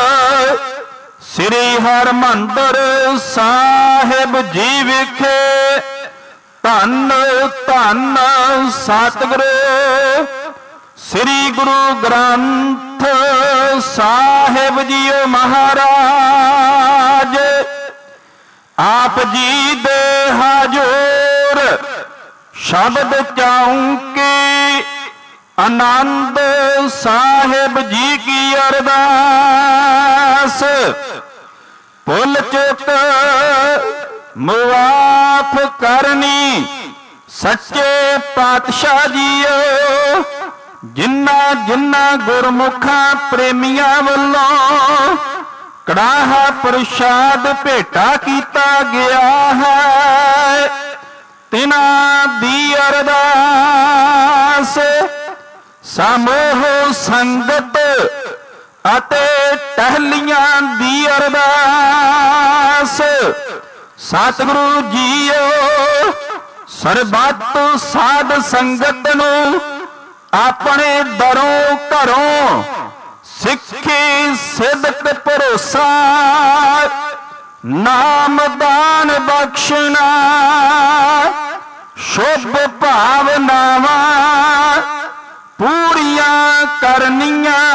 ਸ੍ਰੀ ਹਰਿਮੰਦਰ ਸਾਹਿਬ ਜੀ ਵਿਖੇ ਧੰਨ ਧੰਨ ਸਤਿਗੁਰੂ ਸ੍ਰੀ ਗੁਰੂ ਗ੍ਰੰਥ ਸਾਹਿਬ ਜੀਓ ਮਹਾਰਾਜ। ਆਪ ਜੀ ਦੇ ਹਜੂਰ ਸ਼ਬਦ ਚੌਂਕੀ ਆਨੰਦ ਸਾਹਿਬ ਜੀ ਕੀ ਅਰਦਾਸ ਭੁੱਲ ਚੁੱਕ ਮੁਆਫ ਕਰਨੀ ਸੱਚੇ ਪਾਤਸ਼ਾਹ ਜੀਓ। ਜਿਨ੍ਹਾਂ ਜਿਨ੍ਹਾਂ ਗੁਰਮੁਖਾਂ ਪ੍ਰੇਮੀਆਂ ਵੱਲੋਂ कड़ाहा प्रसाद भेटा कीता गया है। तिना दी अरदास समूह संगत अते टहलियां दी अरदास। सतगुरु जीओ सरबत साध संगत नूं अपने दरों घरों सिक्खी सिदक भरोसा नाम दान बख्शना शुभ भावनावां पूरियां करनियां।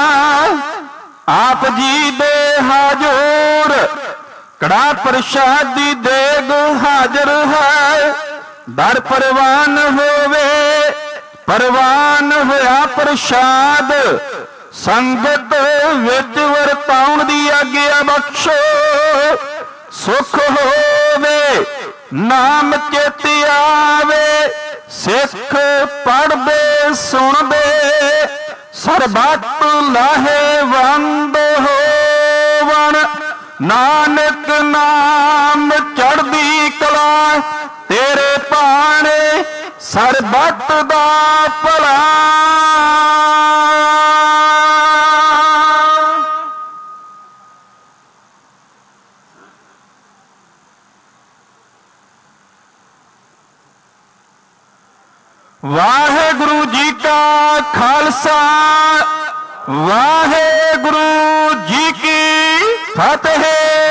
आप जी दे हाजूर कड़ा प्रसादी देग हाजर है। दर परवान होवे परवान होया प्रसाद संगत विच वरताउण दी आग्या बख्शो। सुख होवे नाम चेते आवे सिख पढ़दे सुनदे सरबत लाहेवंद होवण। नानक नाम चढ़दी कला तेरे पाने सरबत दा भला। वाहेगुरु जी का खालसा वाहेगुरु जी की फतेह।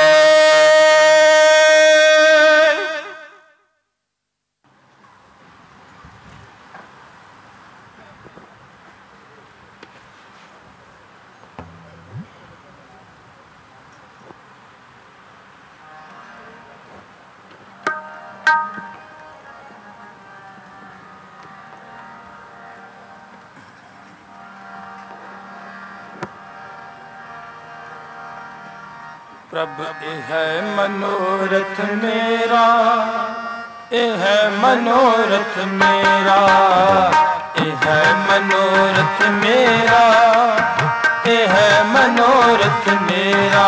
प्रभ यह मनोरथ मेरा यह मनोरथ मेरा यह मनोरथ मेरा यह मनोरथ मेरा।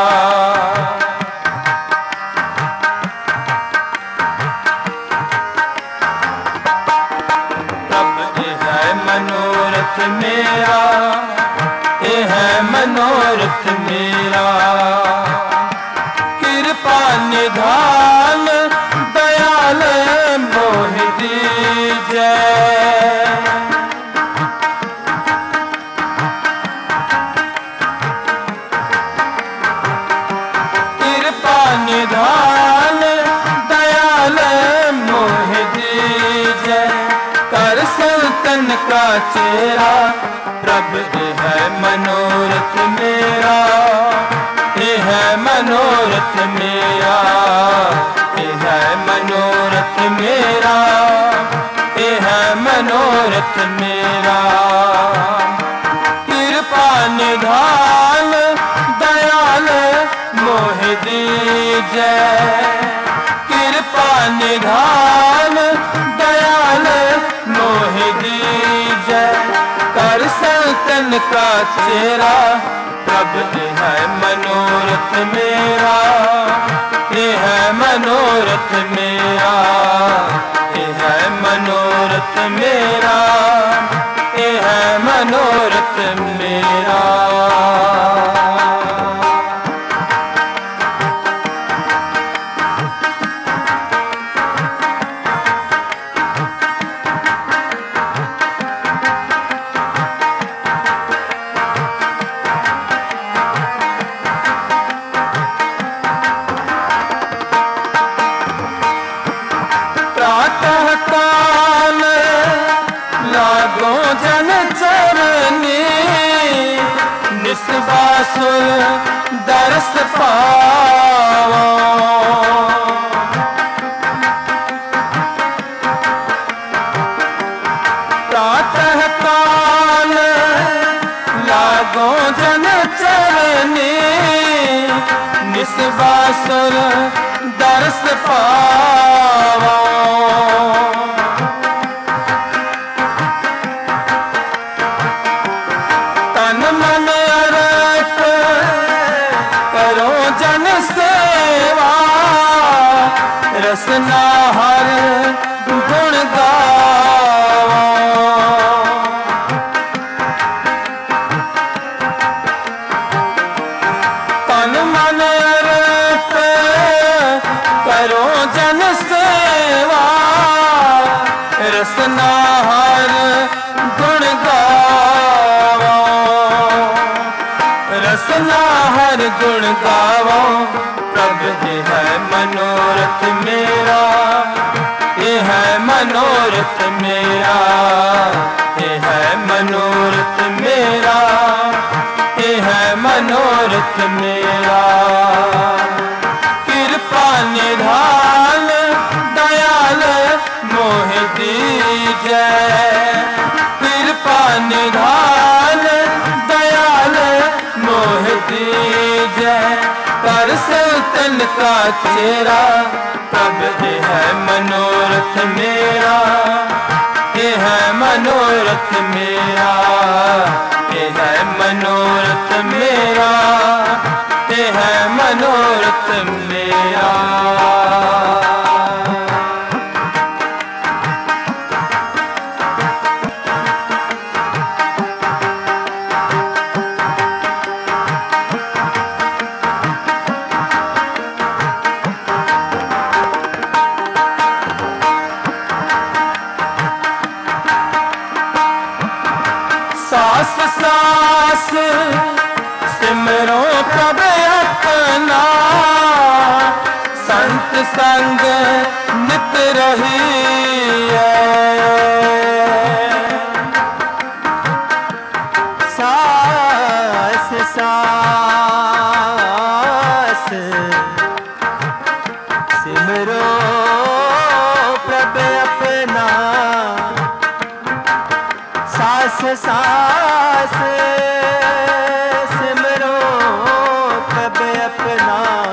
प्रभ यह मनोरथ मेरा यह मनोरथ मेरा। निधान दयाल मोह दीजै। कृपा निधान दयाल मोह दीजै। कर संतन का चेहरा प्रभ है मनोरथ मेरा यह मनोरथ मेरा यह मनोरथ मेरा यह मनोरथ मेरा। कृपा निधान दयाल मोह दीजै। कृपा निधान दयाल मोह दीजै। कर संतन का चेहरा प्रभ है मनोरथ मेरा यह मनोरथ मेरा यह मनोरथ मेरा यह मनोरथ मेरा। दरस पावो प्रातः काल लागो जन चरनी। निस्वासुर दरस पावो तन मन करो रसना हर गुण गावा। तन मन अर्प करो जन सेवा, रसना हर गुण गावा। रसना हर गुण गावा, प्रभ ये है मनोरथ मेरा, ये है मनोरथ मेरा, ये है मनोरथ मेरा, ये है मनोरथ मेरा। कृपा निधान दयाल मोह दीजै, कृपा निधान दयाल मोह दीजै। कर सल्तन का चेहरा, तब ये है मनोरथ मेरा, ये है मनोरथ मेरा, ये है मनोरथ मेरा, ये है मनोरथ मेरा। सास सास सिमरो प्रभ अपना, संत संग नित रहिए। सास सास सिमरो प्रभ अपना, सास सास सिमरो प्रभ अपना।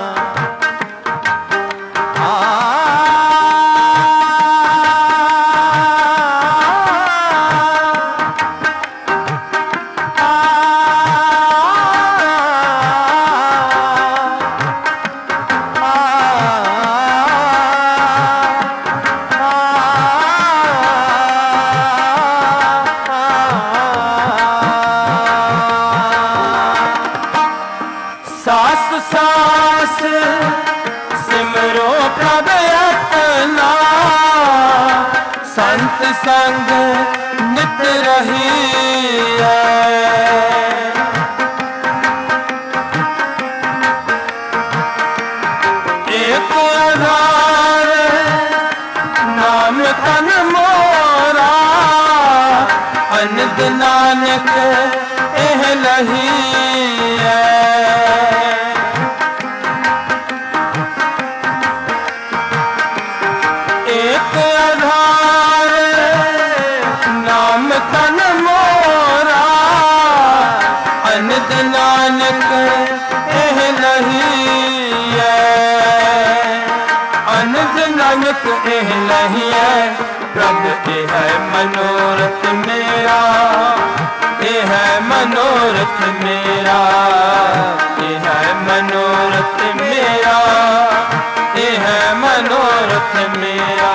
सास सास सिमरो प्रभ अपना, संत संग नित रहिए। एक आधार नाम तन मोरा, अनंद नानक एह लहिए। एक आधार नाम तन मोरा, अनंद नानक एह लहिए। अनंद नानक एह लहिए, प्रभ ये है मनोरथ मेरा, ये है मनोरथ मेरा, ये है मनोरथ मेरा, ये है मनोरथ मेरा।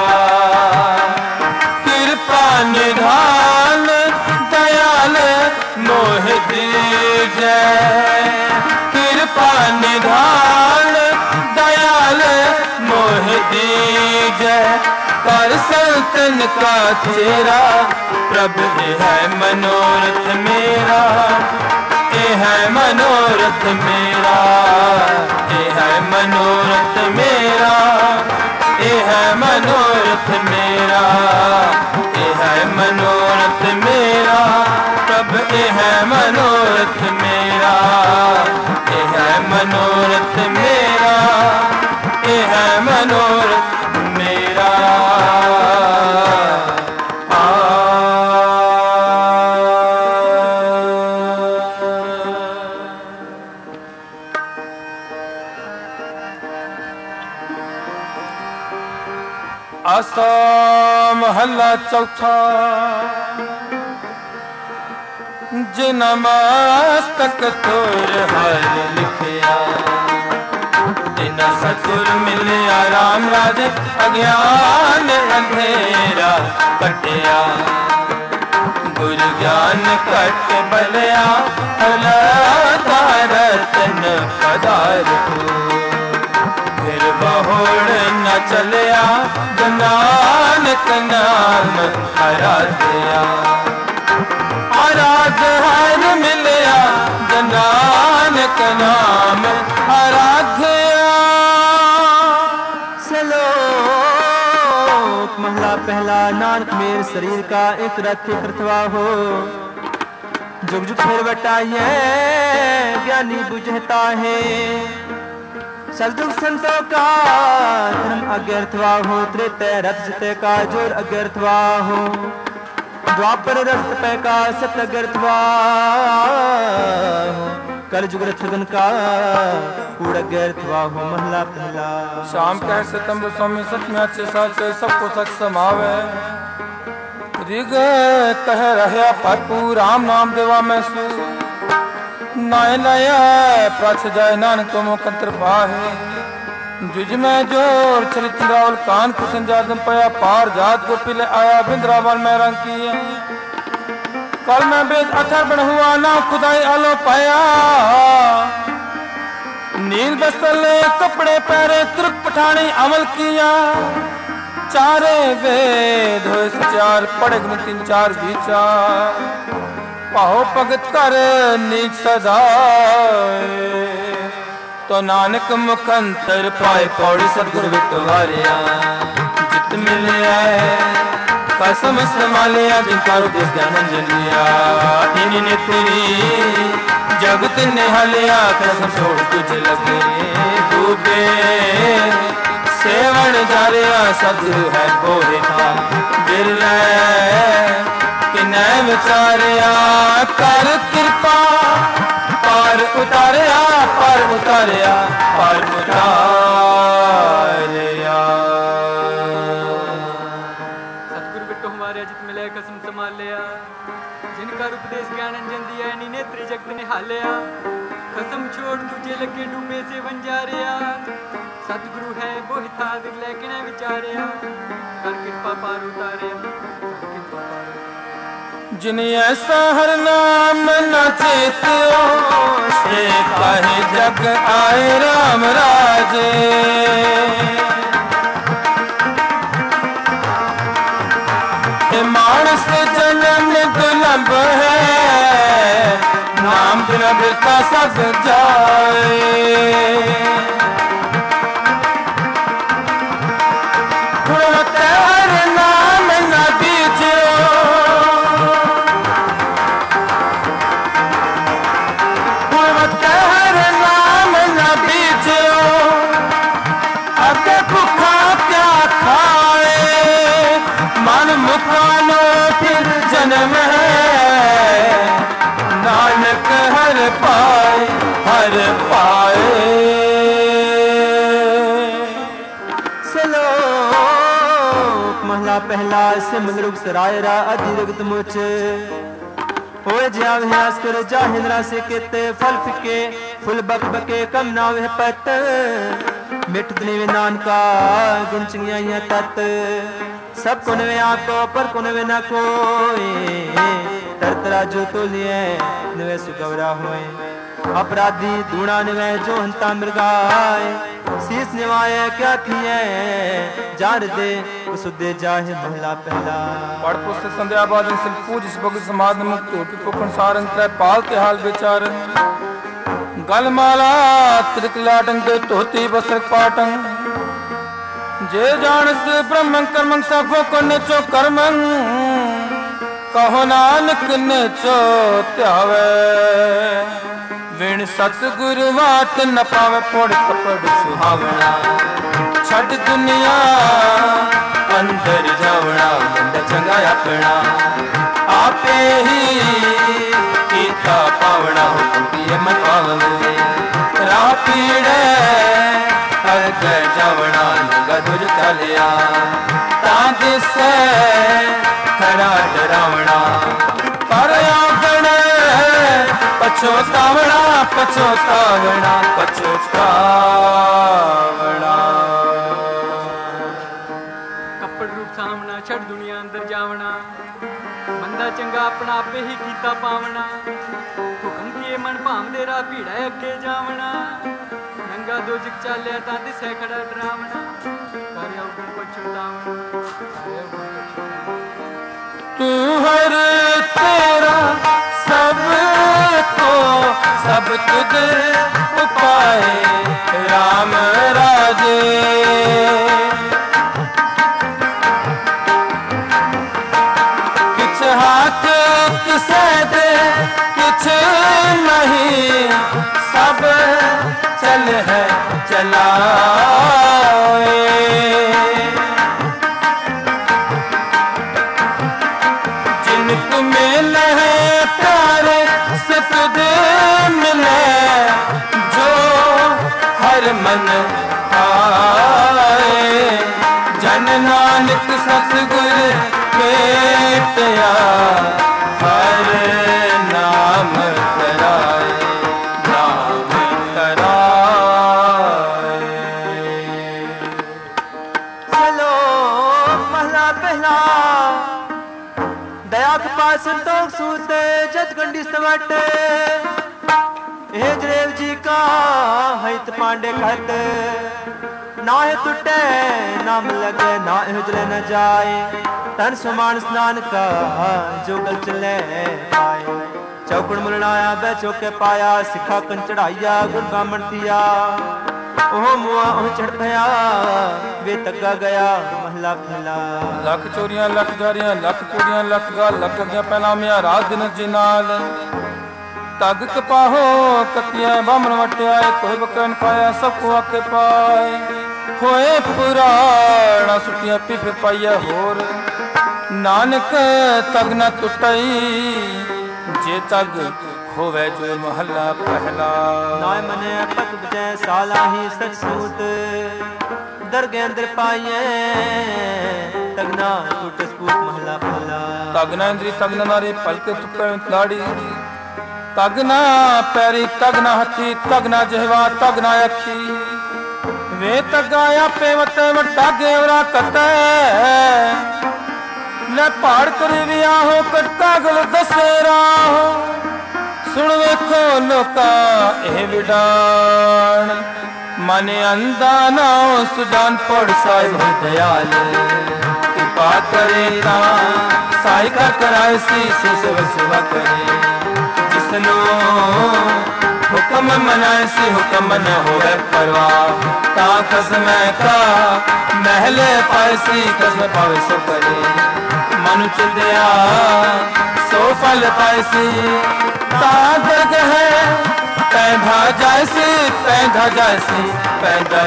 कृपा निधान दयाल मोह दीजै, कृपा निधान दयाल मोह दीजै। कर सल्तन का चेहरा, प्रभ ये है मनोरथ मेरा, ये है मनोरथ मेरा, ये है मनोरथ मेरा, ये है मनोरथ मेरा, ये है मनोरथ मेरा, प्रभ ये है मनोरथ मेरा, ये है मनोरथ मेरा, ये है मनोरथ मेरा। आसा महला चौथा, जिन मस्तक तोर हर लिखिया, बिना सतगुर मिलिया राम राजे अज्ञान अंधेरा कटिया गुरु ज्ञान कट बलिया रतन पदार्थ फिर बहुड़ न चलिया नानक नाम आराध्या आराध हर मिलिया नानक नाम आराध्या। श्लोक महला पहला। नानक मेरे शरीर का एक रथ कृतवा हो जुग जुग फिर बटाइए ज्ञानी बुझता है सदुख संतों का धर्म अज्ञर्थवा हो त्रेतय रथ जिते का जोर अज्ञर्थवा हो द्वापर रथ पे का सत्य अज्ञर्थवा हो कल जुग रथगन का कूड़ अज्ञर्थवा हो। महला पहला। शाम कह सितंबर स्वामी सच में अच्छे साचे सबको सच समावे ऋग कह रहा पापू राम नाम देवा मैं सू नाय नया प्रछ जाय नानक तो मुकंतर पाहे जुज में जोर चरित रावल कान कुशन जादम पया पार जात को पिले आया बिंद्रावन में रंग किए कल में बेद अथर बन हुआ ना खुदाई आलो पाया नील बस्तले कपड़े पहरे तुर्क पठानी अमल किया चारे वेद हो चार पढ़े गुण तीन चार विचार पाहो भगत कर नीच सदा तो नानक मुखंतर पाए पौड़ी सतगुर विटवारिया जित मिलिया कसम संभालिया जिनका उपदेश ज्ञान जलिया इन्हीं तेरी जगत निहालिया कसम छोड़ तुझे लगे डूबे सेवन जारिया सतगुरु है बोहे था बिरला किन्ह विचारिया कर कृपा पार उतारिया पार उतारिया पार उतारिया। सतगुरु बिट्टो हमारे जित मिले कसम संभाल लिया जिनका उपदेश ज्ञान अंजन दिया नेत्री जगत निहालिया कसम छोड़ तुझे लगे डूबे से बन जा रिया सतगुरु है वो हिता दिल लेकिन विचारिया कर कृपा पार उतारिया जिन ऐसा हर नाम न चेतो से कहे जग आए राम राजे मानस जन्म दुर्लभ है नाम बिना बिरता सब जाए हर नाम न बीचो हर नाम न बीचो अगे भूखा क्या खाए मन मुखानो फिर जन्म है नानक हर पाए हर पाए। महला पहला सिमल रुख सरायरा अधिरगत मुच होए ज्या व्यास कर जाहिंद्रा से केते फल फिके फुल बक बके कम ना वह पत मिट दने वे नानका गुण चिंगिया तत सब को नवे आको पर को नवे ना कोई तरतरा जो तो लिए नवे सुगवरा होए अपराधी दूणा नवे जो हंता मृगाए शीस निवाए क्या थिए जार दे सुदे जाहे। महला पहला। पढ़ पुस्तक संध्या बादन सिल पूज इस बगु समाध मुक्त होती पुकन सारंग तय पाल के हाल बेचारन गलमाला त्रिकलाटन दे तोती बसर पाटन जे जानस ब्रह्मं कर्मं सबो को नेचो कर्मं कहो नानक नेचो त्यावे विण सतगुरु वात न पावे पोड़ कपड़ सुहावना छड़ दुनिया अंदर जावना बंद चंगा अपना आपे ही कीता पावना हुकुम मन पावे राह पीड़े अग जावना लगा दुज चलिया ताज से खरा डरावना पर आगण ਪਛੋਤਾਵਣਾ ਪਛੋਤਾਵਣਾ ਪਛੋਤਾਵਣਾ। ਕੱਪੜ ਰੂਪ ਸਾਹਮਣਾ ਛੱਡ ਦੁਨੀਆ ਅੰਦਰ ਜਾਵਣਾ, ਬੰਦਾ ਚੰਗਾ ਆਪਣਾ ਆਪੇ ਹੀ ਕੀਤਾ ਪਾਵਣਾ। ਹੁਕਮ ਕੀਏ ਮਨ ਭਾਵਦੇ ਰਾਹ ਭੀੜਾ ਅੱਗੇ ਜਾਵਣਾ, ਨੰਗਾ ਦੋਜਕ ਚਾਲਿਆ ਤਾਂ ਦਿਸੈ ਖੜਾ ਡਰਾਵਣਾ। ਕਰਿਆ ਉਗਣ ਪਛੋਤਾਵਣਾ, ਕਰਿਆ ਉਗਣ ਪਛੋਤਾਵਣਾ। ਤੂੰ ਹਰ ਤੇਰਾ ਸਭ ਕੋ ਸਭ ਤੁਧ ਉਪਾਏ ਰਾਮ ਰਾਜੇ। ਕਿਛ ਹਾਥ ਕਿਸੇ ਦੇ ਕਿਛ ਨਹੀਂ, ਸਭ ਚਲ ਹੈ ਚਲਾਏ। मिले प्यारे से तुझ मिले, जो हर मन आए। जन नानक सतगुर भेटया, हर नाम कराए नाम कराए। चलो महला पहला दया कृपा संतोष सूते जत गंडी स्तवट। हे जरेव जी का हित पांडे खत, ना है टूटे नाम लगे ना हिजले न जाए। तन समान स्नान का जो गल चले पाए। चौकड़ मुलनाया बै चौके पाया, सिखा कन चढ़ाइया गुण ब्राह्मण थिया। ओह मुआ ओह चढ़ भया वे तग्गा गया महला पहला। ਲੱਖ ਚੋਰੀਆਂ ਲੱਖ ਜਾਰੀਆਂ ਲੱਖ ਕੁੜੀਆਂ ਲੱਖ ਗਾਲ ਲੱਖ ਅੱਗਿਆਂ ਪਹਿਲਾਂ ਮਿਆ ਰਾਤ ਦਿਨ ਜੀ ਨਾਲ। ਤਗ ਕਪਾਹੋ ਕੱਤੀਆਂ ਬਾਹਮਣ ਵਟਿਆਏ, ਕੋਈ ਬਕਨ ਪਾਇਆ ਸਭ ਕੋ ਆਕੇ ਪਾਏ। ਹੋਏ ਪੁਰਾਣਾ ਸੁਟੀਆਂ ਪਿਫ ਪਾਈਆ ਹੋਰ, ਨਾਨਕ ਤਗ ਨਾ ਟੁੱਟਈ ਜੇ ਤਗ ਹੋਵੇ ਜੋ ਮਹੱਲਾ ਪਹਿਲਾ। नाय मने पग बजै साला ही सच सूत, दरगे अंदर पाइए तगना टूट स्पूत महला पहला। तगना इंद्री तगना नारी पलके तुक्के लाड़ी, तगना पैरी तगना हथी तगना जहवा तगना अखी। वे तगा आपे वते वटा गेवरा कतै, ले पहाड़ कर वियाहो कटका गल दसेरा। सुन वेखो लोका ए विडान, मने अंधा नाओ सुजान पड़ साहिब दयाल। कृपा करे ता साई का कराए सी सेवा सेवा करे। जिसनो हुक्म मनाए सी हुक्म न होवे परवाह, ता खसम का महले पाए सी खसम पावे सो करे। मनु चुदया सो फल पाए सी, तादग है पैधा जायसी पैधा जायसी पैधा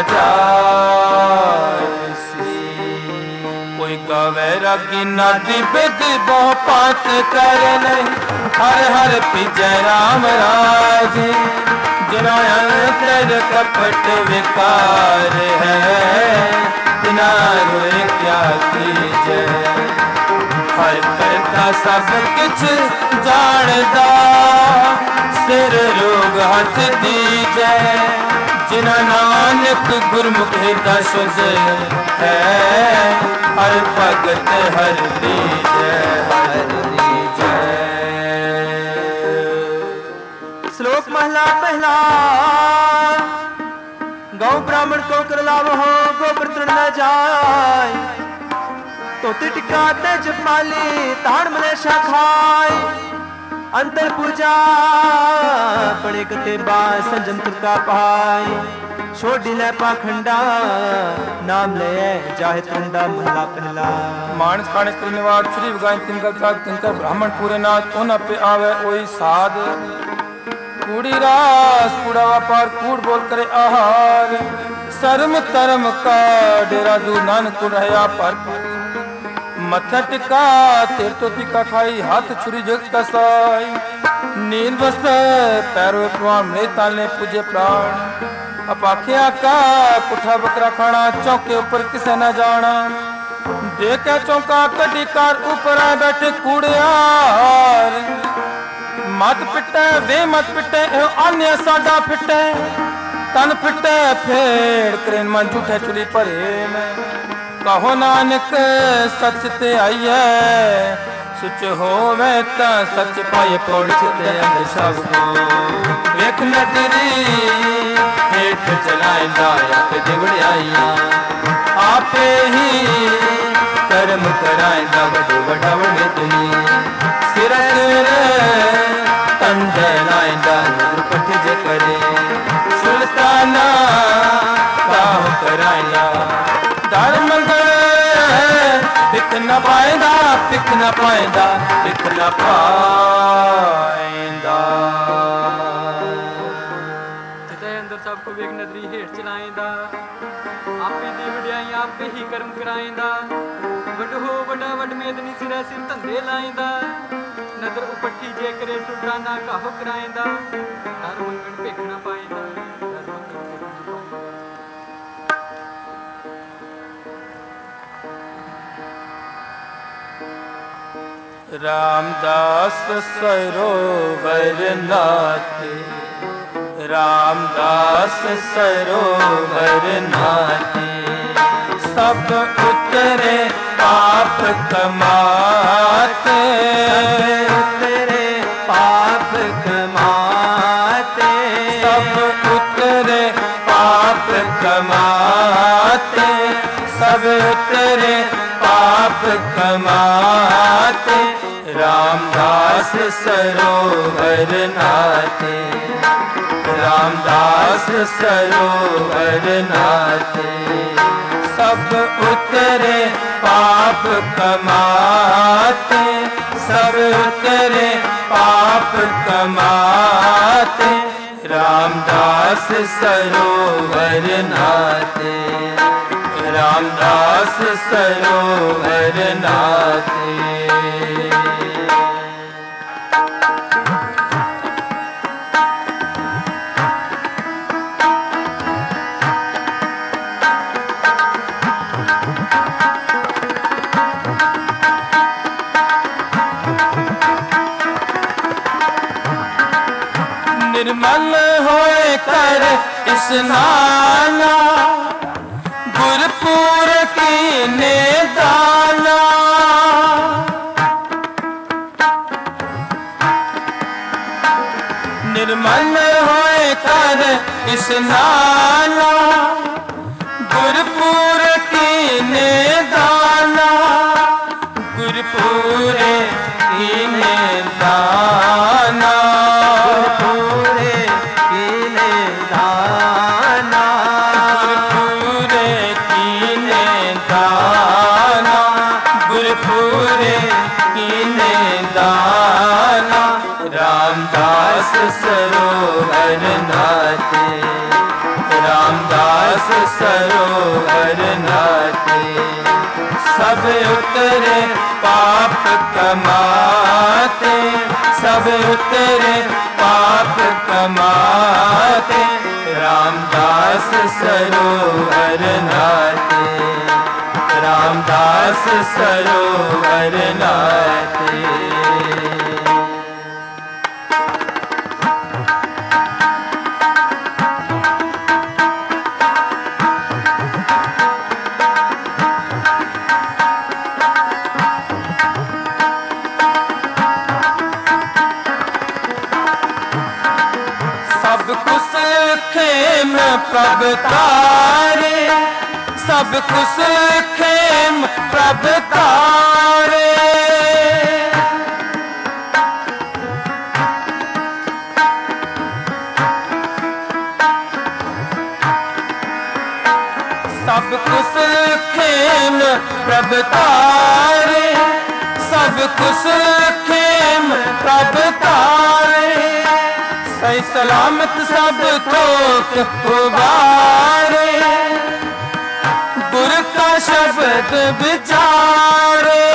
जायसी। कोई कवे रागी नादी बेदी बहु पात करे नहीं, हर हर पिजय राम राज। जिना अंतर कपट विकार है, तिना रोए क्या कीजय। हर करता सब किछ जानदा, सिर रोग हाथ दीजै। जिना नानक गुरमुख हृदय सुध है, हर भगत हर दीजै हर दीजै। श्लोक महला पहला। गौ ब्राह्मण को कर लाभ हो, गोबर तृण न जाय। तोती टिका ते जपमाली ताण मलेशा खाए। अंतर पूजा पड़े कते बा संजम तुरका पाए। छोड़ी ले पाखंडा नाम ले जाहे तुंडा महला पहला। मानस खाने त्रिनिवार श्री विगाय तिनकर ताग तिनकर ब्राह्मण पूरे नाथ उन पे आवे ओई साध। कूड़ी रास कूड़ा व्यापार कूड़ बोल करे आहार। शर्म तरम का डेरा दू नानक रहा पर। मथा टिका तेर तो टिका खाई हाथ छुरी जग कसाई। नील वस्त्र पैरों प्रवान में ताले पूजे प्राण। अपाखिया का कुठा बकरा खाना चौके ऊपर किसे न जाना। देखा चौका कटी कार ऊपर आए बैठे कूड़ियार। मत पिटे वे मत पिटे आन्या साडा पिटे तन पिटे फेड़ करेन मन झूठे चुली भरे में कहो नानक सच ते आइए सुच होवे ता सच पाए पौड़ चिते अंदर सब को वेख नजरी हेठ चलाइंदा आप दिवड़ियाइया आपे ही कर्म कराइंदा बड़ो बड़ा बड़े तुनी सिर सिर तंडे लाइंदा नूर पठ जे करे सुल्ताना काहो कराइंदा दर मंगल पिक न पाएंदा पिक न पाएंदा पिक न पाएंदा जिते अंदर सबको वेख नजरी हेठ चलाएंदा आपे दी वड्याई आपे ही कर्म कराएंदा वड हो वडा वड मेदनी सिरा सिर धंधे लाएंदा नजर उपट्ठी जे करे सुल्ताना काहो कराएंदा दर मंगण पिक न पाएंदा दर मंगण पिक न पाएंदा रामदास सरोवर नाथे रामदास सरोवर नाथे सब उतरे पाप कमाते उतरे पाप कमाते सब उतरे पाप कमाते सब उतरे पाप कमाते रामदास सरोवर नाथे रामदास सरोवर नाथे सब उतरे पाप कमाते सब उतरे पाप कमाते रामदास सरोवर नाथे रामदास सरोवर नाथे निर्मल होए कर स्नाना गुरपुर की ने दाना निर्मल होए कर स्नाना गुरपुर की ने दाना गुरपुर की ने दाना रामदास सरोवर नाथे रामदास सरोवर नाथे सब उतरे पाप कमाते सब उतरे पाप कमाते रामदास सरोवर नाथे रामदास सरोवर नाथे प्रभ तारे सब कुछ खेम प्रभ तारे सब कुछ खेम प्रभ तारे सब कुछ खेम प्रभ तारे सही सलामत सब थोक उबारे गुर का शब्द विचारे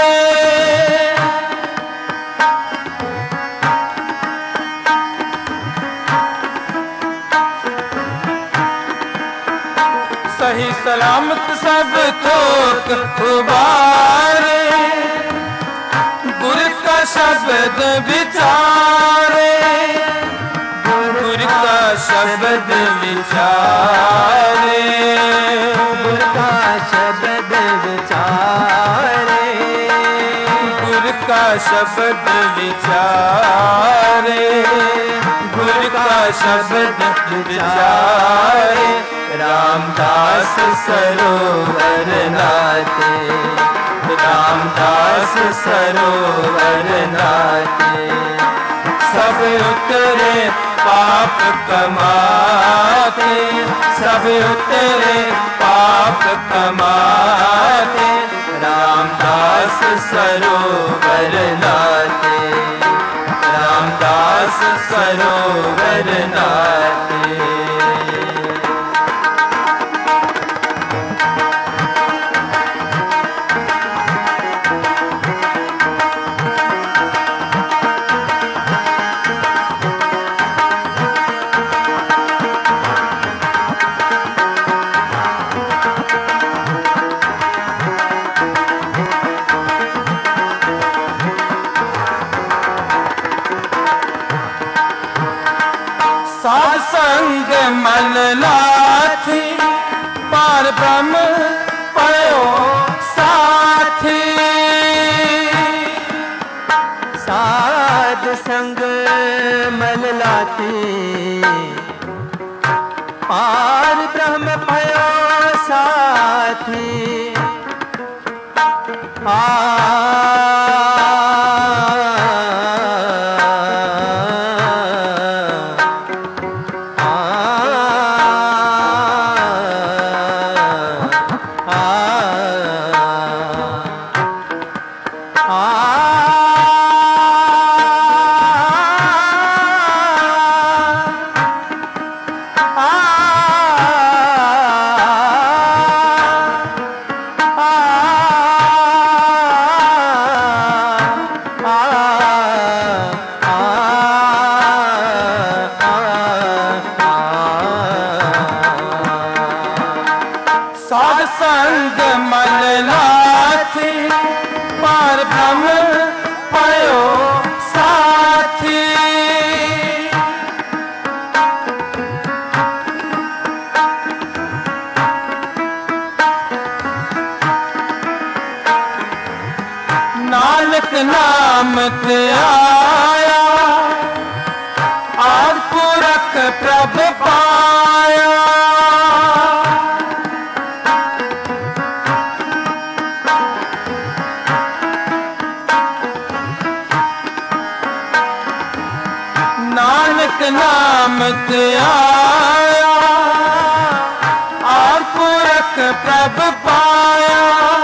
सही सलामत सब थोक उबारे गुर का शब्द विचारे, गुर का शब्द विचारे, गुर का शब्द विचारे, गुर का शब्द विचारे, गुर का शब्द विचारे। रामदास सरोवर नाते, रामदास सरोवर नाते, सब उतरे पाप कमाते, सब उतरे पाप कमाते। रामदास सरोवर नाते, रामदास सरोवर नाते। साध संग मन लाथी, पार ब्रह्म पयो साथी। साध संग मन लाथी, पार ब्रह्म पयो साथी। साध संग मन लाथी, पार ब्रह्म पयो साथी। नानक नाम ते आया, आद पुरख प्रभ पाया। नानक नाम ते आया, आद पुरख प्रभ पाया।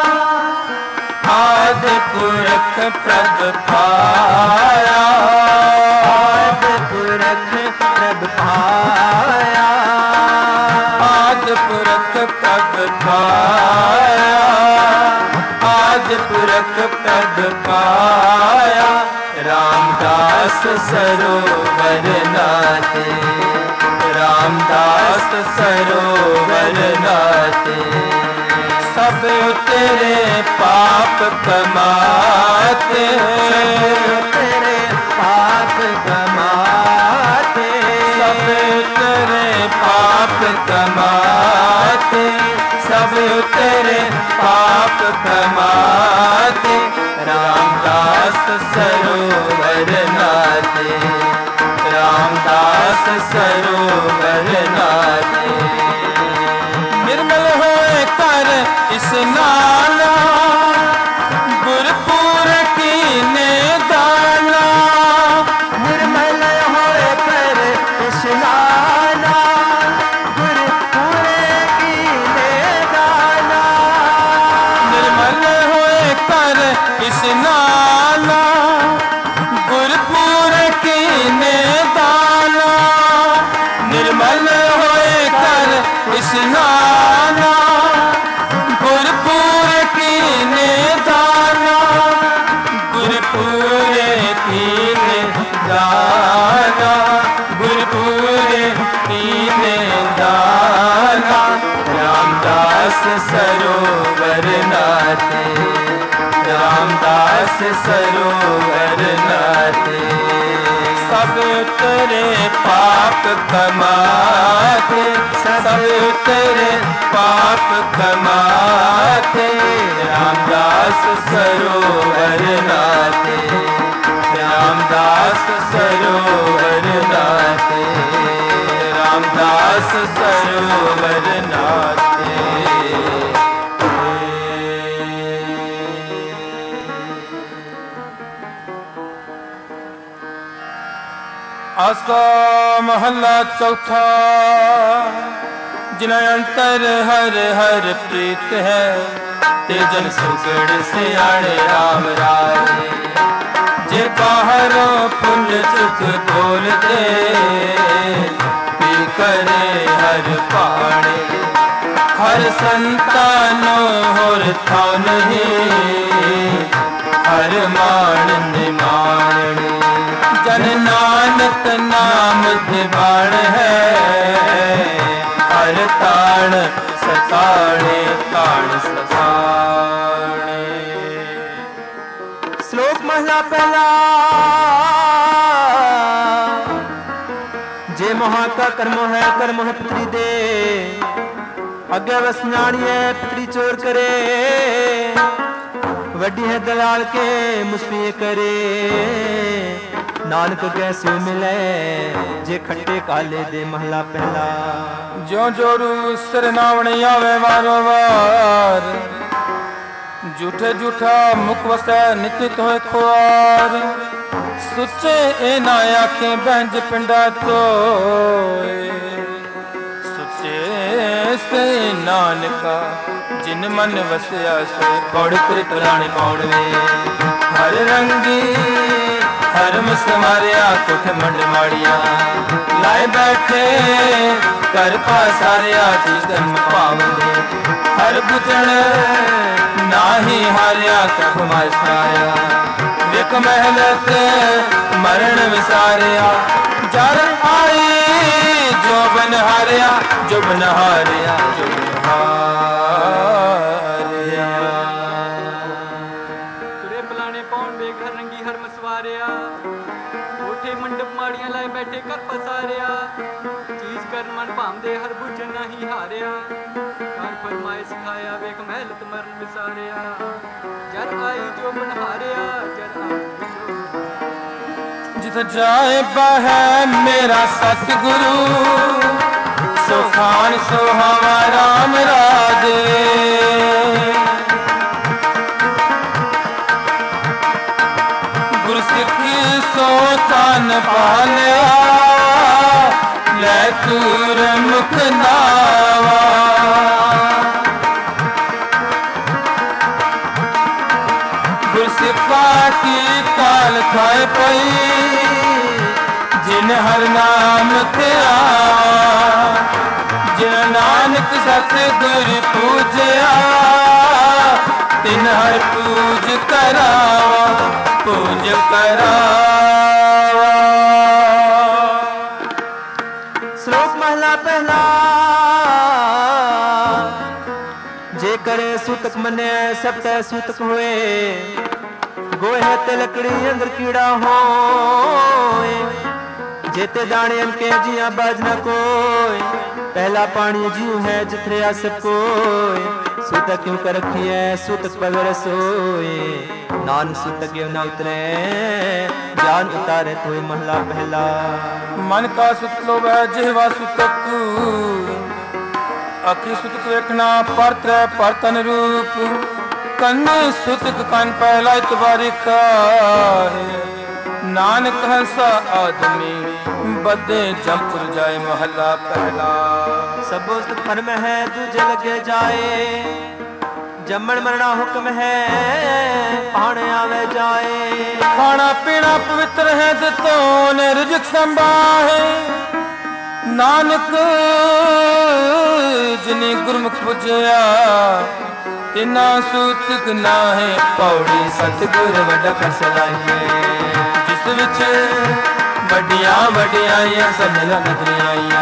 आद पुरख प्रभ पाया, आद पुरख प्रभ पाया, आद पुरख प्रभ पाया, आद पुरख प्रभ पाया। रामदास सरोवर नाते, रामदास सरोवर नाते। सब उतरे पाप कमाते, सब उतरे पाप कमाते, सब उतरे पाप कमाते, सब उतरे पाप कमाते। रामदास सरोवर नाते, रामदास सरोवर नाते। निर्मल होए कर स्नाना, गुरपुर कीने दाना। निर्मल होए कर स्नाना, गुरपुर कीने दाना। निर्मल होए कर स्नाना, गुरपुर कीने दाना। निर्मल होए कर स्नाना, गुरपुर कीने दाना। गुरपुर कीने दाना, गुरपुर कीने दाना। रामदास सरोवर नाते, रामदास रामदास सरोवर नाथे, सब तेरे पाप कमाते, सब तेरे पाप कमाते, रामदास सरोवर नाथे, रामदास सरोवर नाथे, रामदास सरोवर नाथे। आसा महला चौथा, जिन अंतर हर हर प्रीत है, तेजन सुगड़ सियाणे राम राजे, जे बाहरों पुण्य चुक बोल दे, पी करे हर पाणे, हर संतानो होर था नहीं, हर मान निमान, जन नानक नाम दिवाण है, हर ताण सताणे ताण सताणे। श्लोक महला पहला। जे मोहा का कर्मो है, कर्मो है पुत्री दे, अगे वस न्याणिए पुत्री चोर करे, वड्डी है दलाल के मुस्फी करे, नानक कैसे मिले जे खट्टे काले दे। महला पहला। ज्यों जोरू सिर नावण आवे वारो वार, झूठे झूठा मुख वसै नित होए खुआर, सुचे ए ना आखे बहंज पिंडा तोए, सुचे से नानका जिन मन वसया सो। पौड़ पुर पुराणे पौड़वे, हर रंगी हर मुसमारिया, कुठ मंड माड़िया, लाए बैठे कर पासारिया, तीगन पावंदे, हर बुझण नाही हारिया, कख मासाया, विक मेहनत मरण विसारिया, जर आई जो बन हारिया, जो बन हारिया, जो बन हारिया। तुरे पलाने पौन वे घर रंगी हर मसवारिया, कोठे मंडप माड़ियां लाए बैठे कर पसारिया, चीज कर मन भांदे हर बुझ नहीं हारिया, कर फरमाए सिखाया वेख महलत मरण विसारिया, जर आई जो बन हारिया, जर आई जित जाए बह मेरा सतगुरु, सो खान सोहावा राम राजे, गुरु सिखी सो तन पालिया, लै तूर मुख नावा, गुरु सिखा की काल खाए पई, जिन हर नाम तेरा, जिन नानक सतगुर पूजया, तिन हर पूज करावा, पूज करावा। श्लोक महला पहला। जे करे सूतक मने सब तै सूतक होए, गोहे ते लकड़ी अंदर कीड़ा होए, जेते दाने अनके जिया बाज न कोय, पहला पानी जीव है जिथरे सब कोय, सूतक क्यों कर रखी है सूतक पगर सोए, नान सूतक क्यों न उतरे ज्ञान उतारे तोय। महला पहला। मन का सुत लोभ है जिहवा सुतक, अखी सुतक वेखना परत्र परतन रूप, कन सुतक कन पहला इतबारी खाए, नानक हंसा आदमी बदे जमपुर जाए। महला पहला। सब उस्तक मन में है दूजे लगे जाए, जमण मरना हुक्म है पाने आवे जाए, खाना पीना पवित्र है तो ने रिजक संभाहे, नानक जिनी गुरमुख पुजया, तिना सूतक ना है पौड़ी सतगुर वड्डा कसलाइए, जिस विच वड्डियां वड्डियां सजला नदरियां,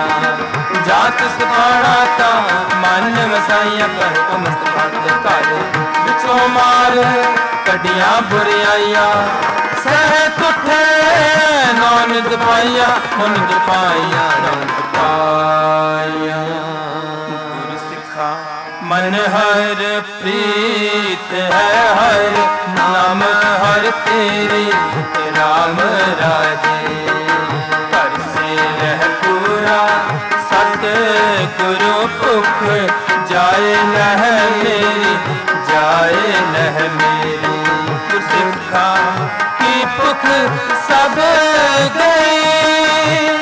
जात सपाड़ा ता मन वसाइया, कर को मस्त पात कर विच चो मार कडिया बुराइया सहत उठे नौनिद पाइया नौनिद पाइया नौनिद पाइया। गुरु सिखा मन हर प्रीत है हर नाम हर तेरी राम राजे कर से रह पूरा सत गुरु पुख जाए लह मेरी जाए लह मेरी। सिखा की पुख सब गई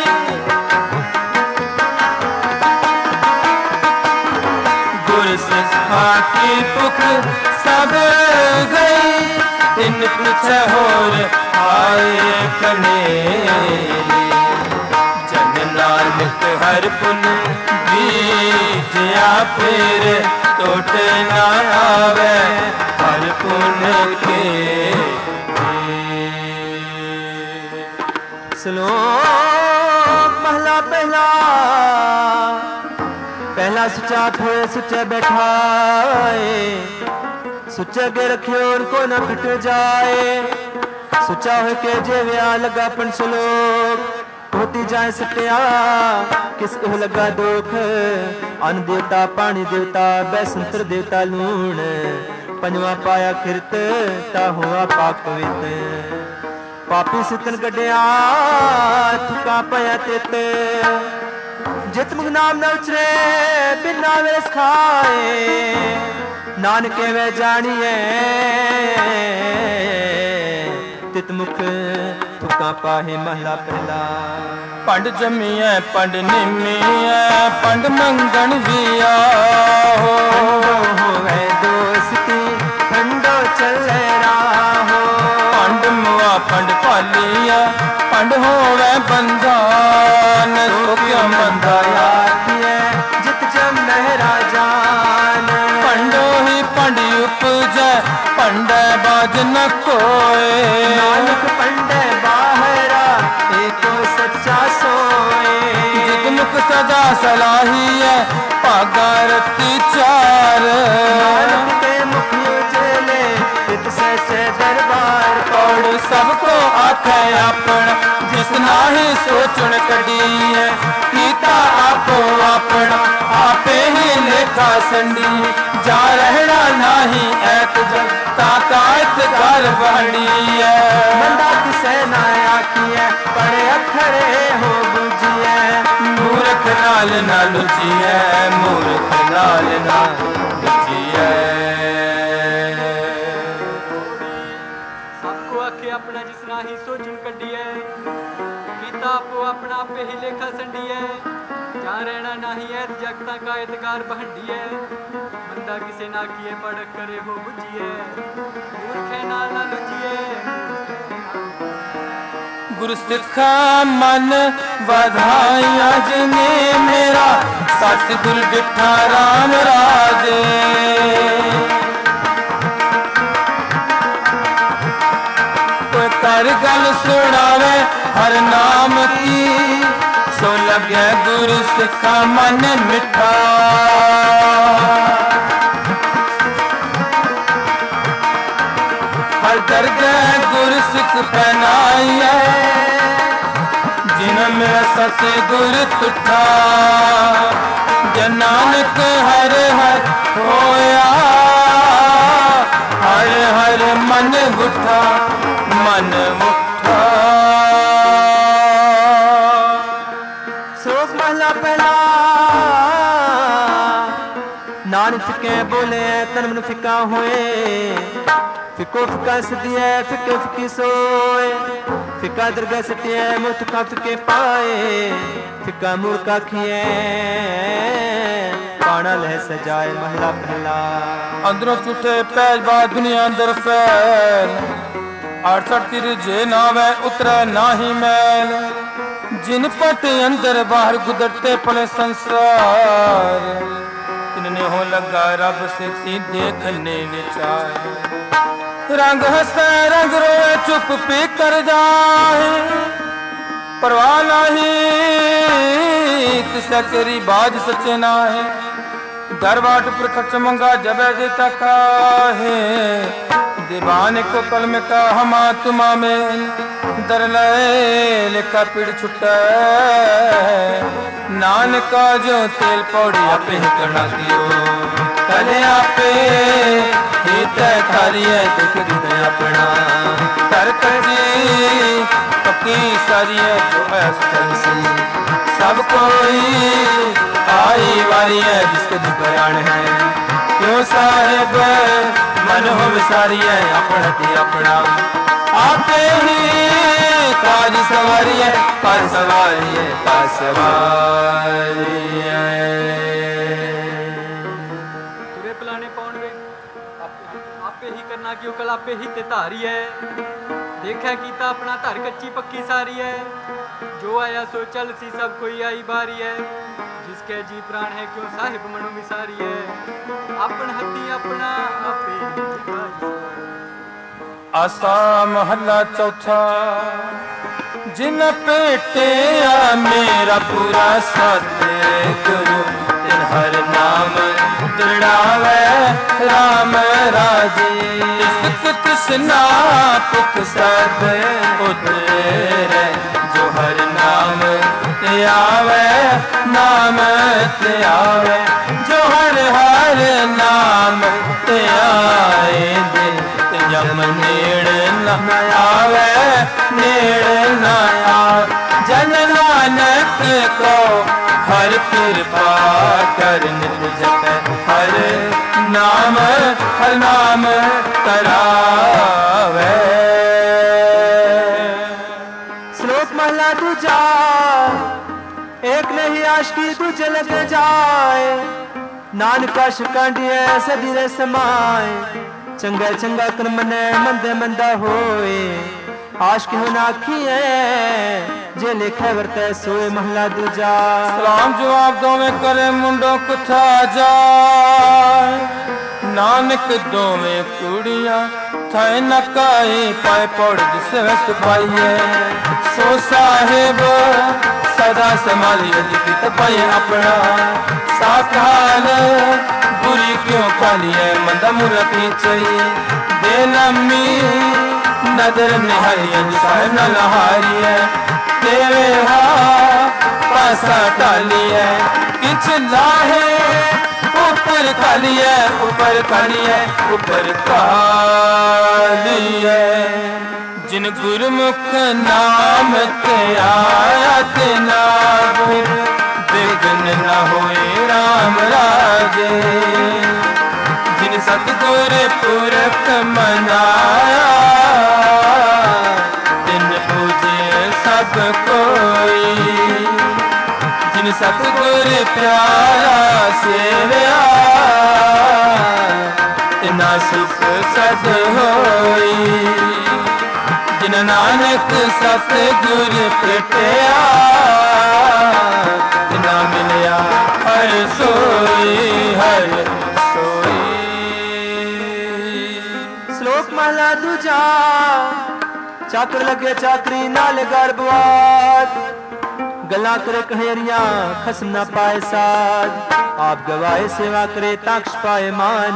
गुरु सिखा की पुख सब गई दिन पीछे होर आए कनेरी। जन नानक हर पुन बीजया फिर टोट न आवे हर पुन के। श्लोक महला पहला। पहला सुचा होए सुचे बैठाए सुचे के रखियो उनको न फिट जाए। सुचा हो के जेव्या लगा पन श्लोक होती जाए सटिया किस को लगा दुख। अन्न देवता पानी देवता बैसंतर देवता लूण पंजवा पाया किरत ता हुआ पाक पवित्र। पापी सितन कटिया थुका पाया तित जित मुख नाम न उचरे बिना वेस खाए नानके वे जानिए तित मुख थुका पाहे महला पहला। पंड जमिए पंड निमिए पंड मंगन जिया हो होवे दोस्ती ठंडो चले राहो। पंड मुआ पंड पालिया पंड होवे बंधान सुख्य बंधाया जित जम राजान। पंडो ही पंड उपजै पंड बाज न कोय नानक पंड बाहरा एको सच्चा सोए। जित मुख सदा सलाही है भागा रती चार। नानक के मुख उजले तित सचे दरबार। कौड़ सबको आखे अपन जिसना ही सोचन कड़ी है कीता आपो अपन आपे ही लेखा संडी। जा रहना नाही ऐत जग ताकात घर बड़ी है। मंदा किसे ना आखी है बड़े अखरे हो बुझिए। मूर्ख नाल ना लुचिए मूर्ख नाल ना लुचिए। सबको आखे अपना जिसना ही सोचन कड्डिए कीता आपो अपना आपे ही लेखा संडिए। जा रहना नाही ऐत जगता का एतगार बहंडिए। बंदा किसे ना किए बड़ करे हो बुझिए मूर्खे नाल ना लुचिए। गुरु सिखा मन वधाया जिने मेरा सतगुर बिठा राम राजे। कोई कर गल सुनावे हर नाम की सो लगे गुरु सिखा मन मिठा। हर दरगाह गुरु सिख पहनाइए जिन मेरा सतगुर तुठा। जन नानक हर हर होया हर हर मन उठा मन उठा। श्लोक महला पहला। नानक के बोले तन मन फिका होए फिको फिका सदिए फिके फिकी सोए। फिका दरगाह सटिए मुठ का फिके पाए फिका मूर्खा खिए पाना लह सजाए महला पहला। अंदरों छुटे पैज बाद दुनिया अंदर फैल 68 तिर जे नावे उतरे नाही मैल। जिन पट अंदर बाहर गुदरते पले संसार तिन्हें हो लगा रब से ती देखने विचार। रंग हंसे रंग रोए चुप पी कर जाए परवाह नहीं किसे करी बाज सचे ना है। दरबाट पर खर्च मंगा जब देता काहे दीवान को कलम का हमा तुमा में दर लए लिखा पीड़ छुटा नानका जो तेल पौड़ी आपे ही करना दियो कले आपे ही तय थारी है दुख दुख अपना कर कजी पक्की सारी है जो ऐसी सब कोई आई वारी है जिसके दुकान है क्यों साहेब मन हो विसारी है अपना अपना आपे ही काज सवारी है काज सवारी है काज सवारी है तुरे पलाने पौन वे आपे ही करना क्यों कल आपे ही ते धारी है देखा कीता अपना धर कच्ची पक्की सारी है जो आया सो चल सी सब कोई आई बारी है जिसके जी प्राण है क्यों साहिब मनो विसारी है अपन हथी अपना आपे आसा महला चौथा जिन पेटिया मेरा पूरा सतगुरु तिन हर नाम दृढ़ावे राम राजे कृष्णा पुख सब उतरे जो हर नाम ते आवे नाम ते आवे जो हर नाम ते आए दे जम नेड़ न आवे नेड़ न आवे जन नानक को हर कृपा कर नित जप हर नाम करावे। श्लोक महला दूजा एक नहीं आशिकी दूजे लग जाए नानका शिकांडिए सदी समाए चंगा चंगा कर्म ने मंदे मंदा होए आशिक हो नाखी है जे लिखे वर्ते सोए महला दूजा सलाम जवाब दो में करे मुंडो कुथा जाए नानक दो में कुड़िया थाए नकाई पाए पौड़ जिसे वस्त पाइए सो साहेब सदा संभाली यदि तपाए अपना साकाल बुरी क्यों काली है मंदा मुरा पीछे दे लम्मी नजर निहारी साहेब न नहारी है तेरे हा पासा टाली है किच लाहे ऊपर काली है ऊपर काली है ऊपर काली है जिन गुरुमुख नाम ते आया ते नागुर विघ्न न होए राम राजे जिन सतगुर पुरख मनाया तिन पूजे सब कोई जिन सतगुर प्यारा सेवया तिना सुख सद होई जिन नानक सतगुर प्रटया तिना मिलया हर सोई हर सोई। श्लोक महला दूजा चाकर लगे चाकरी नाल गर्भवाद गला करे कहेरिया खसम न पाए साध आप गवाए सेवा करे ताक्ष पाए मान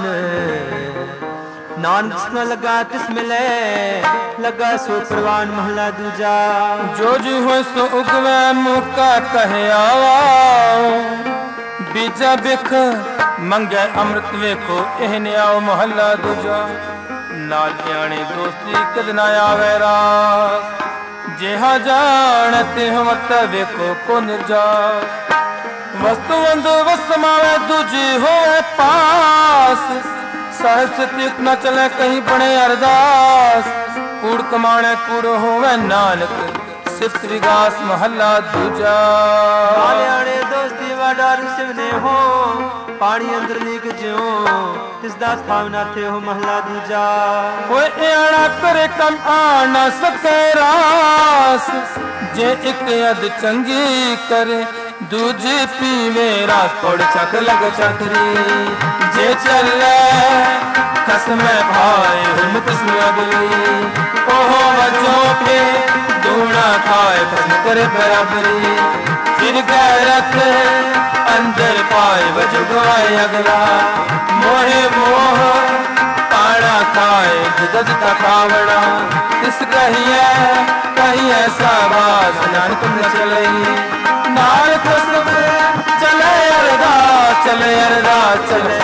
नानक न लगा तिस मिले लगा सो परवान महला दूजा जो जी हो सो उगवे मुका कहे आओ बीजा बिख मंगे अमृत वेखो एहने आओ महला दूजा नाल जाने दोस्ती कद ना आवे रास जेहा जानते हो मत वेखो को निर्जास वस्तु बंधु वस्तु मावे दूजी होए पास साहिब से तीर्थ न चले कहीं बने अरदास कूड़ कमाने कूड़ होवे नानक सिर्फ त्रिगास महला दूजा आने दोस्ती वाडार सिवने हो पानी अंदर लीक ज्यो तिसदा थावना थे हो महला दूजा कोई आना करे कम आना सके रास जे एक अद चंगी करे दूजी पीवे रास पौड़ चक लग चकरी जे चले खसमे भाई हम किस्म अगली ओहो वजो पे दूर ना खाए भस्म करे बराबरी। फिर गैरत अंदर पाए वजह गवाए अगला, मोहे मोह पाना खाए जिदत थकावड़ा। इस कहिए साबाज नानक न चले, नानक सब चले अरदास चले अरदास चले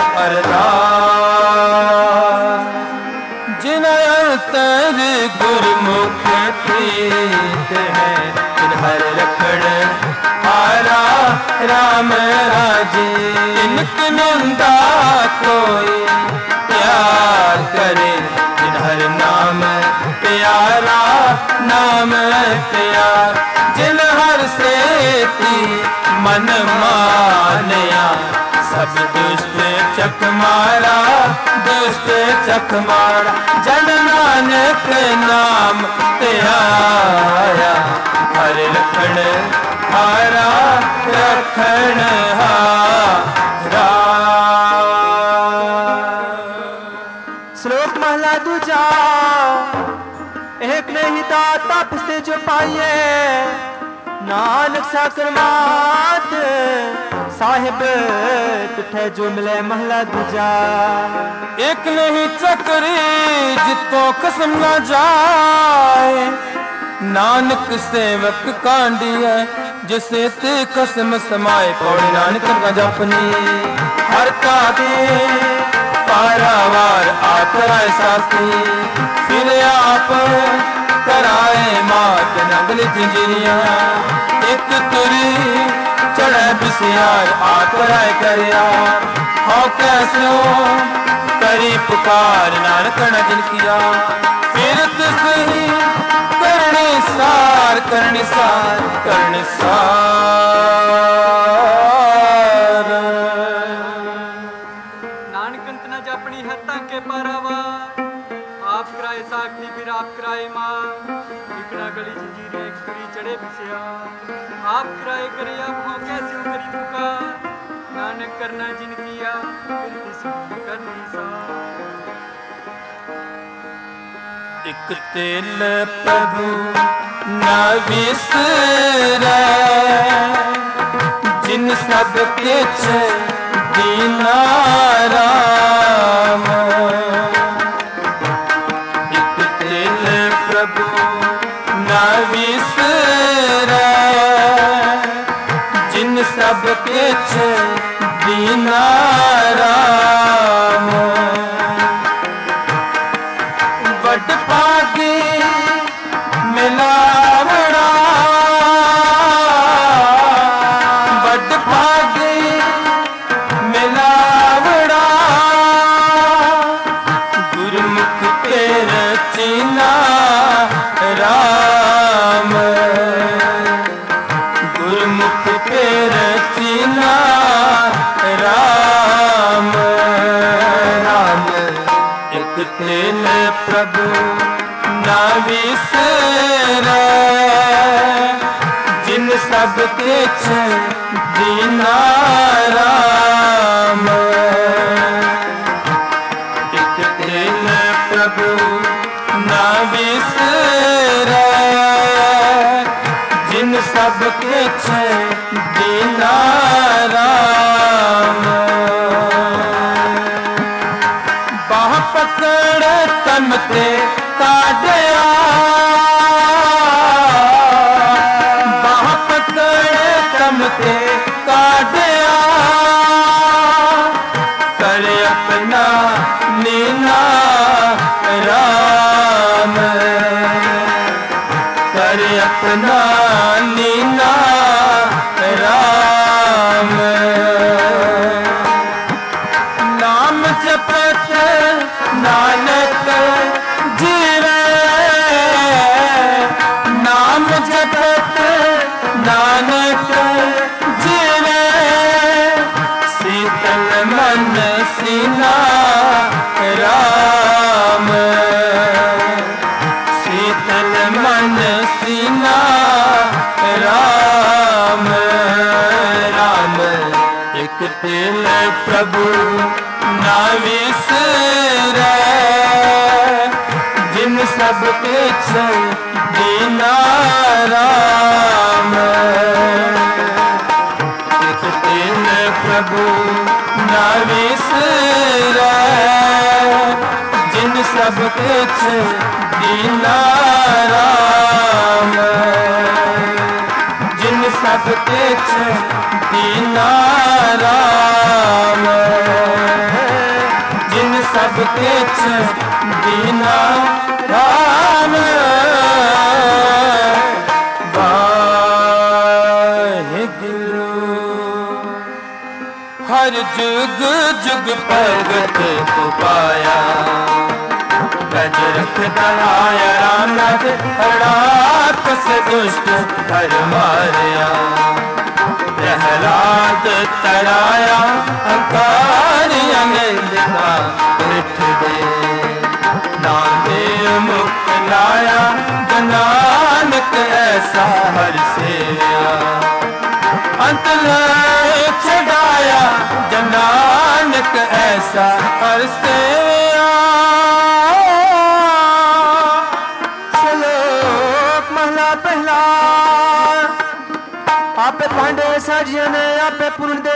अरदास। जिन अंतर गुरमुख प्रीत है तिन हर रखड़ हारा राम राजे। इनकी निंदा कोई प्यार करे जिन हर नाम प्यारा नाम प्यार। जिन हर से मन मानया सब दुष्ट चक मारा दुष्ट चक मारा। जन नानक नाम त्याया हर लखन हारा रखन हारा। श्लोक महला दूजा। एक नहीं दाता पिछले जो पाइए, नानक साकर मात साहिब तुठे जो मिले महला दूजा। एक नहीं चक्री जितो कसम न जाए, नानक सेवक कांडी है जिसे ते कसम समाए। पौड़ी नानक न जपनी हर काटे पारावार आतराय साथी। फिर आप कराए मात नगल जिंजरिया, एक तुरी चढ़े बिसियार आतराय करया। हो कैसो करी पुकार नानक न जिन किया। फिर सही करनी सार करनी सार करनी सार। नानक अंत न जपनी हत्ता के पारावार, आप कराए साखी फिर आप कराए मां। इकड़ा गली जंजीरें एक तुरी चढ़े बिसिया, आप कराए करे आप हो कैसे करी पुकार। नानक करना जिन किया फिर किसी करनी सा। एक तेल प्रभु न विसरै, जिन सब किछ दीना राम। एक तेल प्रभु न विसरै, जिन सब किछ दीना राम। बड़ पागी मिलावड़ा, बड़ पागी मिलावड़ा। गुरमुख पे रचना राम, गुरमुख पे रचना राम राम। एक तेल प्रभु न विसरै, जिन सब किछ दीना राम। एक तेल प्रभु न विसरै, जिन सब किछ दीना राम। बाह पकड़ तन ते काढ़या, बाह पकड़ तन ते काढ़या। कर अपना लीना राम, कर अपना लीना राम। नाम जपत नानक जीवे, नाम जपत नानक जीवे। शीतल मन सीना राम, शीतल मन सीना राम राम। एक तेल प्रभु न विसरै, जिन सब किछ दीना राम। एक दिन प्रभु ना विसरै, जिन सब कुछ दीना राम। जिन सब कुछ दीना राम। जिन सब कुछ दीना राम। वाहिगुरु हर जुग जुग भगत को पाया, गज रख दयाया रामनाथ हराकस दुष्ट हर मारया। प्रहलाद तराया अंकारिया निंदा पृथ दे, नामदेव मुक्त लाया नानक ऐसा हर सेया। अंत छड़ाया नानक ऐसा हर सेया। श्लोक महला पहला। आपे पांडे साजिया ने आपे पूर्ण दे,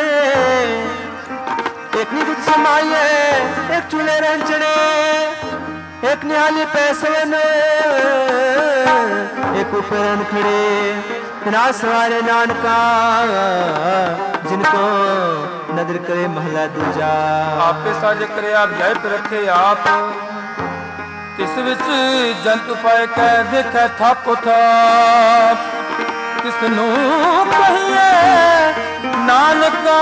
एक निगुत समाये एक चूल्हे रंचने, एक निहाली पैसे ने एक ऊपर खड़े। ना सवारे नानका जिनको नदर करे महला दूजा। आपे साजे करे आप जय रखे आप, तिस विच जंत पाए कै देखे थापो थाप। किसनू कहिए नानका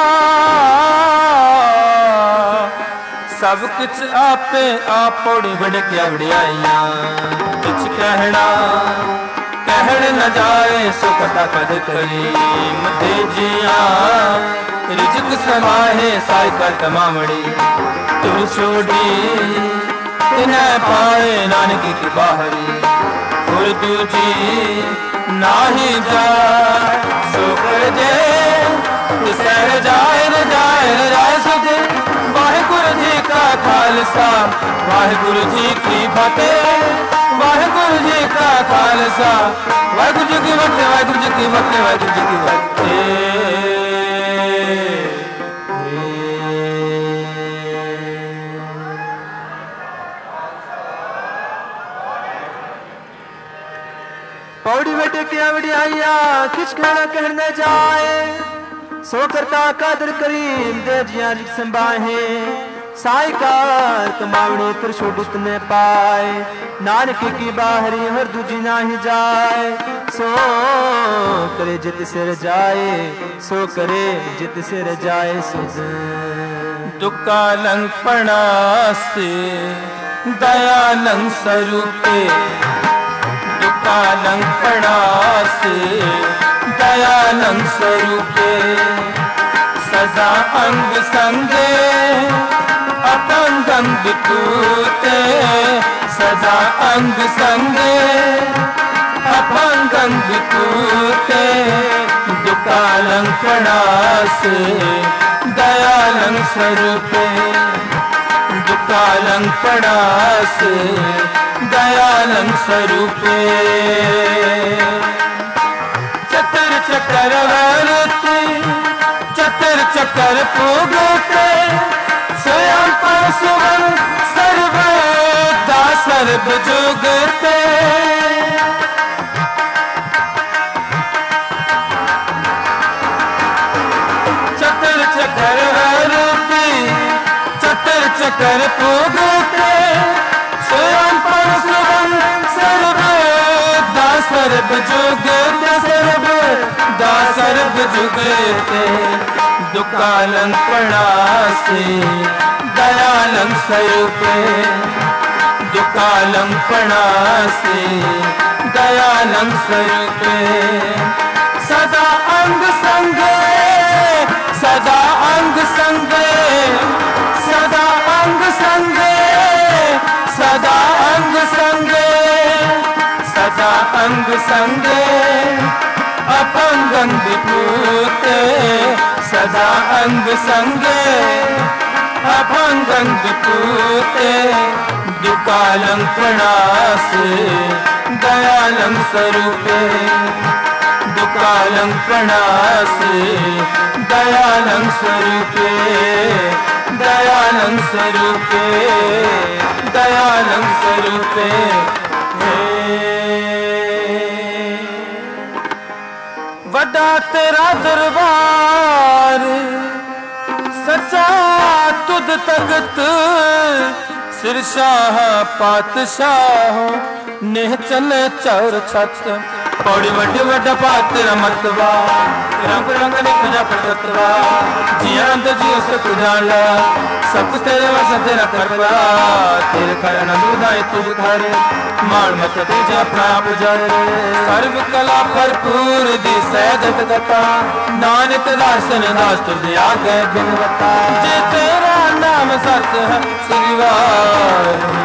सब कुछ आपे आप पौड़ी बढ़ के वड़ियाइया। कुछ कहना कहण न जाए सो कटा कद करी मते जिया। रिजक समाहे साई कर तमामड़ी तू छोड़ी इन्हें पाए नानक की बाहरी। और दूजी नाही जा सो कर जे सह जाए न जाए सुधे। वाहिगुरु जी का खालसा वाहिगुरु जी की फतेह। वाहिगुरु जी का खालसा वाहिगुरु जी की फतेह। वाहिगुरु जी की फतेह। वाहिगुरु जी की फतेह। पौड़ी बेटे क्या वड़ियाइया किस कहना कहने जाए। सो करता कादर करीम दे जिया रिक संभाहे। साईकार कमावड़ी कर छोड़ित ने पाए। नानक की बाहरी हर दूजी ना ही जाए। सो करे जित सिर जाए सो करे जित सिर जाए। सुध दुकालं प्रणास्ते दयालं स्वरूपे। दुकालं प्रणास्ते दयालं स्वरूपे। सजा अंग संगे अपंगं विपूते। सजा अंग संगे अपंगं विपूते। दुकालं प्रणास्ते दयालं स्वरूपे। दुकालं प्रणास्ते दयालं स्वरूपे। चतर चकर वरते चतर चकर पूगते। स्वयं पर सुवन सर्वदा सर्व जुगते। चतर चकर वरते चतर चकर पूगते। स्वयं पर सुवन सर्वदा सर्व जुगते। सर्वदा सर्व जुगते। दुकालं प्रणास्ते दयालं स्वरूपे। दुकालं प्रणास्ते दयालं स्वरूपे। सदा अंग संगे सदा अंग संगे सदा अंग संगे सदा अंग संगे सदा अंग संगे अपंगं विपूते। सदा अंग संगे अपंगं विपूते। दुकालं प्रणासे दयालं स्वरूपे दुकालं प्रणासे दयालं स्वरूपे दयालं स्वरूपे दयालं स्वरूपे वड्डा तेरा दरबार सच्चा तुद तगत सिरशाह पातशाह नेह चले चौर छत पौड़ी वड्डे वड्डा पा तेरा मतवा रंग रंग निखजा पटतवा जिया अंदर जी उसे जान ला सब कुछ तेरे वश तेरा करवा तेरे घर आनंद उदाए तुझ घर मार मत तुझे अपना आप जाए सर्व कला भरपूर दी सैदत गता नानक दासन दास तुझे आ गए बिनवता जे तेरा नाम सत है श्रीवार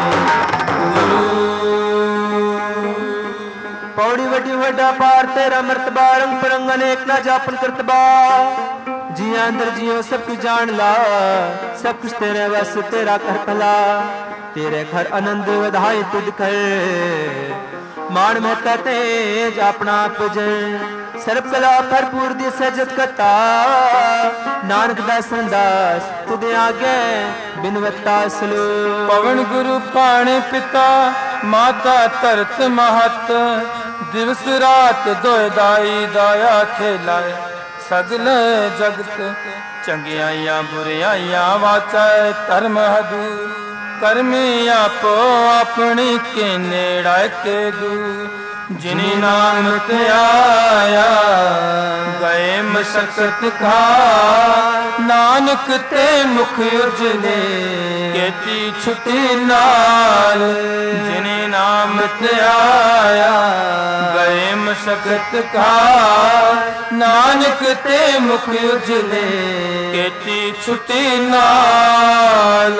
पौड़ी वड्डी वड्डा पार तेरा मर्तबा रंग परंग अनेक ना जापन करतबा जिया अंदर जियो सब कुछ जान ला सब कुछ तेरे बस तेरा कर भला तेरे घर आनंद वधाए तुझ कर मान महता तेज अपना पुजन सर्व कला भरपूर दी सजत कता नानक दासन दास तुदे आगे बिनवता सलो पवन गुरु पाणे पिता माता तरत महत दिवस रात दोय दाई दाया खेलाए सगल जगत चंगियाइया बुरियाइया वाचा धर्म हदू करमी आपो अपनी के नेड़ा के दू जिनी नाम ते आया गए मशक्कत खा नानक ते मुख उजले केती छुटी नाल जिनी नाम ते आया गए मशक्कत खा नानक ते मुख उजले केती छुटी नाल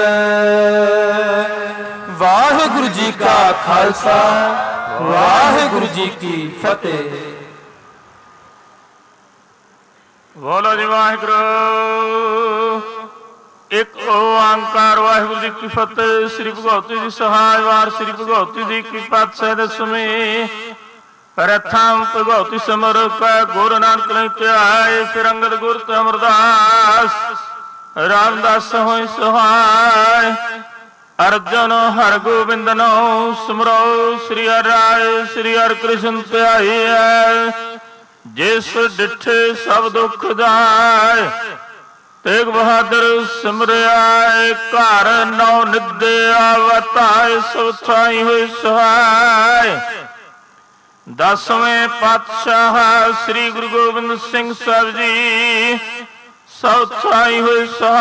वाहिगुरु जी का खालसा वाहिगुरु जी की फतेह। बोलो जी वाहिगुरु। एक ओंकार वाहिगुरु जी की फतेह। श्री भगवती जी सहाय वार श्री भगवती जी की पातशाह दसवीं प्रथम भगवती समर का गुरु नानक ने त्याय फिर अंगद गुरु अमरदास रामदास हो सहाय अर्जन हर गोबिंद नो सुमरो श्री हर राय श्री हर कृष्ण त्याई जिस डिठे सब दुख जाय तेग बहादुर सिमरियाए घर नौ निदे आवताए सब थाई हुई सहाय। दसवें पातशाह श्री गुरु गोबिंद सिंह साहब जी सब थाई हुई सहाय।